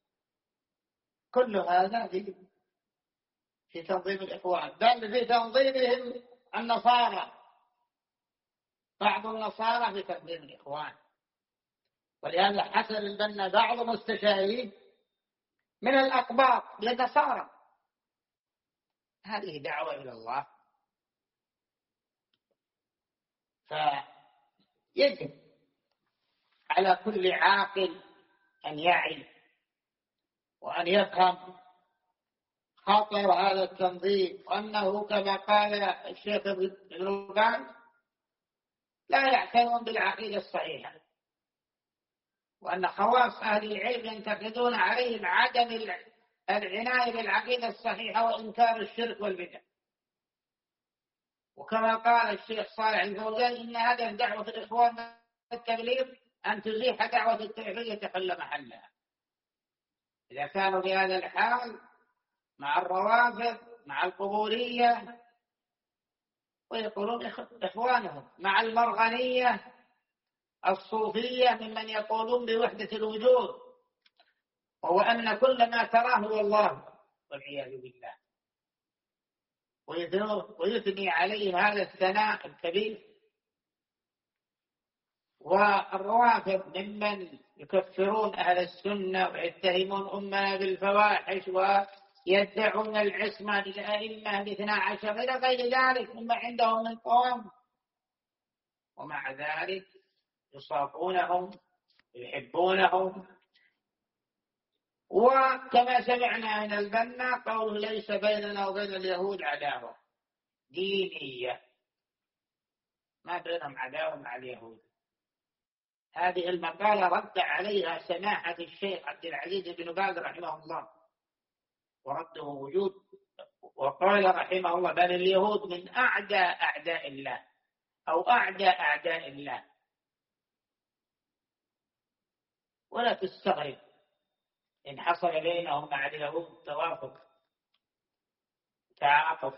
[SPEAKER 1] كل هذا في في تنظيم الإخوان، بل في تنظيمهم النصارى، بعض النصارى في تنظيم الإخوان. ولهذا حسن البنا بعض مستشاريه من الأقباط للنصارى. هذه دعوة إلى الله. فيجب على كل عاقل أن يعي وأن يفهم خطر هذا التنظيم، وأنه كما قال الشيخ ابن باز لا يعتنون بالعقيدة الصحيحة، وأن خواص أهل العلم ينتقدون عليهم عدم العناية بالعقيدة الصحيحة وإنكار الشرك والبدع. وكما قال الشيخ صالح الفوزان إن هذا دعوة الإخوان التبليغ أن تزيح دعوة التوحيد تحل محلها. إذا كانوا بهذا الحال مع الروافض مع القبورية، ويقولون إخوانهم مع المرغنية الصوفية ممن يقولون بوحدة الوجود، وهو أن كل ما تراه هو الله والعياذ بالله، ويثني عليه هذا الثناء الكبير. والروافض ممن يكفرون أهل السنة ويتهمون أمنا بالفواحش ويدعون العصمة للأئمة الاثنى عشر إلى غير ذلك مما عندهم من قوم، ومع ذلك يصافونهم يحبونهم. وكما سمعنا من البنا قوله ليس بيننا وبين اليهود عداوة دينية، ما بينهم عداوة مع اليهود. هذه المقالة رد عليها سماحة الشيخ عبد العزيز بن باز رحمه الله ورده وجود، وقال رحمه الله بل اليهود من أعداء أعداء الله أو أعداء أعداء الله. ولا تستغرب إن حصل بينهم مع اليهود توافق تعاطف.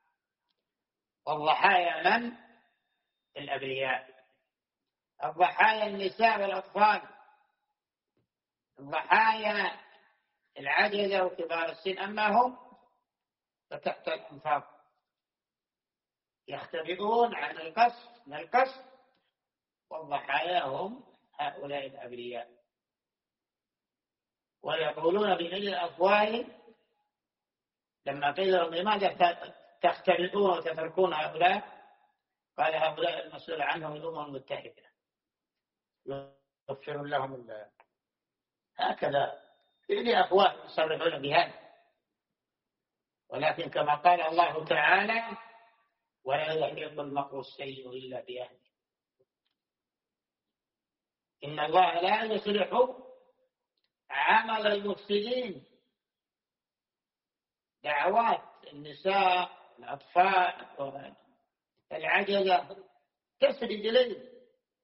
[SPEAKER 1] والضحايا من؟ الأبرياء، الضحايا النساء والأطفال، الضحايا العجزة وكبار السن. أما هم فتحت الأنفاق يختبئون عن القصد من القصد، والضحايا هم هؤلاء الأبرياء. ويقولون بملء الأفواه لما قيل لهم لماذا تختبئون وتتركون هؤلاء، قال هؤلاء المسؤول عنهم الأمم المتحدة يغفر لهم الله. هكذا بملء أفواه يصرحون بهذا. ولكن كما قال الله تعالى ولا يحيق المكر السيء إلا بأهله، إن الله لا يصلح عمل المفسدين. دعوات النساء الأطفال العجزة تسرد إليه.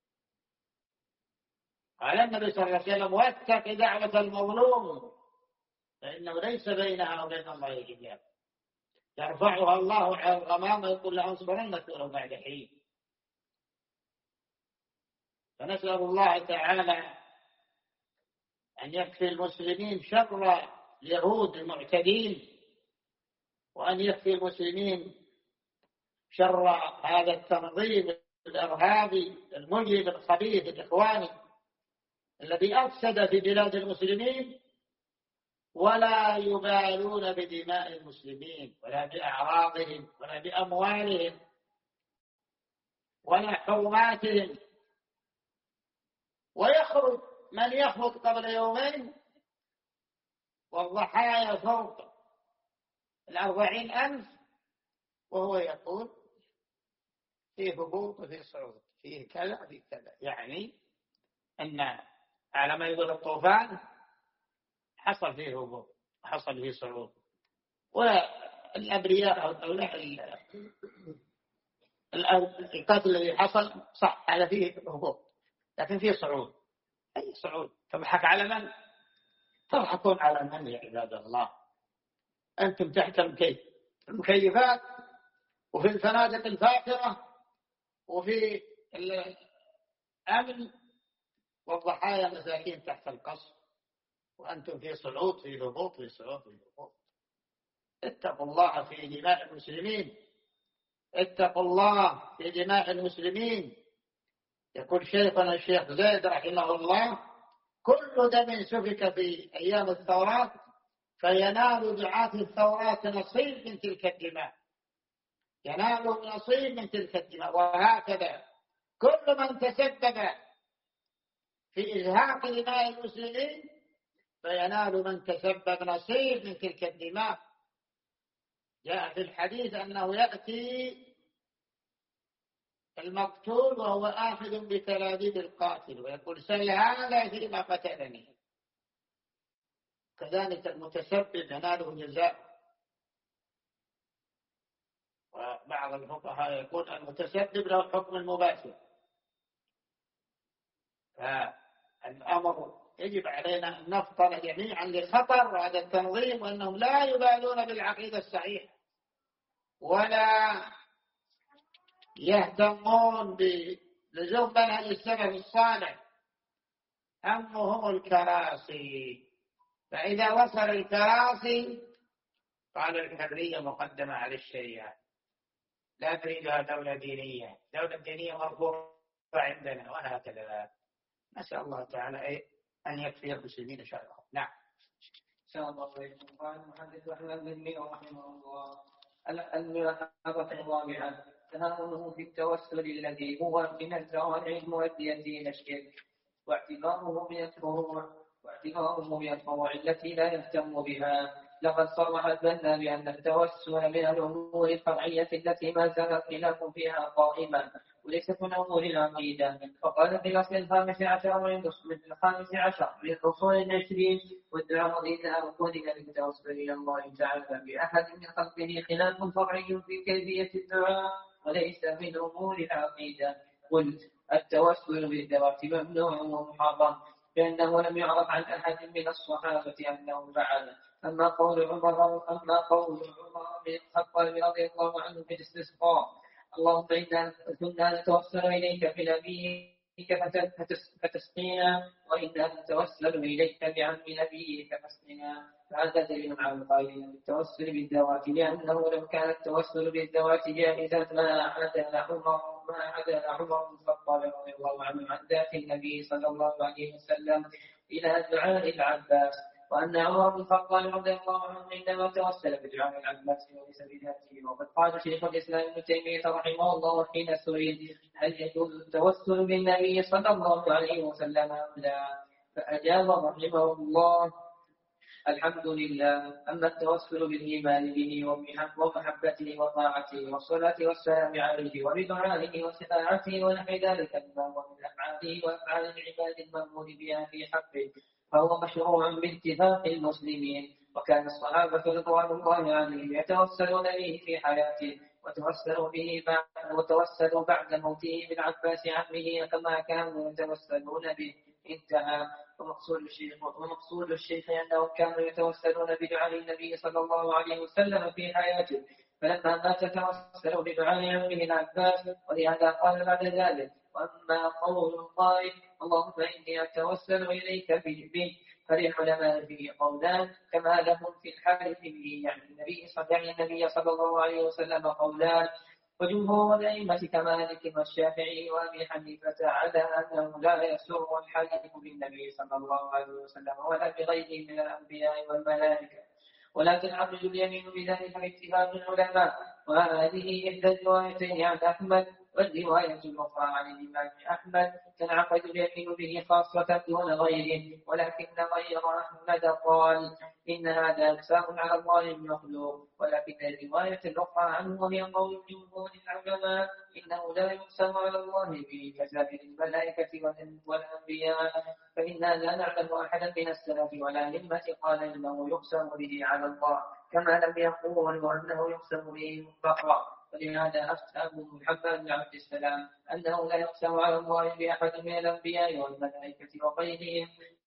[SPEAKER 1] قال النبي صلى الله عليه وسلم واتق دعوة المظلوم فإنه ليس بينها وبين الله حجاب يرفعها الله على الغمام ويقول له انصرنك ولو بعد حين. فنسأل الله تعالى أن يكفي المسلمين شر اليهود المعتدين، وأن يكفي المسلمين شر هذا التنظيم الإرهابي المجرم الخبيث الإخواني الذي أفسد في بلاد المسلمين، ولا يبالون بدماء المسلمين ولا بأعراضهم ولا بأموالهم ولا حرماتهم. ويخرج من يخرج قبل يومين والضحايا فوق الأربعين ألف وهو يقول فيه هبوط وفيه صعود فيه كذا فيه كذا، يعني أن على ما يقول الطوفان حصل فيه هبوط وحصل فيه صعود. والأبرياء أو القتل الذي حصل صح على فيه هبوط لكن فيه صعود. أي صعود؟ تضحك على من؟ تضحكون على من يا عباد الله؟ أنتم تحت المكيفات وفي الفنادق الفاخرة وفي الأمن والضحايا مساكين تحت القصر، وأنتم في صعود في هبوط في صعود في هبوط. اتقوا الله في دماء المسلمين، اتقوا الله في دماء المسلمين. يقول شيخنا الشيخ زيد رحمه الله: كل دم سفك في أيام الثورات فينال دعاة الثورات نصيب من تلك الدماء، ينال نصيب من تلك الدماء. وهكذا كل من تسبب في إزهاق دماء المسلمين فينال من تسبب نصيب من تلك الدماء. جاء في الحديث أنه يأتي المقتول وهو آخذ بتلابيب القاتل ويقول: سل هذا فيما قتلني. كذلك المتسبب يناله جزاء. وبعض الفقهاء يقول المتسبب له حكم المباشر. فالأمر يجب علينا أن نفطن جميعا لخطر هذا التنظيم، وأنهم لا يبالون بالعقيدة الصحيحة ولا يهتمون بلزوم منهج السلف الصالح، همهم الكراسي. فإذا وصل الكراسي قال الحرية مقدمة على الشريعة، لا نريدها دولة دينية، دولة دينية مرفوضة عندنا، وهكذا. نسأل الله تعالى أن يكفي المسلمين شرهم. نعم.
[SPEAKER 2] شاء الله عليكم. قال المحدث أحمد بن مير رحمه الله: الملاحظة الرابعة تهاونه في التوسل الذي هو من الزوارع المؤدية إلى الشرك، واعتباره من الفروع واعتباره من الفروع التي لا يهتم بها. لقد صرح البنا بأن التوسل من الأمور الفرعية التي ما زال الخلاف فيها قائما وليست من أمور العقيدة. فقال في الأصل الخامس عشر من الخامس عشر من الأصول العشرين: والدعاء إذا أركن بالتوسل إلى الله تعالى بأحد من خلقه خلاف فرعي في كيفية الدعاء وليس من أمور العقيدة. قلت: التوسل بالذوات ممنوع ومحرم، لأنه لم يعرف عن أحد من الصحابة أنه فعل. أما قول عمر أما قول عمر بن الخطاب رضي الله عنه في الاستسقاء: اللهم إنا كنا نتوسل إليك بنبيك فتسقينا، وإنا نتوسل إليك بعم نبيك فاسقنا، فهذا دليل على القائلين بالتوسل بالذوات، لأنه لو كان التوسل بالذوات جائزا ما عدل عمر ما عدل عمر بن الخطاب رضي الله عنه عن ذات النبي صلى الله عليه وسلم إلى دعاء العباس، وأن عمر بن الخطاب رضي الله عنه عندما توسل بدعاء العباس وليس بذاته. وقد قال شيخ الإسلام ابن تيمية رحمه الله حين سئل: هل يجوز التوسل بالنبي صلى الله عليه وسلم أم لا؟ فأجاب رحمه الله: الحمد لله. أما التوسل بالإيمان به ومحبته وطاعته والصلاة والسلام عليه وبدعائه وشفاعته ونحو ذلك مما هو من أفعاله وأفعال العباد المأمور بها في حقه، فهو مشروع باتفاق المسلمين. وكان الصحابة رضوان الله عليهم يتوسلون به في حياته، وتوسلوا به بعد وتوسلوا بعد موته بالعباس عمه كما كانوا يتوسلون به. انتهى. ومقصود الشيخ ومقصود الشيخ أنهم كانوا يتوسلون بدعاء النبي صلى الله عليه وسلم في حياته، فلما مات توسلوا بدعاء عمه العباس، ولهذا قال بعد ذلك: وأما قول القائل اللهم إني أتوسل إليك به، فللعلماء به قولان كما لهم في الحالف به، يعني النبي صلى الله عليه وسلم قولان. وجمهور الأئمة كمالك والشافعي وأبي حنيفة على أنه لا يسر الحديث بالنبي صلى الله عليه وسلم ولا بغيره من الأنبياء والملائكة، ولكن عقد اليمين بذلك باتفاق العلماء. وهذه إحدى الروايتين عن أحمد، والرواية الأخرى عن الإمام أحمد تنعقد اليمين به خاصة دون غيره، ولكن غير أحمد قال إن هذا إقسام على الله المخلوق. ولكن الرواية الأخرى عنه وهي قول جمهور العلماء إنه لا يقسم على الله به كسائر الملائكة والأنبياء، فإنا لا نعلم أحدا من السلف ولا الأئمة قال إنه يقسم به على الله، كما لم يقول وأنه يقسم به مطلقا. ولهذا أفتى أبو محمد بن عبد السلام أنه لا يقسم على الله بأحد من الأنبياء والملائكة وغيرهم،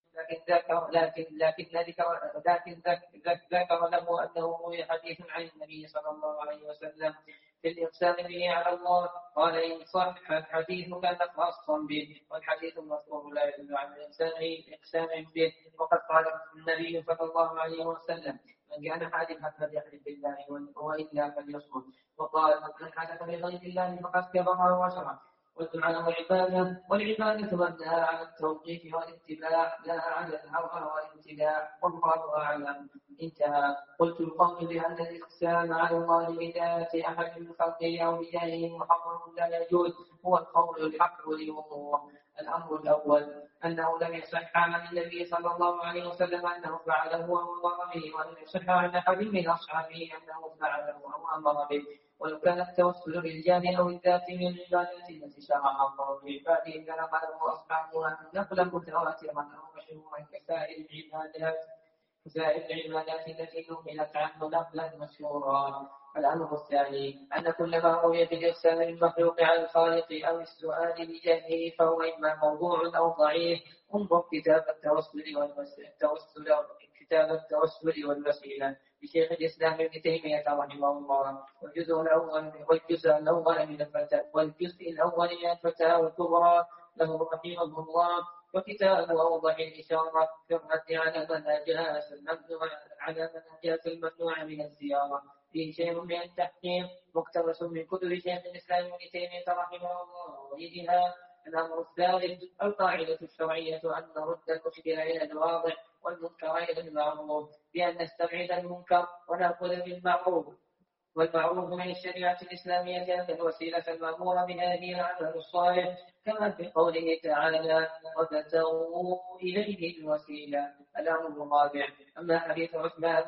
[SPEAKER 2] لكن ذكر لكن لكن ذكر لكن ذكر له أنه روي حديث عن النبي صلى الله عليه وسلم في الإقسام به على الله، قال إن صح الحديث كان خاصا به، والحديث المذكور لا يدل على الإقسام به. وقد قال النبي صلى الله عليه وسلم من كان حالفا فليحلف بالله وإلا فليصمت، وقال من حلف بغير الله فقد كفر وشرك. قلت عنه العبادة، والعبادة مبناها على التوقيف والاتباع لا على الهوى والامتداع، والله أعلم. انتهى. قلت القول بأن الإقسام على الله بذات أحد من خلقه أو بجاهه محرم لا يجوز هو القول الحق لوقوعه. الأمر الأول أنه لم يصح عن النبي صلى الله عليه وسلم أنه فعله أو أمر به، ولم يصح عن أحد من أصحابه أنه فعله أو أمر به. ولو كان التوسل بالجاه أو الذات من العبادات التي شرعها الله بعباده لنقله أصحابها نقلا متواترا أو مشروعا كسائر العبادات كسائر العبادات التي نقلت عنه نقلا مشهورا. الأمر الثاني أن كل ما روي بالإحسان المخلوق على الخالق أو السؤال بجهله فهو إما موضوع أو ضعيف. انظر كتاب التوسل والوسيلة كتاب التوسل والوسيلة لشيخ الإسلام ابن تيمية رحمه الله، والجزء الأول والجزء الأول من الفتاوى والجزء الأول من الفتاوى الكبرى له رحمه الله، وكتاب أوضح الإشارة في الرد على من أجاز الممنوع على من أجاز الممنوع من الزيارة فيه شيء من التحكيم مقتبس من كتب شيخ الإسلام ابن تيمية رحمه الله وغيرها. الأمر الثالث القاعدة الشرعية أن نرد المشكل إلى الواضح والمنكر إلى المعروف، بأن نستبعد المنكر ونأخذ بالمعروف، والمعروف من الشريعة الإسلامية أن الوسيلة المأمورة بها هي العمل الصالح، كما في قوله تعالى وابتغوا إليه الوسيلة. الأمر الرابع أما حديث عثمان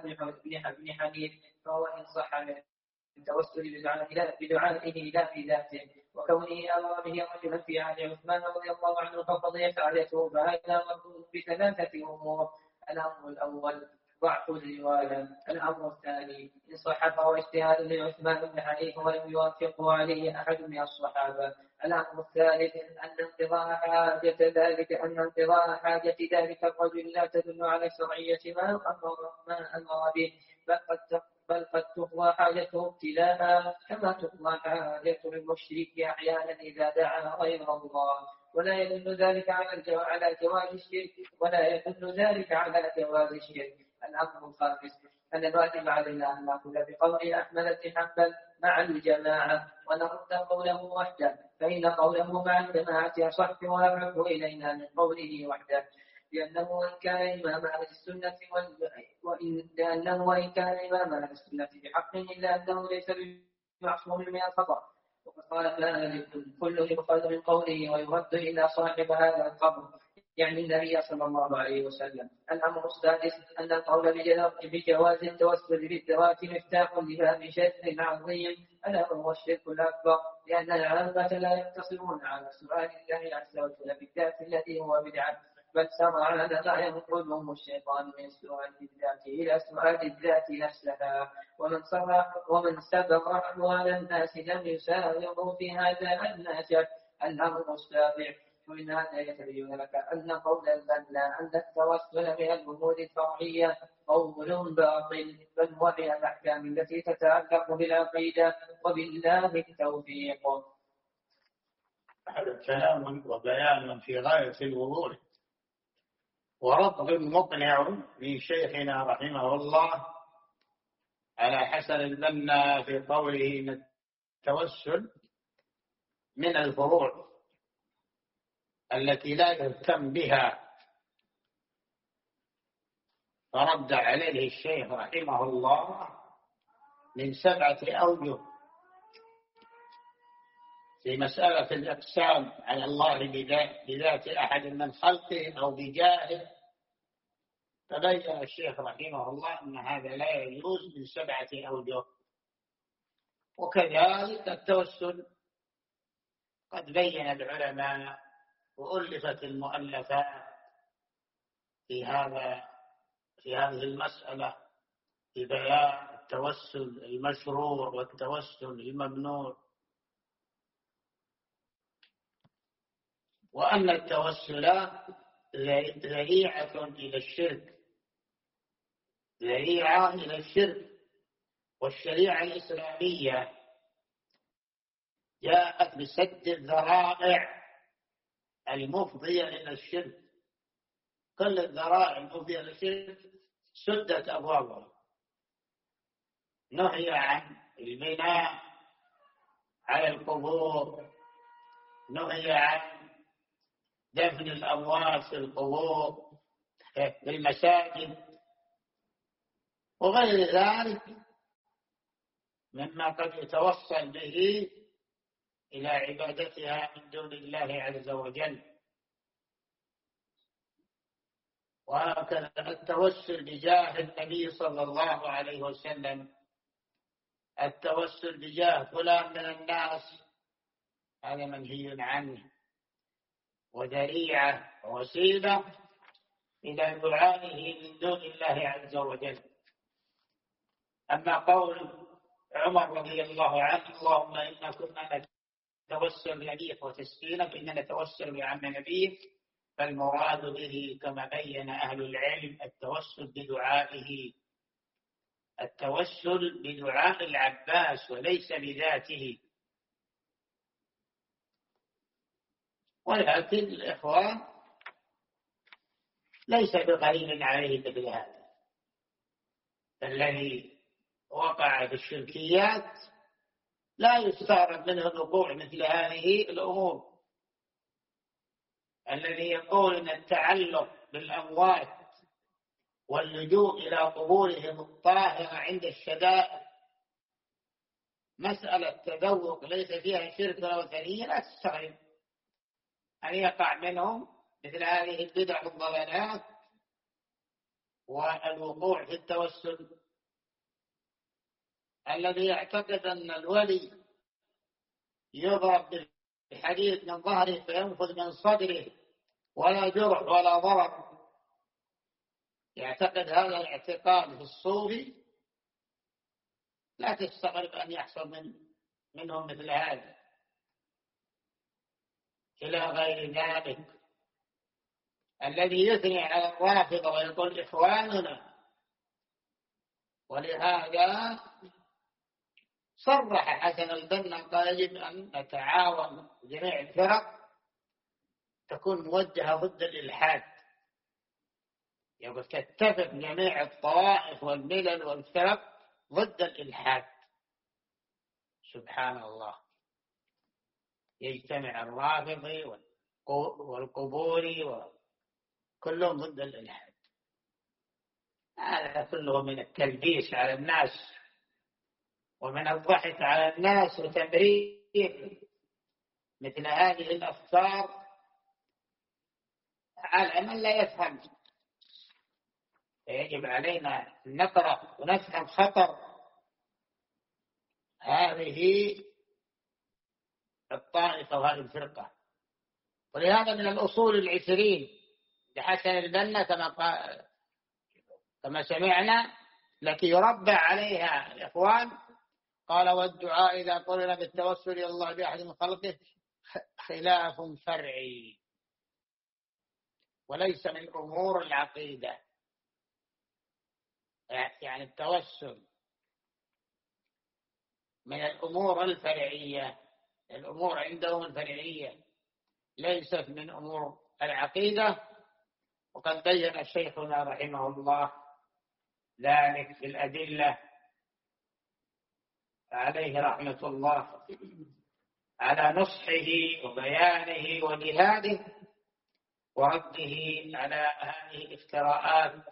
[SPEAKER 2] بن حنيف فهو إن صح من التوسل بدعائه لا بذاته، وكونه أمر به رجلا في عهد عثمان رضي الله عنه فقضي فعلته، فهذا مربوط بثلاثة أمور. الأمر الأول ضعف الرواية. الأمر الثاني إن صح فهو اجتهاد لعثمان بن حنيف ولم يوافقه عليه أحد من الصحابة. الأمر الثالث أن انقضاء حاجة ذلك أن انقضاء حاجة ذلك الرجل لا تدل على شرعية ما أمر ما أمر به، بل قد بل قد تقضى حاجته ابتلاء كما تقضى حاجة المشرك أحيانا إذا دعا غير الله، ولا يدل ذلك على على جواز الشرك ولا يدل ذلك على جواز الشرك. الأمر الخامس أن الواجب علينا أن نأخذ بقول أحمد بن حنبل مع الجماعة ونرد قوله وحده، فإن قوله مع الجماعة أصح وأحب إلينا من قوله وحده، لأنه وإن كان إمام أهل السنة وإن لأنه وإن كان إمام أهل السنة بحق إلا أنه ليس بمعصوم من الخطأ. وقد قال مالك كل يؤخذ من قوله ويرد إلى صاحب هذا القبر، يعني النبي صلى الله عليه وسلم. الأمر السادس أن القول بجواز التوسل بالذوات مفتاح لباب شر عظيم ألا هو الشرك الأكبر، لأن العامة لا يقتصرون على سؤال الله عز وجل بالذات الذي هو بدعة، بل سمع على ما ينقلهم الشيطان من سؤال الذات إلى سؤال الذات نفسها. ومن سبق ومن سبق أحوال الناس لم يساوغوا في هذا الناجح. الأمر السابع ومن هذا يتبين لك أن قول البنا أن التوسل من الأمور الفرعية قول باطل، بل هو من الأحكام التي تتعلق بالعقيدة، وبالله التوفيق.
[SPEAKER 1] هذا كلام وبيان في غاية الوضوح، ورد مقنع من شيخنا رحمه الله على حسن البنا في قوله إن التوسل من الفروع التي لا يهتم بها، فرد عليه الشيخ رحمه الله من سبعة أوجه في مسألة الإقسام على الله بذات أحد من خلقه أو بجاهه، تبين الشيخ رحمه الله أن هذا لا يجوز من سبعة أوجه. وكذلك التوسل قد بين العلماء وألفت المؤلفات في هذا في هذه المسألة في بيان التوسل المشروع والتوسل الممنوع، وأن التوسل ذريعة إلى الشرك، ذريعة إلى الشرك. والشريعة الإسلامية جاءت بسد الذرائع المفضية إلى الشرك. كل الذرائع المفضية إلى الشرك سدت أبوابها. نهي عن البناء على القبور، نهي عن دفن الأموات في القبور في المساجد وغير ذلك مما قد يتوصل به إلى عبادتها من دون الله عز وجل. وهكذا التوسل بجاه النبي صلى الله عليه وسلم، التوسل بجاه فلان من الناس، هذا منهي عنه وذريعة ووسيلة إلى دعائه من دون الله عز وجل. أما قول عمر رضي الله عنه اللهم إنا كنا نتوسل بنبيك وتسكينك إننا نتوسل بعم نبيك، فالمراد به كما بين أهل العلم التوسل بدعائه، التوسل بدعاء العباس وليس بذاته. ولكن الإخوان ليس بغريب عليه مثل هذا. الذي وقع في الشركيات لا يستغرب منه الوقوع مثل هذه الأمور. الذي يقول أن التعلق بالأموات واللجوء إلى قبورهم الطاهرة عند الشدائد مسألة تذوق ليس فيها شرك ولا وثنية، لا تستغرب أن يقع منهم مثل هذه البدع والضلالات والوقوع في التوسل. الذي يعتقد أن الولي يضرب بالحديد من ظهره فينفذ من صدره ولا جرح ولا ضرر، يعتقد هذا الاعتقاد في الصوفي، لا تستغرب أن يحصل من منهم مثل هذا. إلى غير ذلك الذي يثني على الرافضة ويقول إخواننا، ولهذا صرح حسن البنا قال يجب أن نتعاون جميع الفرق تكون موجهة ضد الإلحاد، يقول تتفق جميع الطوائف والملل والفرق ضد الإلحاد. سبحان الله، يجتمع الرافضي والقبوري وكلهم ضد الإلحاد. هذا كله من التلبيس على الناس ومن الضحك على الناس وتبرير مثل هذه الأفكار على من لا يفهم. يجب علينا أن نقرأ ونفهم خطر هذه الطائفة وهذه الفرقة. ولهذا من الأصول العشرين لحسن البنا كما قال كما سمعنا التي يربع عليها الإخوان، قال والدعاء إذا قلنا بالتوسل إلى الله بأحد من خلقه خلاف فرعي وليس من أمور العقيدة. يعني التوسل من الأمور الفرعية، الأمور عندهم الفرعية ليست من أمور العقيدة. وقد بين شيخنا رحمه الله ذلك في الأدلة عليه رحمة الله على نصحه وبيانه وجهاده ورده على هذه الافتراءات.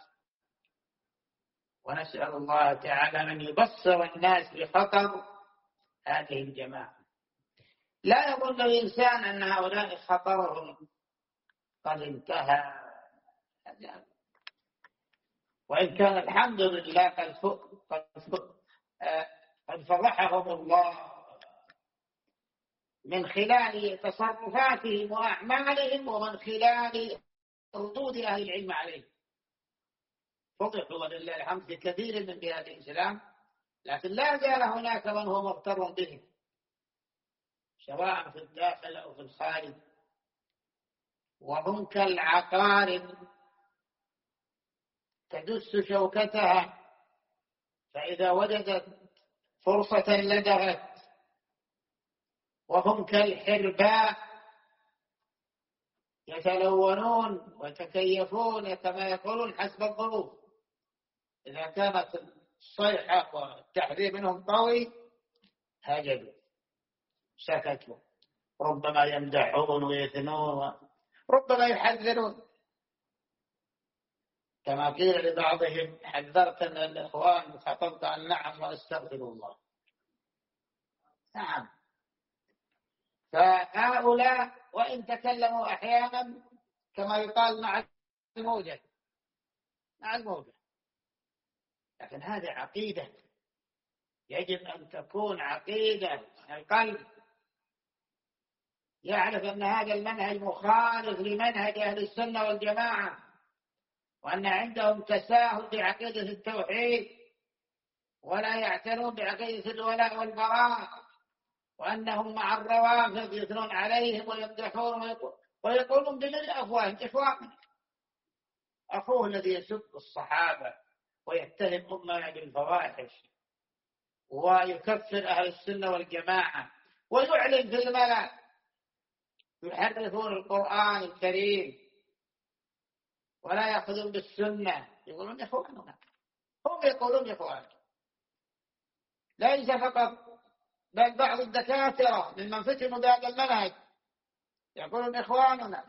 [SPEAKER 1] ونسأل الله تعالى أن يبصر الناس بخطر هذه الجماعة. لا يظن الإنسان أن هؤلاء خطرهم قد انتهى، وإن كان الحمد لله قد قد فضحهم الله من خلال تصرفاتهم وأعمالهم ومن خلال ردود أهل العلم عليه. فضحوا ولله الحمد في كثير من بلاد الإسلام، لكن لا زال هناك من هو مغتر به سواء في الداخل أو في الخارج. وهم كالعقارب تدس شوكتها، فإذا وجدت فرصة لدغت. وهم كالحرباء يتلونون ويتكيفون كما يقولون حسب الظروف. إذا كانت الصيحة والتحذير منهم قوي هجدوا سكتوا، ربما يمدحون ويثنون، ربما يحذرون. كما قيل لبعضهم حذرت من الإخوان فقلت أن نعم وأستغفر الله. نعم. فهؤلاء وإن تكلموا أحيانا كما يقال مع الموجة مع الموجة، لكن هذه عقيدة يجب أن تكون عقيدة. القلب يعرف أن هذا المنهج مخالف لمنهج أهل السنة والجماعة، وأن عندهم تساهل بعقيدة التوحيد ولا يعتنون بعقيدة الولاء والبراء، وأنهم مع الروافض يثنون عليهم ويمدحون ويقولون بمن أفواههم إخوان. أخوه الذي يسب الصحابة ويتهم أمنا بالفواحش ويكفر أهل السنة والجماعة ويعلن في الملأ يحرفون القرآن الكريم ولا يأخذون بالسنة، يقولون إخواننا. هم يقولون إخوان، ليس فقط بل بعض الدكاترة ممن فتنوا بهذا المنهج يقولون إخواننا.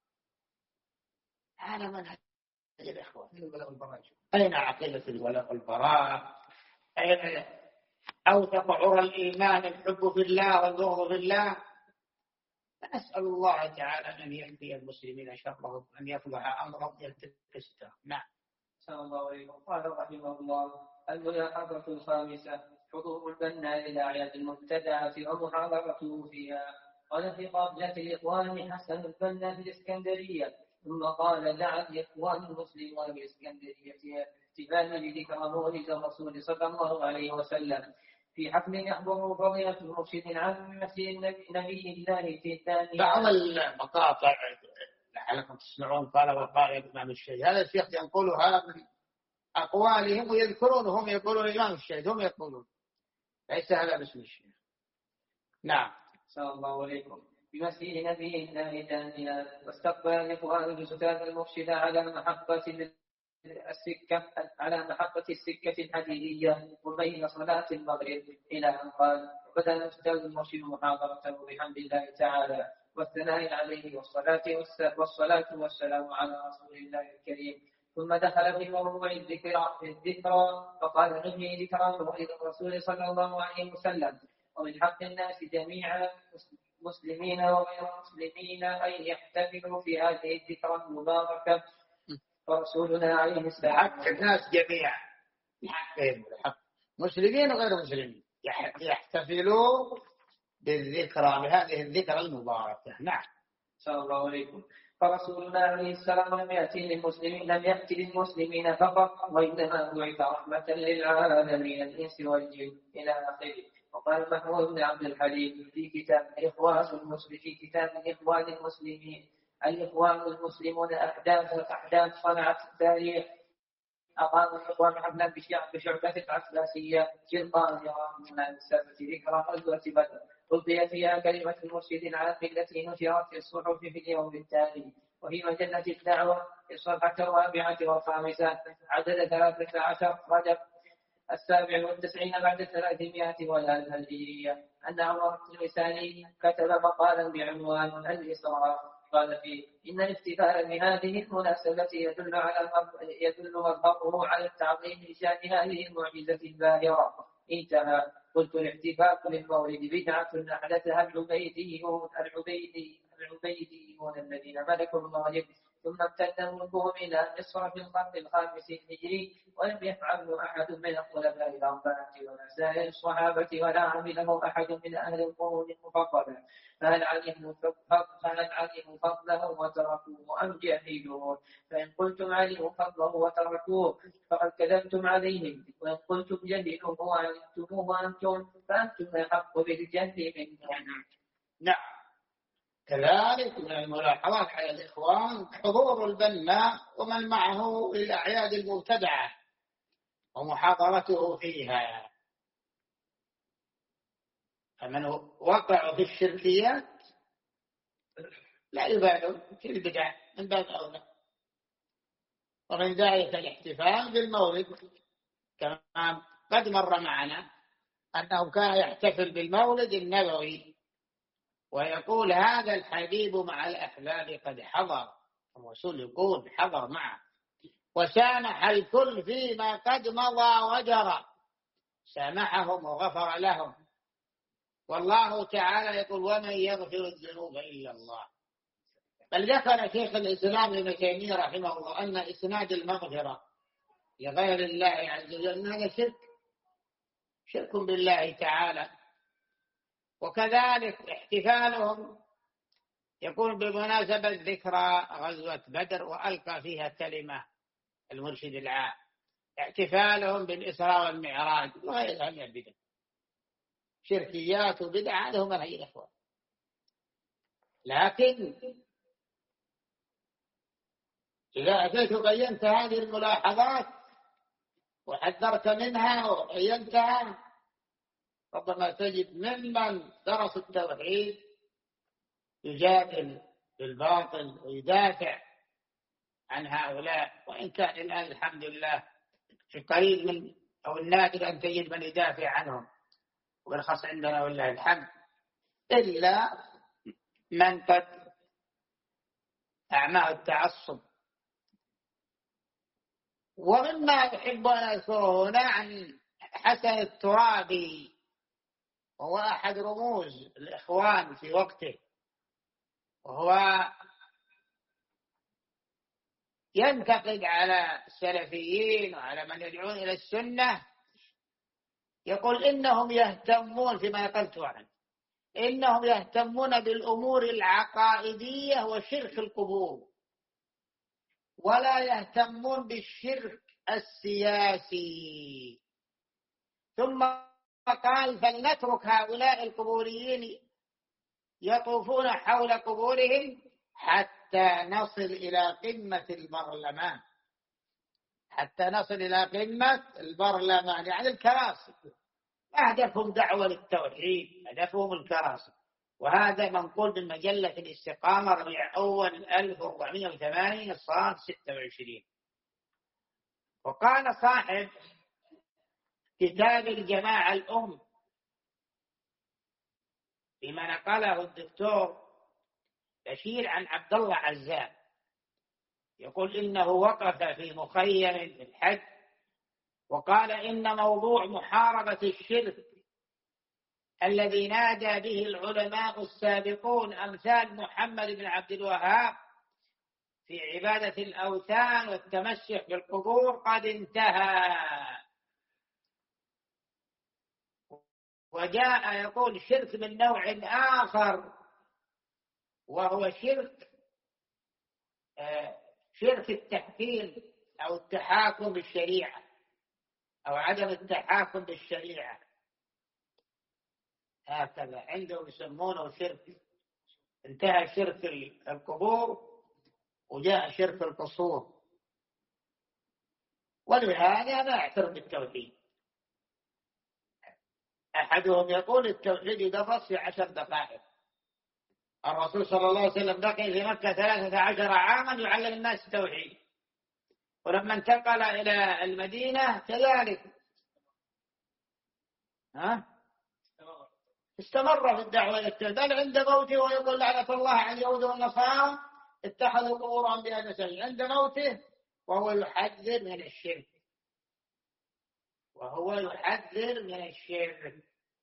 [SPEAKER 1] هذا منهج الإخوان. أين عقيدة الولاء والبراء؟ أين أوثق عرى الإيمان الحب في الله والبغض في الله؟ نسأل الله تعالى أن يهدي المسلمين شرهم، أن يفضح أمرهم يلتكسته. نعم.
[SPEAKER 2] صلى الله عليه وسلم. قال رحمه الله: الملاحظة الخامسة: حضور البناء للأعياد المبتدعة ومحاضرته فيها. قال في قابلة الإخوان حسن البنا في الإسكندرية، ثم قال: دعا الإخوان المسلمون بالإسكندرية احتفالا بذكرى مولد الرسول صلى الله عليه وسلم في حفل يحضره فضيلة المرشد العام مسير نبي الله في الثانية.
[SPEAKER 1] بعض المقاطع لعلكم تسمعون قال وقال الإمام الشهيد، هذا الشيخ ينقلها من أقوالهم ويذكرون، هم يقولون الإمام الشهيد، هم يقولون، ليس هذا باسم الشيخ. نعم.
[SPEAKER 2] صلى الله عليكم. بمسير نبي الله ثانية، واستقبل الإخوان الأستاذ المرشد على محبة السكة على محبة السكة الحديدية وبين صلاة المغرب، إلى أن قال: بدأ الأستاذ المرشد محاضرته بحمد الله تعالى والثناء عليه والصلاة والصلاة والسلام على رسول الله الكريم، ثم دخل في موضوع الذكرى الذكرى فقال: نحيي ذكرى مولد الرسول صلى الله عليه وسلم، ومن حق الناس جميعا مسلمين وغير مسلمين أن يحتفلوا في هذه الذكرى المباركة، ورسولنا عليه السلام
[SPEAKER 1] حق الناس جميعا، حق مسلمين وغير مسلمين يحتفلوا بالذكرى بهذه الذكرى المباركة. نعم.
[SPEAKER 2] صلى الله عليكم. فرسولنا عليه السلام لم يأتي للمسلمين لم يأتي للمسلمين فقط، وإنما بعث رحمة للعالمين الإنس والجن، إلى آخره. وقال محمود بن عبد الحليم في كتاب الإخوان المسلمين في كتاب الإخوان المسلمين: الإخوان المسلمون أحداث أحداث صنعت التاريخ. أقام الإخوان حفلا بشعبة العباسية في القاهرة بمناسبة ذكرى غزوة بدر، ألقي فيها كلمة المرشد العام التي نشرت في الصحف في اليوم التالي، وفي مجلة الدعوة في الصفحة الرابعة والخامسة عدد ثلاثة عشر رجب السابع والتسعين بعد ثلاثمائة والألف الهجرية، أن عمر التلمساني كتب مقالا بعنوان الإسراء قال فيه: إن الاحتفال بهذه المناسبة يدل على يدل مظهره على التعظيم لشأن هذه المعجزة الباهرة. انتهى. قلت: الاحتفال بالمولد بدعة أحدثها العبيديون العبيدي العبيديون الذين ملكوا المغرب، ثم امتد ملكهم إلى مصر في القرن الخامس الهجري، ولم يفعله أحد من الخلفاء الأربعة ولا سائر الصحابة ولا عمله أحد من أهل القرون المفضلة، فهل علموا فضله وتركوه أم جهلوه؟ فإن قلتم علموا فضله وتركوه فقد كذبتم عليهم، وإن قلتم جهلوه وعلمتموه وأنتم فأنتم أحق بالجهل منهم.
[SPEAKER 1] نعم. كذلك من الملاحظات على الإخوان حضور البناء ومن معه للأعياد المبتدعة ومحاضرته فيها. فمن وقع في الشركيات لا يبالون في البدع من باب أولى. ومن ذلك الاحتفال بالمولد، كما قد مر معنا أنه كان يحتفل بالمولد النبوي ويقول هذا الحبيب مع الأحباب قد حضر، الرسول يقول حضر معه، وسامح الكل فيما قد مضى وجرى، سامحهم وغفر لهم. والله تعالى يقول ومن يغفر الذنوب إلا الله. بل ذكر شيخ الإسلام ابن تيمية رحمه الله أن إسناد المغفرة لغير الله عز وجل هذا شرك، شرك بالله تعالى. وكذلك احتفالهم يكون بمناسبة ذكرى غزوة بدر وألقى فيها كلمة المرشد العام، احتفالهم بالإسراء والمعراج وغيرها من البدع، شركيات وبدع هذا هم هي الإخوة. لكن إذا أتيت بينت هذه الملاحظات وحذرت منها وبينتها ربما تجد ممن درس التوحيد يجادل بالباطل ويدافع عن هؤلاء، وإن كان الآن الحمد لله في قليل من أو النادر أن تجد من يدافع عنهم، وبالخاص عندنا والله الحمد، إلا من قد أعماه التعصب. ومما يحب أن أذكره هنا عن حسن الترابي، وهو أحد رموز الإخوان في وقته، وهو ينتقد على السلفيين وعلى من يدعون إلى السنة. يقول إنهم يهتمون فيما نقلت عنه إنهم يهتمون بالأمور العقائدية وشرك القبور، ولا يهتمون بالشرك السياسي. ثم قال فلنترك هؤلاء القبوريين يطوفون حول قبورهم حتى نصل إلى قمة البرلمان، حتى نصل إلى قمة البرلمان يعني الكراسي. هدفهم دعوة للتوحيد، هدفهم الكراسي. وهذا منقول من مجلة الاستقامة ربيع أول ألف وأربعمائة وثمانين الصاد ستة وعشرين. وقال صاحب كتاب الجماعة الأم فيما نقله الدكتور بشير عن عبد الله عزام، يقول إنه وقف في مخيم في الحج وقال إن موضوع محاربة الشرك الذي نادى به العلماء السابقون أمثال محمد بن عبد الوهاب في عبادة الأوثان والتمسح بالقبور قد انتهى. وجاء يقول شرك من نوع آخر، وهو شرك شرك التحكيم أو التحاكم بالشريعة أو عدم التحاكم بالشريعة، هكذا عندهم يسمونه شرك. انتهى شرك القبور وجاء شرك القصور. ولهذا لا يعترف بالتوحيد. أحدهم يقول التوحيد يدرس في عشر دقائق. الرسول صلى الله عليه وسلم بقي في مكة ثلاثة عشر عاما يعلم الناس التوحيد، ولما انتقل إلى المدينة كذلك ها استمر في الدعوة إلى التوحيد. بل عند موته ويقول لعنة الله على اليهود والنصارى اتخذوا قبور أنبياء مساجد. عند موته وهو يحذر من الشرك، وهو يحذر من الشرك.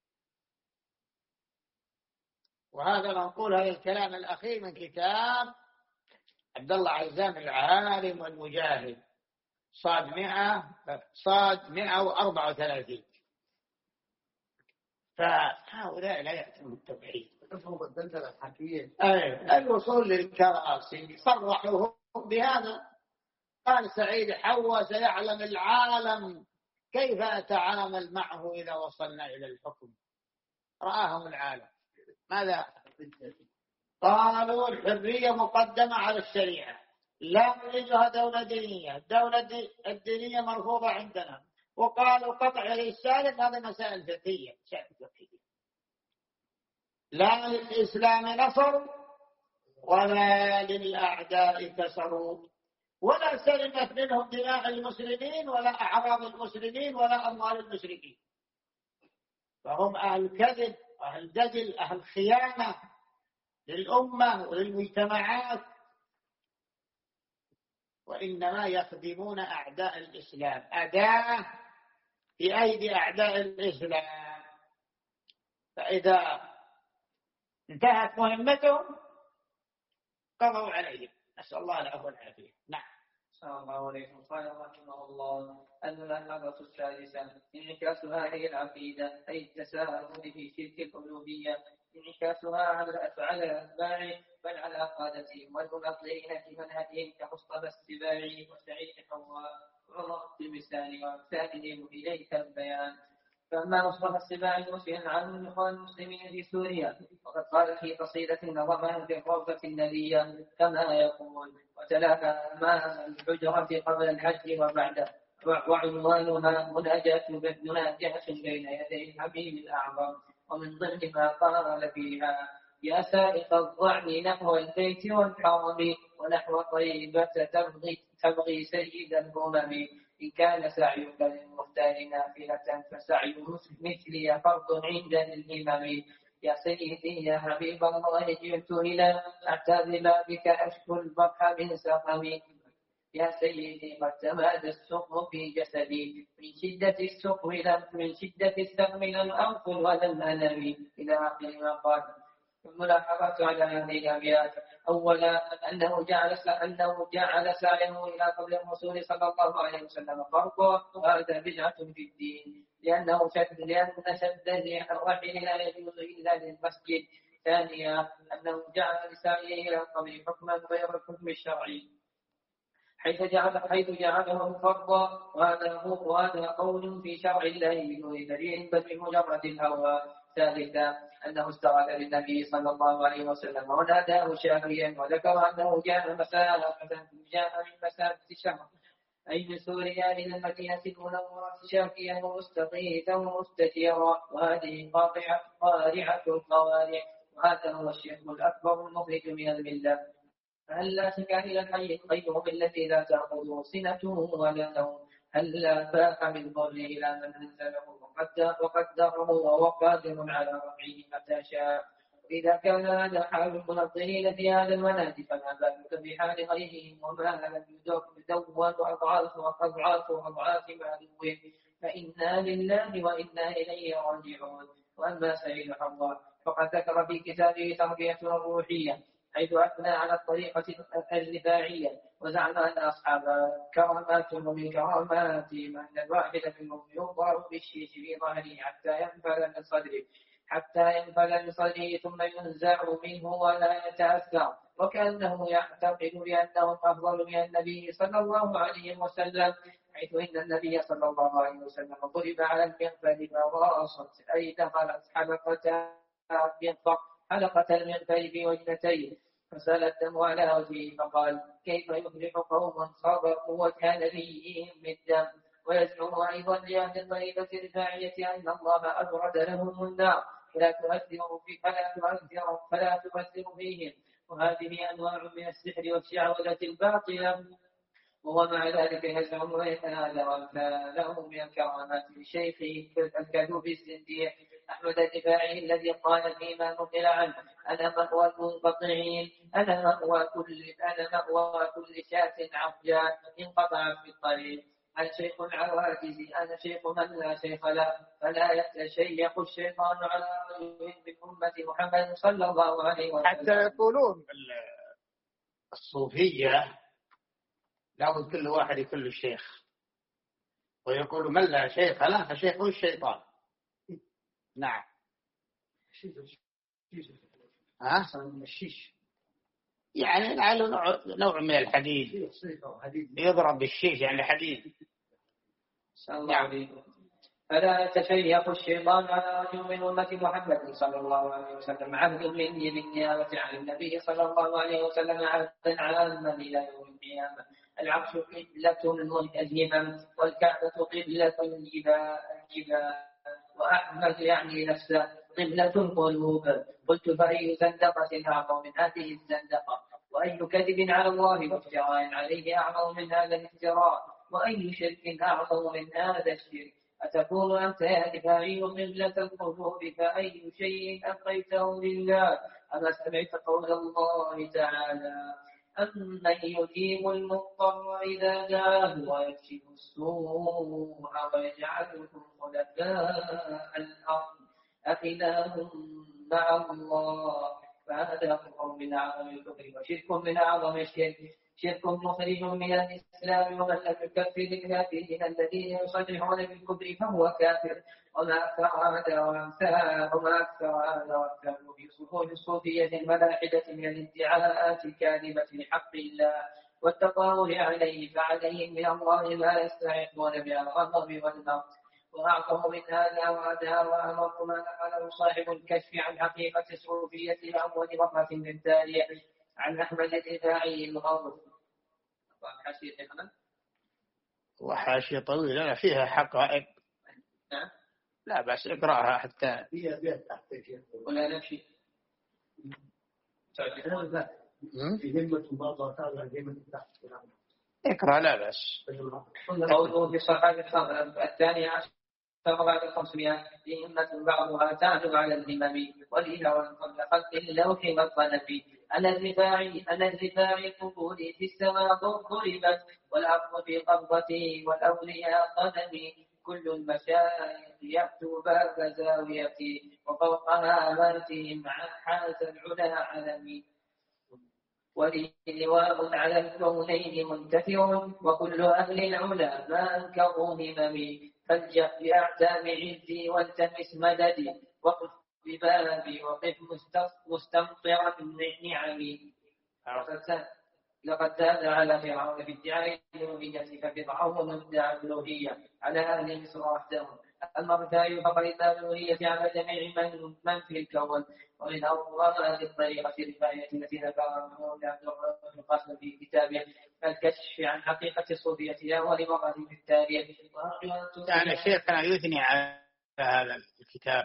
[SPEAKER 1] وهذا منقول هذا الكلام الأخير من كتاب عبد الله عزام العالم والمجاهد صاد مئة صاد مئة وأربعة وثلاثين. فهؤلاء لا يأتون بالتوحيد. الوصول للكراسي صرحوا بهذا. قال سعيد حوا سيعلم العالم كيف أتعامل معه إذا وصلنا إلى الحكم. رآهم العالم. ماذا قالوا الحرية مقدمة على الشريعة، لا نريدها دولة دينية، الدولة الدينية مرفوضة عندنا. وقالوا قطع السالك هذا مسائل فقهية، لا للإسلام نصر ولا للأعداء كسروا، ولا سلمت منهم دماء المسلمين ولا أعراض المسلمين ولا أموال المشركين، فهم أهل كذب، أهل دجل، أهل خيانة للأمة وللمجتمعات، وإنما يخدمون أعداء الإسلام، أداة في أيدي أعداء الإسلام، فإذا انتهت مهمتهم قضوا عليهم. نسأل الله العفو والعافية. نعم.
[SPEAKER 2] السلام الله عليكم. قال رحمه الله: الملاحظة السادسة انعكاس هذه العقيدة أي التساهل في شرك الألوهية، انعكاسها على الأفعال الأتباع بل على قادتهم والمنظرين في منهجهم كمصطفى السباعي وسعيد حواء وضغط بمثال وأمثالهم إليك البيان. فأما مصطفى السباعي مسلم عن الإخوان المسلمين في سوريا، وقد قال في قصيدة نظمها في الروضة الندية كما يقول: وتلاها أمام الحجرة قبل الحج وبعده، وعنوانها مناجاة مناجاة بين يدي الحبيب الأعظم، ومن ضمن ما قال فيها: يا سائق الظعن نحو البيت والحرم ونحو طيبة تبغي, تبغي سيد الأمم، إن كان سعيك للمختار نافلة فسعي مثلي فرض عند الإمام. يا سيدي يا حبيب الله جئت إلى أعتذر بك أشكو البرح من سقمي. يا سيدي قد تمادى السقم في جسدي من شدة السقم لم من شدة السقم لم أنقل ولم أنم، إلى آخر ما قال. الملاحظات على هذه الأبيات: أولا أنه جعل أنه جعل سعيه إلى قبر الرسول صلى الله عليه وسلم فرضا، وهذا بدعة في الدين، لأنه شد لأن شد الرحل لا يجوز إلا للمسجد. ثانيا أنه جعل سعيه إلى القبر حكما غير الحكم الشرعي، حيث جعل حيث جعله فرضا، وهذا هو وهذا قول في شرع الله بدون دليل بل بمجرد الهوى. ثالثا أنه استغاث بالنبي صلى الله عليه وسلم وناداه شافيا، وذكر أنه جاء مسافة جاء من مسافة الشهر أي من سوريا إلى المدينة المنورة شافيا ومستغيثا ومستجيرا، وهذه قاطعة قارعة القوارع، وهذا هو الشرك الأكبر المخرج من الملة. هل لا شك إلى الحي القيوم الذي لا تأخذه سنة ولا نوم، هل لا فاح من ضر إلى من أنزله وقدره وهو قادر على رفعه متى شاء. إذا كان هذا حال المنظرين في هذا المنهج فما بالك بحال غيرهم، وما لم يدون أضعاف وأضعاف وأضعاف معلوم، فإنا لله وإنا إليه راجعون. وأما سعيد حواء فقد ذكر في كتابه تربية الروحية حيث أثنى على الطريقة الرفاعية، وزعم أن أصحابها كراماتهم من كراماتهم أن الواحد منهم يضرب بالشيش في ظهره حتى ينفل من صدره حتى ينفل من صدره ثم ينزع منه ولا يتأثر، وكأنه يعتقد بأنهم أفضل من النبي صلى الله عليه وسلم، حيث إن النبي صلى الله عليه وسلم ضرب على المغفر فراصت أي دخلت حلقة ينفق حلقة المغفر بوجنتين فسال الدم على وجهه، فقال: كيف يفلح قوم صبروا وجه نبيهم بالدم. ويزعم أيضا لأهل الطريقة الرفاعية أن الله أبرد لهم النار فلا تؤثر في فلا تؤثر فلا تؤثر فيهم، وهذه أنواع من السحر والشعوذة الباطلة. ومع ذلك يزعم أن هذا وأمثاله من الكرامات لشيخ الكذوب الزنديق أحمد الرفاعي الذي قال فيما نقل عنه: أنا مأوى المنقطعين، أنا مأوى كل أنا مأوى كل شاة عرجاء انقطعت في الطريق، أنا شيخ العواجز، أنا شيخ من لا شيخ له، فلا يتشيخ الشيطان على رجل من أمة محمد صلى الله عليه وسلم.
[SPEAKER 1] حتى يقولون الصوفية لابد كل واحد يكون له شيخ، ويقول من لا شيخ له فشيخه الشيطان. نعم. ها؟ الشيش يعني لعله نوع, نوع من الحديد يضرب بالشيش يعني حديد.
[SPEAKER 2] نعم. فلا يتشيق الشيطان على رجل من أمة محمد صلى الله عليه وسلم عهد مني بالنيابة عن النبي صلى الله عليه وسلم عهدا عاما إلى يوم القيامة. العرش قبلة الهمم والكعبة قبلة الجبال وأحمد يعني نفسه قبلة القلوب. قلت فأي زندقة أعظم من هذه الزندقة؟ وأي كذب على الله وافتراء عليه أعظم من هذا الافتراء؟ وأي شرك أعظم من هذا الشرك؟ أتكون أنت يا دفاعي قبلة القلوب فأي شيء أبقيته لله؟ أما سمعت قول الله تعالى أمن يجيب المضطر إذا دعاه ويكشف السوء ويجعلكم خلفاء الأرض أإله مع الله؟ فهذا كفر من أعظم الكفر وشرك من أعظم الشرك. شرك مخرج من الإسلام ومن لم يكفر الكافرين الذين يصرحون بالكفر فهو كافر. وما أكثر هذا وأمثاله وما أكثر هذا وأمثاله في صفوف الصوفية الملاحدة من الادعاءات الكاذبة لحق الله والتطاول عليه فعليهم من الله ما يستحقون من الغضب والموت. وأعظم من هذا وأدهى وأمر ما نقله صاحب الكشف عن حقيقة الصوفية لأول مرة في التاريخ عن أحمد الدفاعي المغرب.
[SPEAKER 1] وحاشية طويلة لا فيها حقائق.
[SPEAKER 2] نعم.
[SPEAKER 1] لا بس اقرأها حتى
[SPEAKER 3] فيها فيها تحقيق
[SPEAKER 2] ولا نمشي.
[SPEAKER 3] في همة بعضها تعالى همة تحت.
[SPEAKER 1] اقرأ لا بس.
[SPEAKER 2] قوله في صحابة الثانية عشر بعد الخمسمائة همة بعضها تعلو على الهمم والإله قبل خلق اللوح والقلم. أنا الرفاعي أنا الرفاعي قبولي في السماء ضربت والأرض في قبضتي والأولياء قدمي. كل المشايخ يأتوا باب زاويتي وفوقها أماتهم حاز العلا علمي. ولي لواء على الكونين منتفع وكل أهل العلا ما أنكروا هممي. فالجأ بأعتام عزي والتمس مددي وقف ببابي وقف مستمطرا من نعمي. لقد زاد على فرعون في ادعاء الألوهية ففرعون ادعى الألوهية على أهل مصر وحدهم. أما الرفاعي فقد ادعى الألوهية على جميع من, من في الكون. ومن أوراق الطريقة الرفاعية التي ذكرها ابن عبد القاسم في كتابه الكشف عن حقيقة الصوفية لأول مرة في التاريخ.
[SPEAKER 1] يعني الشيخ كان يثني على هذا الكتاب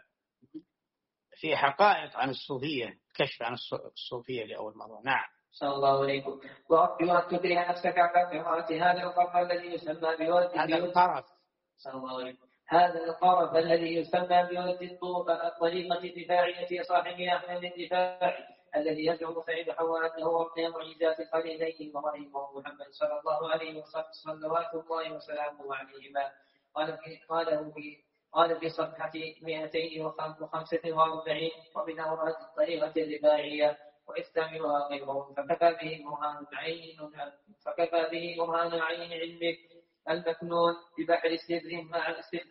[SPEAKER 1] في حقائق عن الصوفية، كشف عن الصوفية لأول مرة. نعم.
[SPEAKER 2] صلى الله عليكم. وأرجو أن تكره نفسك على قراءة هذا القرف الذي يسمى بورد
[SPEAKER 1] هذا القرف
[SPEAKER 2] صلى الله عليكم. هذا القرف الذي يسمى بورد الطريقة الدفاعية صاحب أحمد الدفاعي الذي يزعم سعيد حواء أنه أبنى معجزات الخليلين ورحمه محمد صلى الله عليه وسلم صلوات الله وسلامه عليهما. قال في قاله في قال في صفحة مئتين وخمسة وأربعين ومن أوراد الطريقة الدفاعية واستعملها غيرهم فكفى به برهان عين فكفى به برهان عين علمك المكنون ببحر السر مع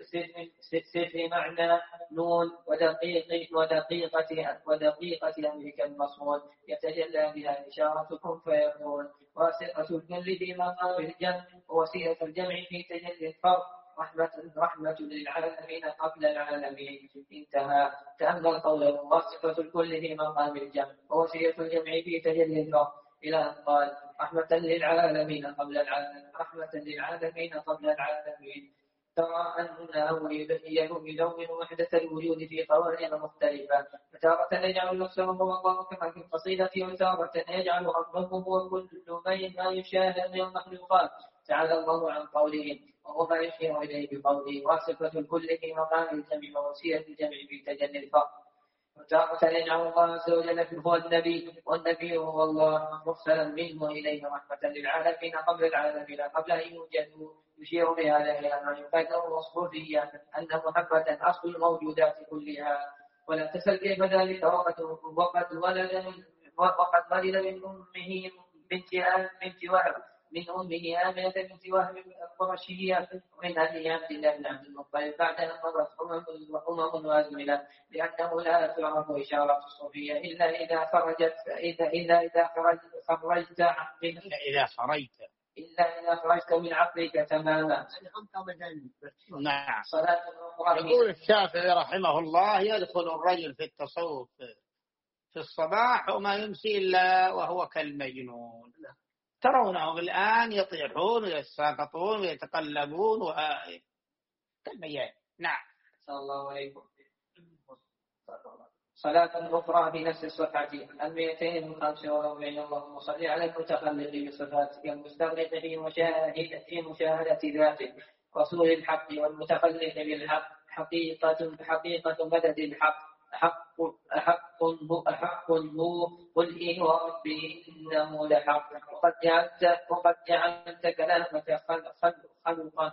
[SPEAKER 2] سر معنى نون ودقيقة ودقيقة ودقيقة أمرك المصون يتجلى بها إشارة كن فيكون واسقة الكل في مقام الجمع ووسيلة الجمع في تجلي الفرق رحمة رحمة للعالمين قبل العالمين. انتهى. تأمل قوله واسقة الكل في مقام الجمع ووسيلة الجمع في تجلي الفرق إلى أن قال رحمة للعالمين قبل العالمين رحمة للعالمين قبل العالمين. ترى أنه يدون وحدة الوجود في قوانين مختلفة فتارة يجعل نفسه هو الله كما في القصيدة وتارة يجعل ربه هو كل ما يشاهد من المخلوقات تعالى الله عن قولهم وهو ما يشير إليه بقوله واصفة الكل في مقام الجمع ووسيلة الجمع في تجلي الفرق. وتارة يجعل الله عز وجل هو النبي والنبي هو الله مرسلا منه إليه رحمة للعالمين قبل العالمين قبل أن يوجدوا. يشير بهذا إلى ما يقدر وصفه فيه أن محمدا أصل الموجودات كلها. ولا تسأل كيف ذلك وقد ولد وقد ولد من أمه بنت بنت وهب من أمه آمنة بنت وهب القرشية ومن أبي عبد الله بن عبد المطلب بعد أن مرت أمم وازمنة لأنه لا تعرف إشارة الصوفية إلا إذا خرجت إذا إذا إذا خرجت
[SPEAKER 1] إذا خرجت
[SPEAKER 2] إلا إن أخرجت من عقلك تماما.
[SPEAKER 1] نعم.
[SPEAKER 2] صلاة
[SPEAKER 1] يقول الشافعي رحمه الله يدخل الرجل في التصوف في الصباح وما يمسي إلا وهو كالمجنون، ترونهم الآن يطيحون ويتساقطون ويتقلبون وكالمجانين. نعم.
[SPEAKER 2] صلى الله عليكم. صلاة أخرى في نفس الصفحة المئتين وخمسة وأربعين. اللهم صل على المتخلق بصفاتك المستغرق في مشاهدة في مشاهدة ذاتك رسول الحق والمتخلق بالحق حقيقة حقيقة مدد الحق حق أحق أحق هو قل إن ربي إنه لحق. وقد جعلت وقد جعلت كلامك خلقا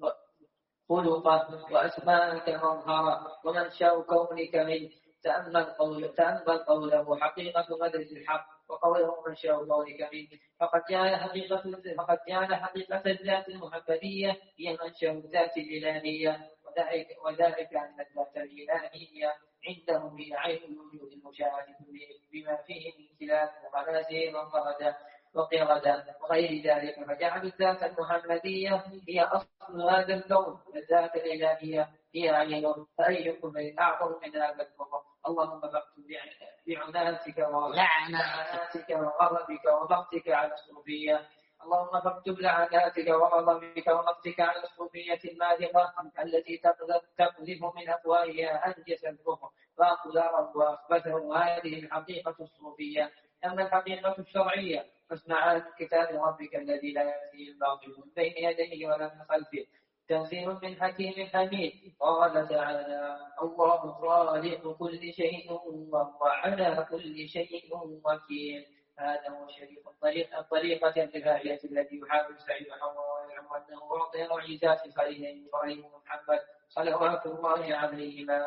[SPEAKER 2] خلقا وأسماءك مظهرا ومنشأ كونك منه. تأمل قوله تأمل قوله حقيقة مدد الحق وقوله منشأ كونك منه. فقد جعل حقيقة فقد جعل حقيقة الذات المحمدية هي منشأ الذات الإلهية، وذلك وذلك أن الذات الإلهية عندهم هي عين الوجود المشاهد بما فيه من كلام وخنازير وقردة وقردة وغير ذلك. فجعل الذات المحمدية هي أصل هذا الكون، الذات الإلهية هي عينه. فأيكم أعظم من هذا الكون؟ اللهم فاكتب بعناتك ولعناتك وغضبك وضغطك على الصوفية. اللهم فاكتب لعناتك وغضبك وضغطك على الصوفية المالقة التي تقذف من أفواهها أنجس الكفر وأقداره وأخبثه. هذه الحقيقة الصوفية. أما الحقيقة الشرعية فاسمع كتاب ربك الذي لا يأتيه الباطل من بين يديه ولا من خلفه تنزيل من حكيم حميد. قال تعالى الله خالق كل شيء وهو على كل شيء وكيل. هذا هو شريف الطريقة الدفاعية التي يحاول سعيدها ويعلم أنه أعطي معجزات خليل إبراهيم ومحمد صلوات الله عليهما.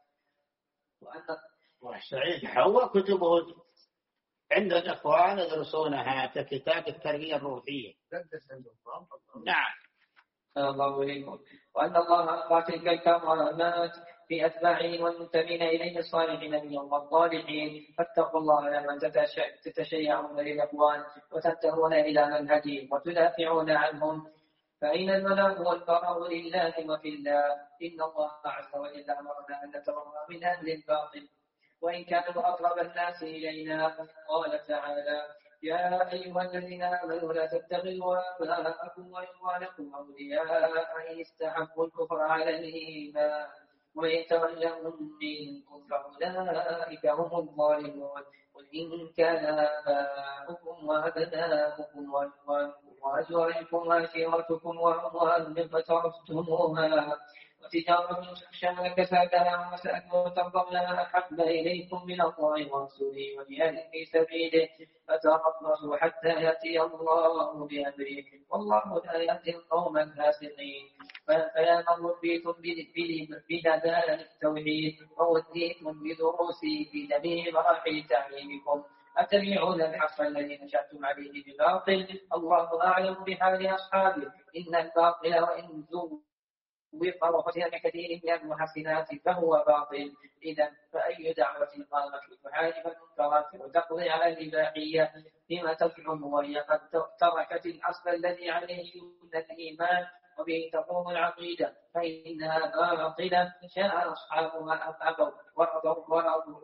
[SPEAKER 2] وأن
[SPEAKER 1] وسعيد حول كتبه عند الأخوان يدرسونها ككتاب التربية الروحية. نعم.
[SPEAKER 2] الله عليكم. وأن الله أعطى تلك الكرامات في أتباعه والمنتمين إليه الصالحين منهم والصالحين. فاتقوا الله لمن تتشيعون للأخوان وتنتهون إلى منهجهم وتدافعون عنهم. فأين الولاء والبراء لله وفي الله؟ إن الله عز وجل أمرنا أن نتبرأ من أهل الباطل وإن كانوا أقرب الناس إلينا. قال تعالى يا أيها الذين آمنوا لا تتخذوا آباءكم وإخوانكم أولياء إن استحبوا الكفر على الإيمان وإن تولوا منكم فأولئك هم الظالمون. قل إن كان آباؤكم وأبناؤكم وإخوانكم وأزواجكم وعشيرتكم وأموال اقترفتموها وتجارة تخشون كسادها ومساكن ترضونها أحب إليكم من الله ورسوله وجهاد في سبيله فتربصوا حتى يأتي الله بأمره والله لا يهدي القوم الفاسقين. فيا من ربيتم بدلالة التوحيد ووديتم بدروسه في جميع مراحل تعليمكم أتبعون الحق الذي نشأتم عليه بباطل؟ الله أعلم بحال أصحابه. إن الباطل وإن ذو وفق وفتن كثير من المحسنات فهو باطل. إذا فأي دعوة قامت لتحارب المنكرات وتقضي على الإباحية بما تزعم وهي قد تركت الأصل الذي عليه الإيمان وبه تقوم العقيدة فإنها باطلة شاء أصحابها أبوا ورضوا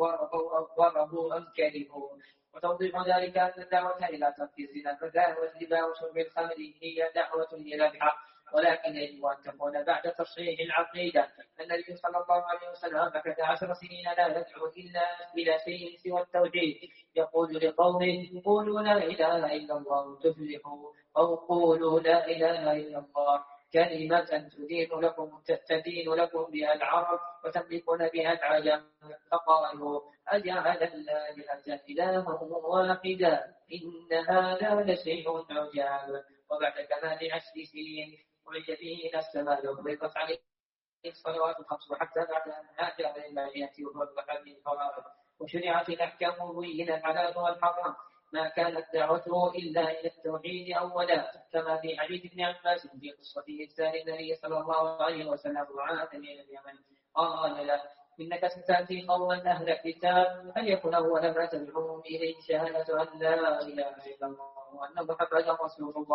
[SPEAKER 2] ورضوا أم كرهوا. وتوضيح ذلك أن الدعوة إلى ترك الزنا فذا والربا وشرب الخمر هي دعوة إلى الحق، ولكن يجب أن تكون بعد تصحيح العقيدة. النبي صلى الله عليه وسلم مكث عشر سنين لا يدعو إلا إلى شيء سوى التوحيد يقول لقومه قولوا لا إله إلا الله تفلحوا أو قولوا لا إله إلا الله كلمة تدين لكم تدين لكم بها العرب وتملكون بها العجم. فقالوا أجعل الآلهة إلها واحدا إن هذا لشيء عجاب. وبعد كمال عشر سنين وعد به إلى السماء وضيقت عليه الصلوات الخمس حتى بعد أن هاجر للمدينة وفرق هذه الفرائض وشرعت الأحكام وبين الحلال والحرام ما كانت دعوته إلا إلى التوحيد أولا، كما في حديث ابن عباس في قصته الثانية النبي صلى الله عليه وسلم وعاد إلى اليمن قال له إنك ستأتي قوما أهل الكتاب فليكن أول ما تدعوهم إليه شهادة أن لا إله إلا الله وأن محمدا رسول الله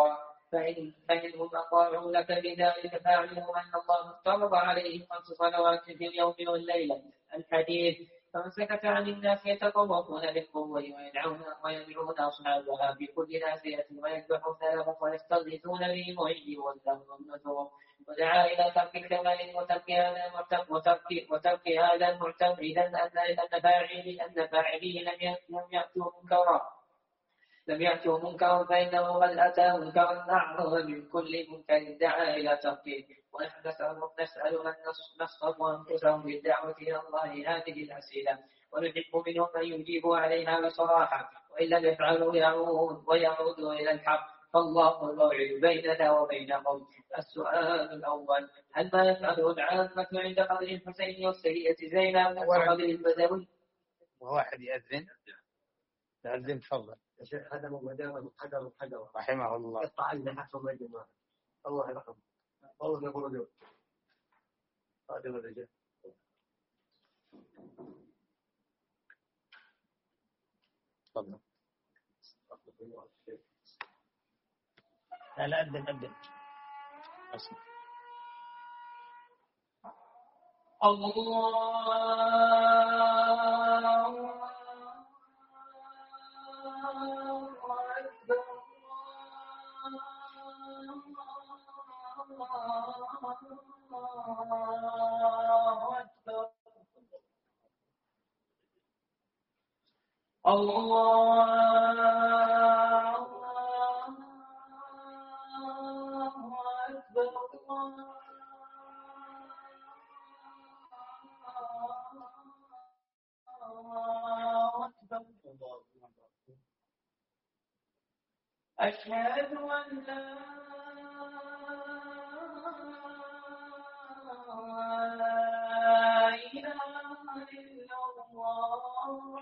[SPEAKER 2] فإن فإنهم أطاعوا لك بذلك فاعلموا أن الله افترض عليهم خمس صلوات في اليوم والليلة. الحديث: فمن سكت عن الناس يتطوفون بالقبور ويدعون ويدعون أصحابها في كل ناسية ويذبحون لهم ويستغيثون بهم ويجيبون لهم النذور، ودعا إلى ترك الكمال وترك هذا المعتقد وترك وترك هذا المعتقد إذا أن فاعليه أن فاعليه لم يأتوا منكرا لم يأتوا منكرا فإنه قد أتى منكرا أعظم من كل منكر دعا إلى تركه. ونحن نسأل أن نصطفوا أنفسهم بالدعوة إلى الله هذه الأسئلة، ونحب منهم أن يجيبوا عليها بصراحة، وإن لم يفعلوا يعود ويعودوا إلى الحق، فالله الموعد بيننا وبينهم. السؤال الأول: هل ما يفعله العامة عند قبر الحسين والسيدة زينب وقبر البدوي؟
[SPEAKER 1] وواحد يأذن يأذن تفضل.
[SPEAKER 3] يا شيخ هذا مدام حجر حجر
[SPEAKER 1] رحمه الله.
[SPEAKER 3] يقطع لنا حكم الجماعة. الله يرحمه. الله يقول له. هذا هو الرجال.
[SPEAKER 1] تفضل. لا لا أذن أذن. اسمع.
[SPEAKER 2] الله أشهد أن لا إله إلا الله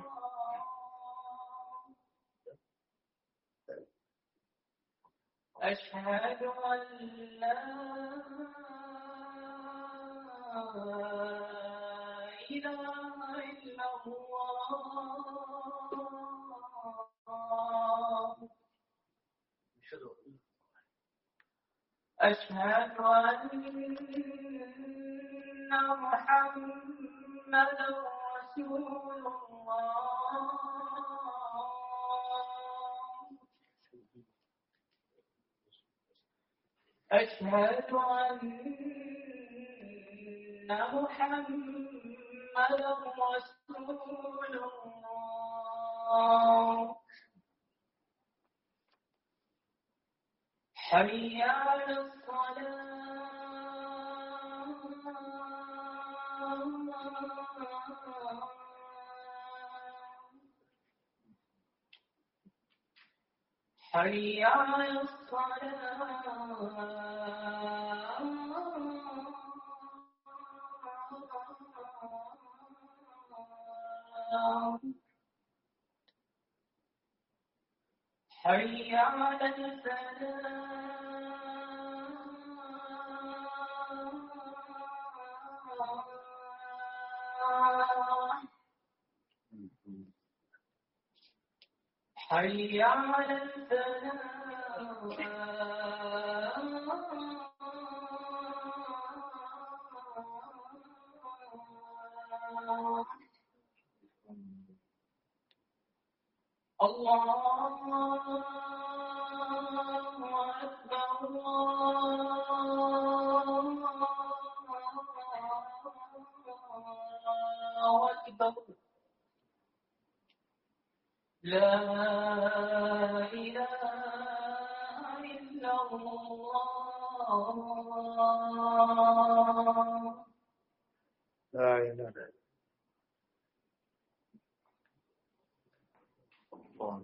[SPEAKER 2] أشهد أن لا إله إلا الله أشهد أن محمدا رسول الله أشهد أن محمدا رسول الله حي على الصلاة حي على الصلاة حي على الفلاح حي على الفلاح الله أكبر الله أكبر لا إله إلا الله
[SPEAKER 1] لا إله إلا الله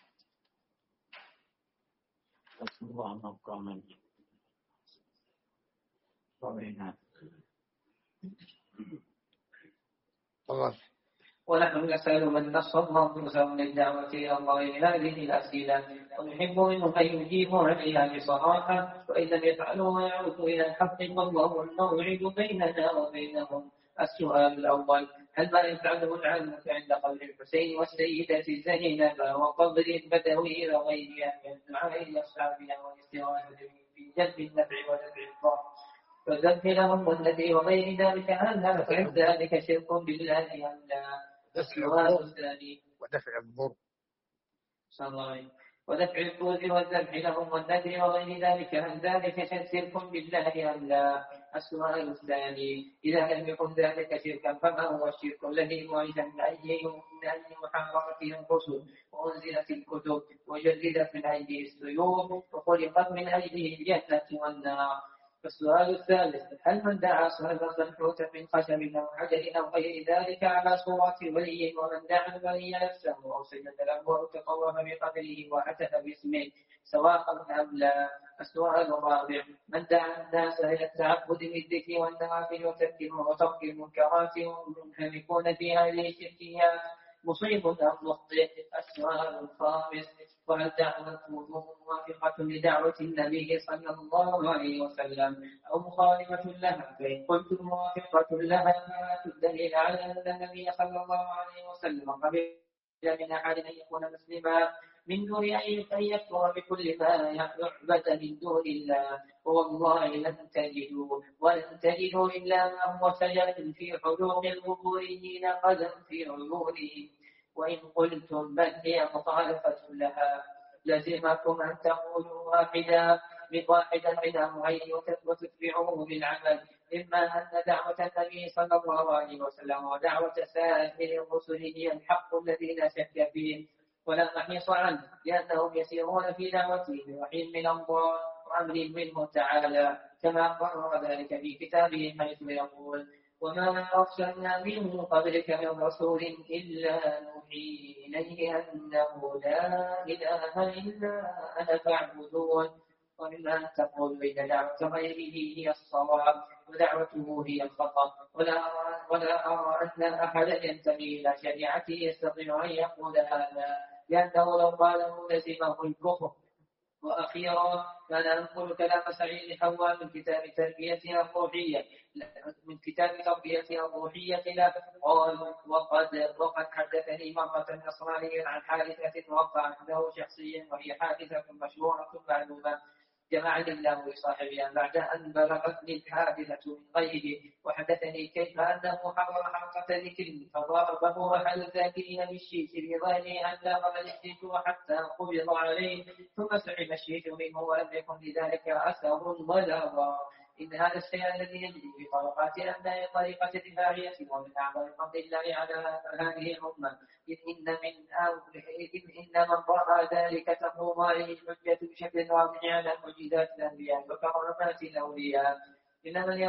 [SPEAKER 1] الله مقاما طويلا. الله.
[SPEAKER 2] ونحن نسأل من نصر أنفسهم للدعوة إلى الله هذه الأسئلة، ونحب منهم أن يجيبوا عليها بصراحة، وإن لم يفعلوا ويعودوا إلى الحق، فالله الموعد بيننا وبينهم. السؤال الأول: هل ما يفعله العامة عند قبر الحسين والسيدة زينب وقبر البدوي وغيرها من الدعاء لأصحابها والاستغاثة في جلب النفع ودفع الضر والذبح لهم والذي وغير ذلك هل هل ذلك شرك بالله أم لا؟ السؤال الثاني
[SPEAKER 3] ودفع الضر
[SPEAKER 2] صلى الله عليه ودفع الفوز والذبح لهم والنذر وغير ذلك هل ذلك شرك بالله أم لا؟ السؤال الثاني إذا لم يكن ذلك شركا فما هو الشرك الذي وعد من أي من أي محرمة الرسل وأنزلت الكتب وجددت من أيدي السيوف وخلقت من أيديه الجنة والنار؟ السؤال الثالث هل من دعا صلبا منحوتا من خشب أو حجر أو غير ذلك على صورة ولي ومن دعا الولي نفسه أو سجد له أو تقرب بقدره وحتف باسمه سواء أم لا؟ السؤال الرابع من دعا الناس إلى التعبد بالذكر والنوافل وترك المنكرات ومنهمكون في هذه الشركيات مصيب أم مخطئ؟ السؤال الخامس وهل دعوته موافقة لدعوة النبي صلى الله عليه وسلم أو مخالفة لها؟ فإن قلت موافقة لها فلا الدليل على أن النبي صلى الله عليه وسلم قبل من أحد أن يكون مسلما من دون أن يكفر بكل ما يعبد من دون الله والله لن تجدوا ولن تجدوا إلا ما هو سجد في حلوق القبوريين قدم في عيونهم وإن قلتم بل هي مخالفة لها لزمكم أن تقولوا واحدا بواحدا منها معين وتتبعوه بالعمل إما أن دعوة النبي صلى الله عليه وسلم ودعوة سائر الرسل هي الحق الذي لا شك فيه ولا محيص عنه لأنهم يسيرون في دعوته بوحي من الله وأمر منه تعالى كما قرر ذلك في كتابه حيث يقول وما أرسلنا من قبلك من رسول إلا نوحي إليه أنه لا إله إلا أنا فاعبدون ومما تقول إن دعوة غيره هي الصواب ودعوته هي الخطأ ولا ولا أرى أن أحدا ينتمي إلى شريعته يستطيع أن يقول هذا لأنه لو قاله لزمه الكفر. وأخيرا كان أنقل كلام سعيد حواء من كتاب تربيتها الروحية من كتاب تربيتها الروحية له قال وقد وقد حدثني مرة نصراني عن حادثة وقعت له شخصيا وهي حادثة مشهورة معلومة جمعني الله لصاحبها بعد أن بلغتني الحادثة من غيره وحدثني كيف أنه حضر حلقة ذكر فضربه أحد الذاكرين بالشيش بظاهره أن لاغم الشيش حتى قبض عليه ثم سحب الشيش منه ولم يكن لذلك أثر ولا ضرر. إن هذا الشيء الذي يجري في طرقات أبناء طريقة دفاعية ومن أعظم فضل الله على هذه الأمة إذ إن من إن من رأى ذلك تقوم عليه الحجة بشكل واضح على معجزات الأنبياء وكرامات الأولياء. إن من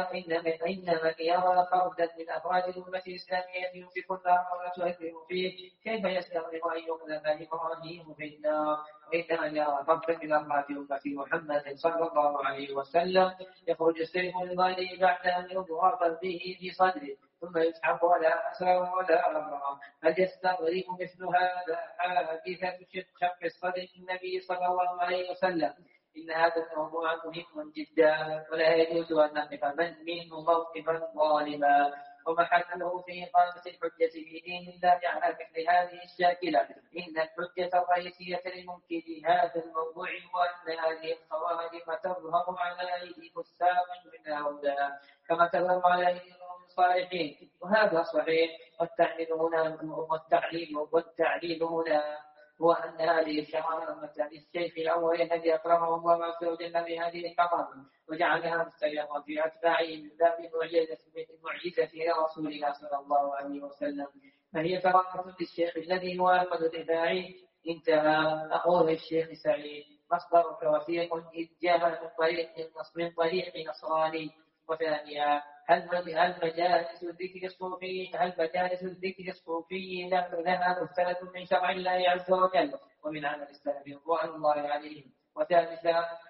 [SPEAKER 2] يرى فردا من أفراد الأمة الإسلامية يمسك النار ولا تؤثر فيه كيف يستغرب أن يقذف إبراهيم في النار؟ وإن من يرى فردا من أفراد أمة محمد صلى الله عليه وسلم يخرج السيف الغالي بعد أن يضرب به في صدره ثم يسحب ولا أسر ولا أمر هل يستغرب مثل هذا حادثة شق الصدر النبي صلى الله عليه وسلم؟ إن هذا الموضوع مهم جدا ولا يجوز أن نقف من منه موقفا ظالما ومحله في إقامة الحجة في دين الله على مثل هذه الشاكلة. إن الحجة الرئيسية لمنكر هذا الموضوع هو أن هذه الخوارج تظهر على أيدي فساق من هؤلاء كما تظهر على أيدي الصالحين وهذا صحيح. والتعليل هنا والتعليل والتعليل هنا هو أن هذه الكرامة للشيخ الأول الذي أكرمه الله عز وجل بهذه الكرامة وجعلها مستيقظة في أتباعه من باب المعجزة إلى رسول الله صلى الله عليه وسلم فهي كرامة للشيخ الذي هو أحمد دفاعي. انتهى. أقول الشيخ سعيد مصدرك وثيق إذ جاء من طريق من طريق نصراني. وثانيا هل مجالس الذكر الصوفي هل مجالس الذكر الصوفي لها مستند من شرع الله عز وجل ومن عمل السلف رضوان الله عليهم. وثالثا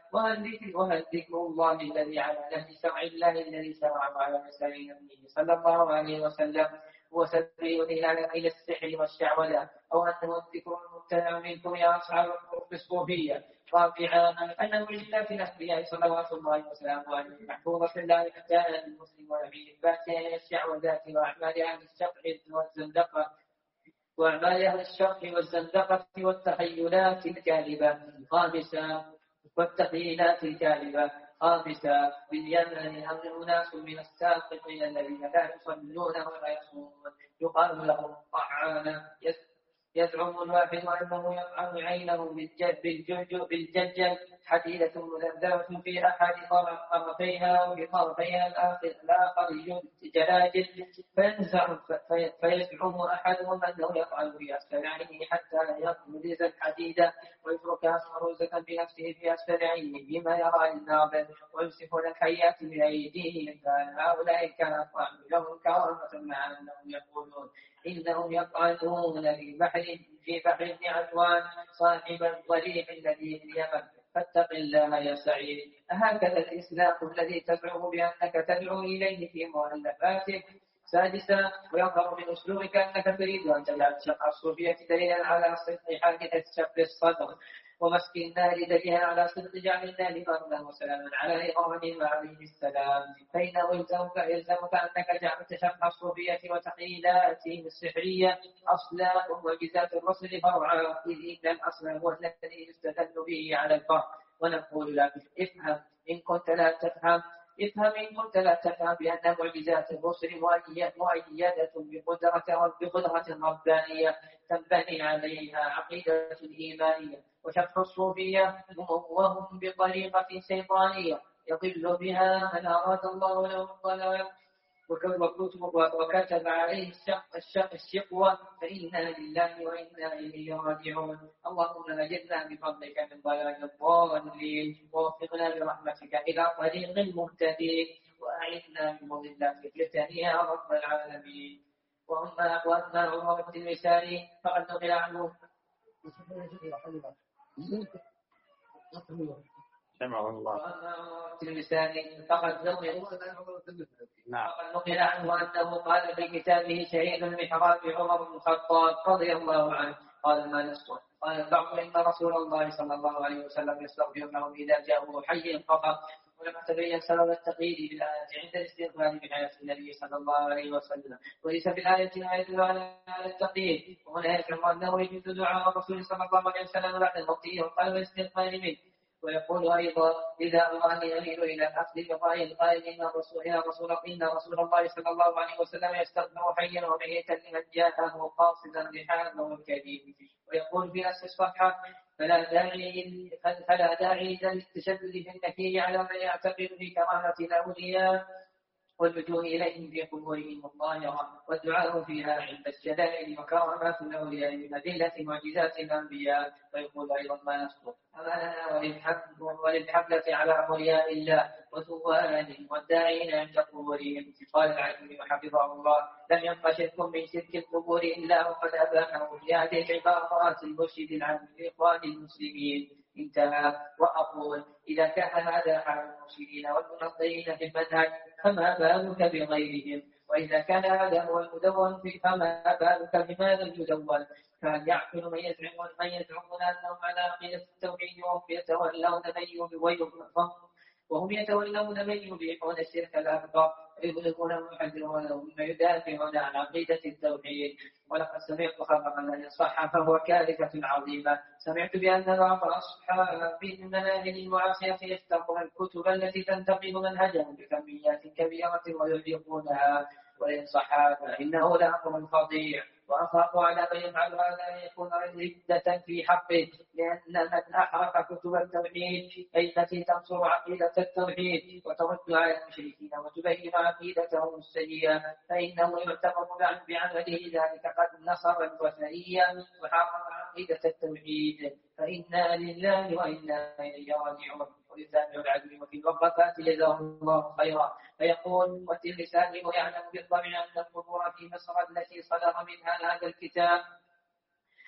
[SPEAKER 2] وهل ذكر الله الذي على نهج شرع الله الذي شرع على مسائل نبيه صلى الله عليه وسلم هو سبيل إلى السحر والشعوذة، أو أنه الذكر المبتدع منكم يا أصحاب الصوفية. رابعا أن معجزات الأنبياء صلوات الله وسلامه عليه محفوظة لا يحتاج المسلم في إثباتها الشعوذات وأعمال أهل الشرك والزندقة وأعمال أهل الشرك والزندقة والتخيلات الكاذبة. خامسا والتخيلات الكاذبة. خامسا باليمن أمر أناس من السابقين الذين لا يصلون ولا يصومون يقال لهم طعانا، يزعم الواحد أنه يطعم عينه بالججل حديدة مذبذبة في أحد طرفيها وفي طرفيها الآخر جلاجل، فيزعم أحدهم أنه يطعم في أسفل عينه حتى يغمز الحديدة ويتركها مروزة بنفسه في أسفل عينه بما يرى الناظر، ويمسكون الحيات بأيديهم. هؤلاء كان الطعم لهم كرامة مع أنهم يقولون إنهم يطعنون في بحر في بحر ابن عدوان صاحب الضريح الذي في اليمن، فاتق الله يا سعيد. أهكذا الإسلام الذي تدعو بأنك تدعو إليه في مؤلفاتك؟ سادسا ويظهر من أسلوبك أنك تريد أن تجعل شق الصوفية دليلا على صدق حادثة شق الصدر ومسك النار دليلا على صدق جعل النار فردا وسلاما على إبراهيم عليه السلام، فإنه يلزمك, يلزمك أنك جعلت شق الصوفية وتقييداتهم السحرية أصلا ومعجزات الرسل فرعا، إذ إن الأصل هو الذي يستدل به على الفرع. ونقول لك افهم إن كنت لا تفهم افهم إن كنت لا تفهم بأن معجزات الرسل مؤيدة بقدرة بقدرة ربانية تنبني عليها عقيدة الإيمانية، وشرح الصوفية وهم بطريقة شيطانية يضل بها من أراد الله له الضلال وكتب عليه الشق الشق الشقوة، فإنا لله وإنا إليه راجعون. اللهم أجرنا بفضلك من ضلال الضالين ووفقنا برحمتك إلى طريق المهتدين وأعذنا من مضلات الفتن يا رب العالمين. وأما وأما عمر بن الوساري فقد نقل عنه
[SPEAKER 1] سمع الله.
[SPEAKER 2] وأما عمر بن الوساري فقد نقل عنه أنه قال في كتابه شهيد المحراب عمر بن الخطاب رضي الله عنه قال ما نسقط قال البعض إن رسول الله صلى الله عليه وسلم يستغفر لهم إذا جاءوا حي فقط، ولما تبين سبب التقييد بالآية عند الاستغفار بحياة النبي صلى الله عليه وسلم، وليس في الآية ما يدل على التقييد، وهنا يزعم أنه يجوز دعاء الرسول صلى الله عليه وسلم بعد موته وقال والاستغفار منه. ويقول أيضا إذا أراني أميل إلى الأخذ بقائل القائل إن رسول إن رسول إن رسول الله صلى الله عليه وسلم يستغفر حيا وميتا لمن جاءه قاصدا بحاله والكريم. ويقول في نفس الصفحة فلا داعي فلا داعي للتشدد في النكير على من يعتقد في كرامة الأولياء واللجوء إليهم في قبورهم الظاهرة والدعاء فيها عند الشدائد وكرامات الأولياء من أدلة معجزات الأنبياء. ويقول أيضا ما نسقط أماننا وللحملة على أولياء الله وثوانهم والداعين عند قبورهم. قال العلم حفظه الله لم يبق شرك من شرك القبور إلا وقد أباحه في هذه العبارات المرشد العام لإخوان المسلمين. انتهى. وأقول إذا كان هذا حال المرشدين والمنظرين في المنهج فما بالك بغيرهم، وإذا كان هذا هو المدون فما بالك بما لم يدون. كان يعقل من يزعمون من يزعمون أنهم على عقيدة التوحيد وهم يتولون من وهم يتولون من يبيحون الشرك الأكبر ويبلغون ويحذرون ثم يدافعون عن عقيدة التوحيد. ولقد سمعت خبرا الذي صح فهو كارثة عظيمة. سمعت بأن بعض أصحاب المناهج المعاصرة يفتقون الكتب التي تنتقد منهجهم بكميات كبيرة ويحرقونها، وإن صح فإنه لأمر فظيع، وأخاف على من يفعل هذا أن يكون ردة في حقه، لأن من أحرق كتب التوحيد أي التي تنصر عقيدة التوحيد وترد على المشركين وتبين عقيدتهم السيئة فإنه يعتبر بعمله ذلك قد نصر الوثنية وحرم عقيدة التوحيد، فإنا لله وإنا إليه راجعون. ويتابع العدل وفي الوقفات جزاه الله خيرا فيقول واللسان يعلم بالطبع أن القبور في مصر التي صدر منها هذا الكتاب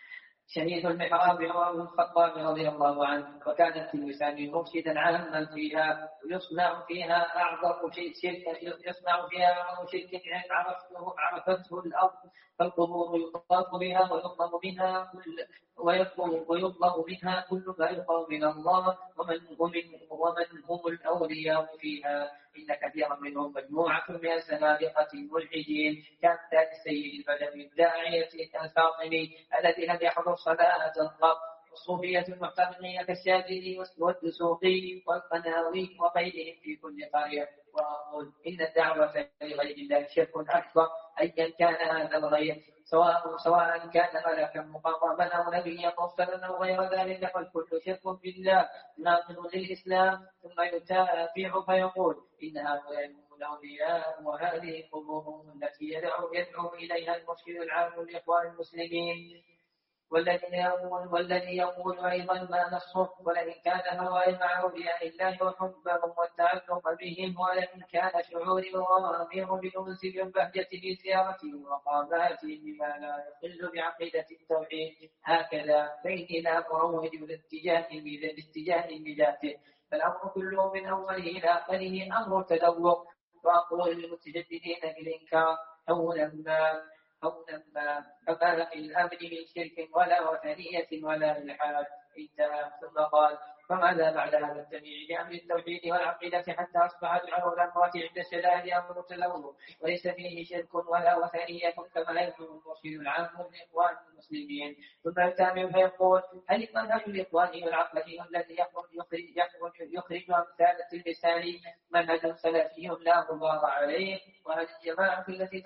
[SPEAKER 2] شهيد المحراب عمر بن الخطاب رضي الله عنه، وكانت التلمسان مرشدا عاما فيها، ويصنع فيها أعظم شرك يصنع فيها أعظم شرك عرفته عرفته الأرض، فالقبور يطاف بها ويطلب منها كل ويطلب ويطلب منها كل ما يقام من الله، ومن ومن ومن هم الأولياء فيها. إن كثيرا منهم مجموعة من الزنادقة الملحدين، كأمثال السيد البدوي الداعية الفاطمي الذي لم يحضر صلاة القبر، والصوفية المعتنقين كالشاذلي والدسوقي والقناوي وغيرهم في كل قرية. وأقول إن الدعوة لغير الله شرك أكبر أيا كان هذا الغير، سواء سواء كان ملكا مقربا أو نبيا مرسلا أو غير ذلك، فالكل شرك بالله ناقض للإسلام. ثم يتابع فيقول إن هؤلاء هم الأولياء، وهذه قبورهم التي يدعو يدعو إليها المرشد العام لإخوان المسلمين. والذي يقول والذي يقول أيضا ما نصه: ولئن كان هوائي مع أولياء الله وحبهم والتعلق بهم، ولئن كان شعوري وغامر بأنس ببهجة زيارتهم وقاماتهم بما لا يخل بعقيدة التوحيد، هكذا فإني لا أروج لاتجاه بذاته، فالأمر كله من أوله إلى آخره أمر تدور. وأقول للمتجددين بالإنكار: هونا ما هونا ما فما في الأمر من شرك ولا وثنية ولا إلحاد. انتهى. ثم قال: فماذا بعد هذا التبيع بأمر التوحيد والعقيدة حتى أصبح دعاء الأموات عند الشدائد أمر تلوث وليس فيه شرك ولا وثنية كما يفهم المرشد العام لإخوان المسلمين. ثم يتابع فيقول: هل المنهج الإخواني والعقلي الذي يخرج يخرج يخرج أمثال التلمساني منهج سلفي لا غبار عليه؟ وهل الجماعة التي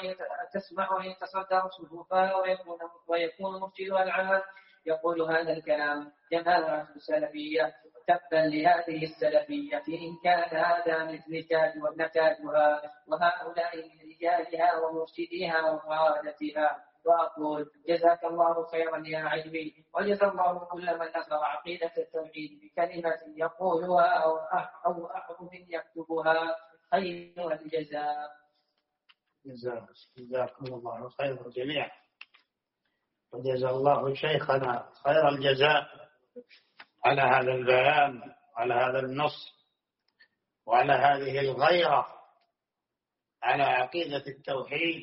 [SPEAKER 2] تسمع أن يتصدر صفوفها ويكون ويكون مرشدها العام يقول هذا الكلام جماعة سلفية؟ تبا لهذه السلفية إن كان هذا نتاجها وهؤلاء من رجالها ومرشديها وقادتها. وأقول: جزاك الله خيرا يا علمي، وجزا الله كل من نصر عقيدة التوحيد بكلمة يقولها أو أحرف يكتبها خير الجزاء.
[SPEAKER 1] جزاكم الله خير جميعا، وجزا الله شيخنا خير الجزاء على هذا البيان، على هذا النص، وعلى هذه الغيرة على عقيدة التوحيد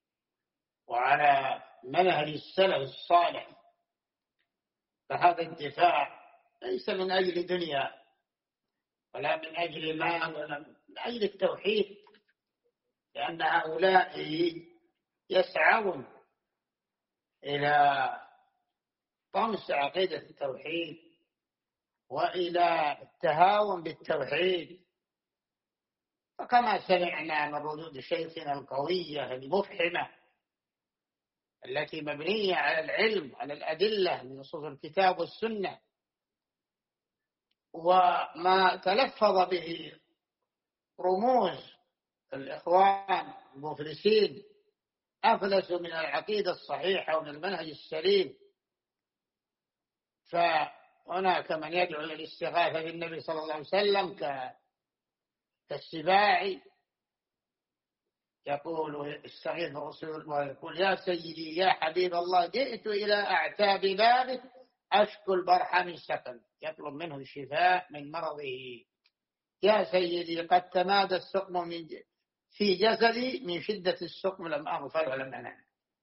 [SPEAKER 1] وعلى منهج السلف الصالح. فهذا الدفاع ليس من أجل دنيا ولا من أجل مال ولا من أجل التوحيد، لأن هؤلاء يسعون إلى طمس عقيدة التوحيد وإلى التهاون بالتوحيد. فكما سمعنا من ردود شيخنا القوية المفحمة التي مبنية على العلم على الأدلة من نصوص الكتاب والسنة، وما تلفظ به رموز الإخوان المفلسين أفلسوا من العقيدة الصحيحة ومن المنهج السليم. فهناك من يدعو إلى الاستغاثة بالنبي صلى الله عليه وسلم كالسباعي، يقول استغيث الرسول ويقول: يا سيدي يا حبيب الله، جئت إلى أعتاب بابك أشكو البرح من سقم، يطلب منه الشفاء من مرضه. يا سيدي قد تمادى السقم من في جسدي من شدة السقم لم أغفر ولم أنام.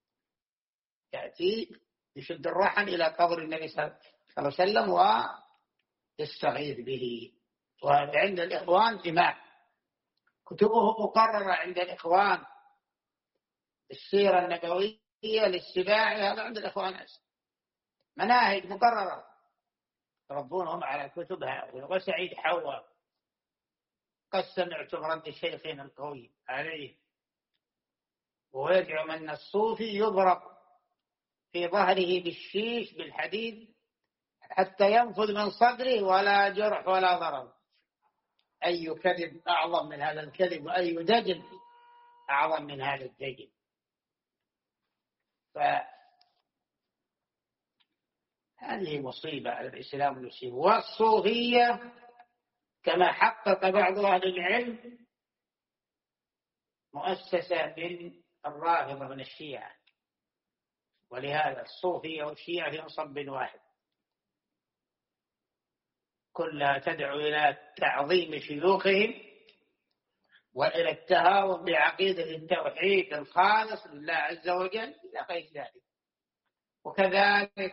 [SPEAKER 1] يأتي يشد الرحم إلى قبر النبي صلى الله عليه وسلم ويستغيث به. وهذا عند الإخوان إمام، كتبه مقررة عند الإخوان. السيرة النبوية للسباعي هذا عند الإخوان مناهج مقررة يربونهم على كتبها. وسعيد حوا قد سمعتم رد شيخنا القوي عليه، ويزعم أن الصوفي يضرب في ظهره بالشيش بالحديد حتى ينفذ من صدره ولا جرح ولا ضرر. أي كذب أعظم من هذا الكذب، وأي دجل أعظم من هذا الدجل. فهذه مصيبة على الإسلام المسلم. والصوفية كما حقق بعض أهل العلم مؤسسة من الرافضة من الشيعة، ولهذا الصوفية والشيعة في مصب واحد، كلها تدعو إلى تعظيم شيوخهم وإلى التهاون بعقيدة التوحيد الخالص لله عز وجل إلى غير ذلك. وكذلك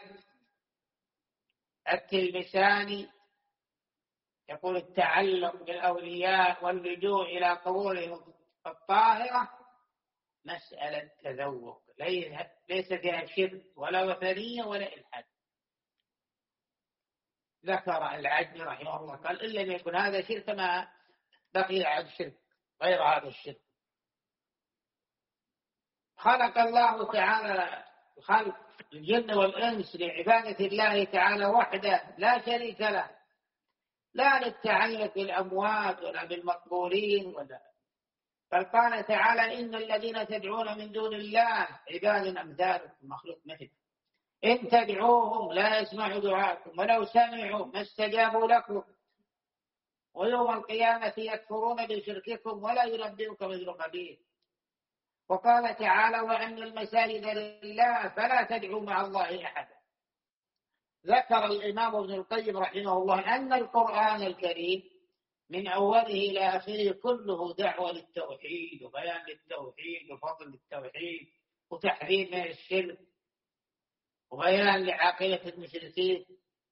[SPEAKER 1] التلمساني يقول التعلق بالأولياء واللجوء إلى قبورهم الطاهرة مسألة تذوق، ليس فيها شرك ولا وثنية ولا إلحاد. ذكر العجمي رحمه الله قال إن لم يكن هذا شرك ما بقي عن شرك غير هذا الشرك. خلق الله تعالى خلق الجن والإنس لعبادة الله تعالى وحده لا شريك له، لا للتعلق بالأموات ولا بالمقبورين ولا. بل قال تعالى إن الذين تدعون من دون الله عباد أمثالكم مخلوق مثل إن تدعوهم لا يسمعوا دعاءكم ولو سمعوا ما استجابوا لكم ويوم القيامة يكفرون بشرككم ولا ينبئك مثل خبير. وقال تعالى وأن المساجد لله فلا تدعوا مع الله أحدا. ذكر الإمام ابن القيم رحمه الله أن القرآن الكريم من أوله إلى آخره كله دعوة للتوحيد وبيان للتوحيد وفضل التوحيد وتحذير من الشرك وبيان لعاقبة المشركين.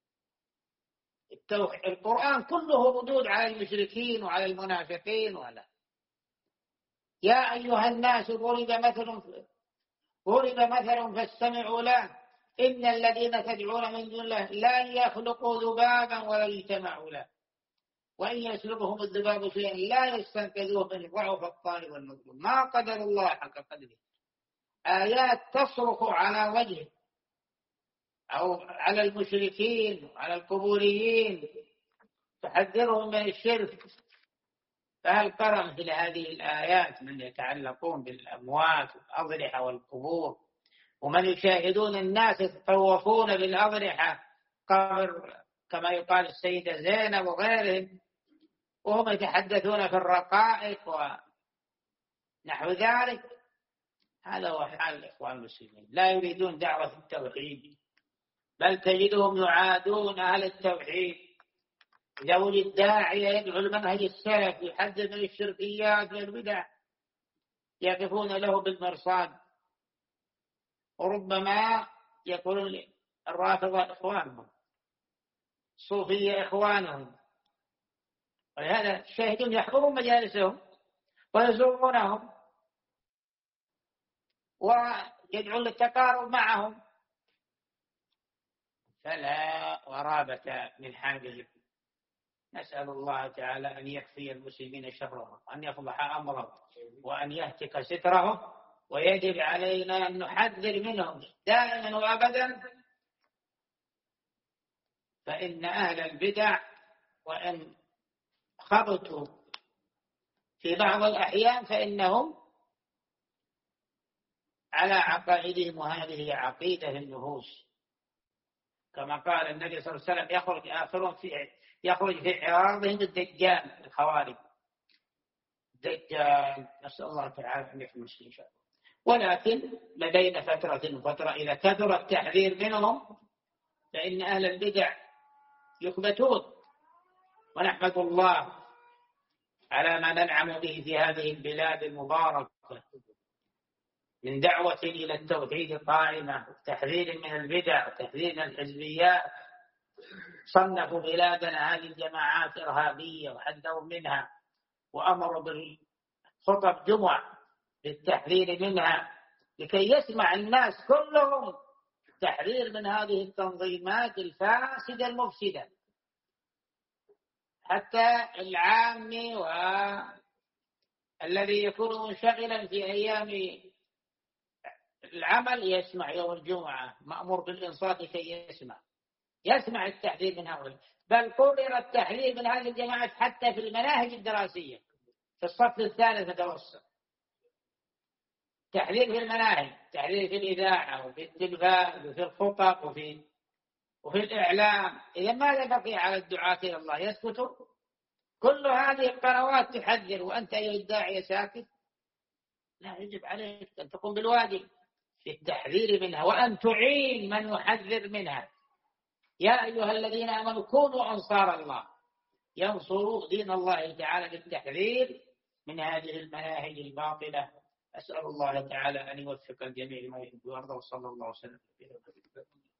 [SPEAKER 1] القرآن كله ردود على المشركين وعلى المنافقين ولا. يا أيها الناس ضرب مثل ضرب مثل فاستمعوا له إن الذين تدعون من دون الله لا يخلقوا ذبابا ولا يجتمعوا له وإن يسلبهم الذباب شيئا لا يستنقذوه من ضعف الطالب والمظلوم ما قدر الله حق قدره. آيات تصرخ على وجهه أو على المشركين وعلى القبوريين تحذرهم من الشرك. فهل قرأ مثل هذه الآيات من يتعلقون بالأموات والأضرحة والقبور ومن يشاهدون الناس يتطوفون بالأضرحة قبر كما يقال السيدة زينب وغيرهم وهم يتحدثون في الرقائق ونحو ذلك؟ هذا هو حال الإخوان المسلمين، لا يريدون دعوة التوحيد بل تجدهم يعادون أهل التوحيد. إذا وجد داعية يدعو المنهج السلف يحدث من الشركيات والبدع يقفون له بالمرصاد، وربما يقولون الرافضة إخوانهم الصوفية إخوانهم. ولهذا الشاهدون يحضرون مجالسهم ويزورونهم ويدعون للتقارب معهم، فلا غرابة من حالهم. نسأل الله تعالى أن يكفي المسلمين شرهم وأن يفضح أمرهم وأن يهتك سترهم. ويجب علينا أن نحذر منهم دائما وأبدا، فإن أهل البدع وإن خبطوا في بعض الأحيان فإنهم على عقائدهم وهذه عقيدة النفوس. كما قال النبي صلى الله عليه وسلم يخرج آخرون في يخرج في عراضهم الدجال الخوارج الدجال، نسأل الله تعالى أن يحمي المسلمين. ولكن لدينا فترة وفترة إذا كثر التحذير منهم فإن أهل البدع يخبتون. ونحمد الله على ما ننعم به في هذه البلاد المباركة من دعوة إلى التوحيد قائمة وتحذير من البدع وتحذير من الحزبيات. صنفوا بلادنا هذه الجماعات إرهابية وحذروا منها وأمروا بالخطب جمع للتحذير منها لكي يسمع الناس كلهم تحذير من هذه التنظيمات الفاسدة المفسدة. حتى العامي والذي يكون منشغلا في أيام العمل يسمع يوم الجمعة مأمور بالإنصات كي يسمع يسمع التحذير من هؤلاء. بل قرر التحذير من هذه الجماعات حتى في المناهج الدراسية في الصف الثالث متوسط. تحذير في المناهج، تحذير في الإذاعة وفي التلفاز وفي الخطب وفي وفي الإعلام. إذا ماذا بقي على الدعاة إلى الله؟ يسكتوا؟ كل هذه القنوات تحذر وأنت أيها الداعية ساكت؟ لا، يجب عليك أن تقوم بالواجب. في التحذير منها وأن تعين من يحذر منها. يا أيها الذين آمنوا كونوا أنصار الله، ينصروا دين الله تعالى بالتحذير من هذه المناهج الباطلة. أسأل الله تعالى أن يوفق الجميع لما يحب ويرضى، وصلى الله وسلم.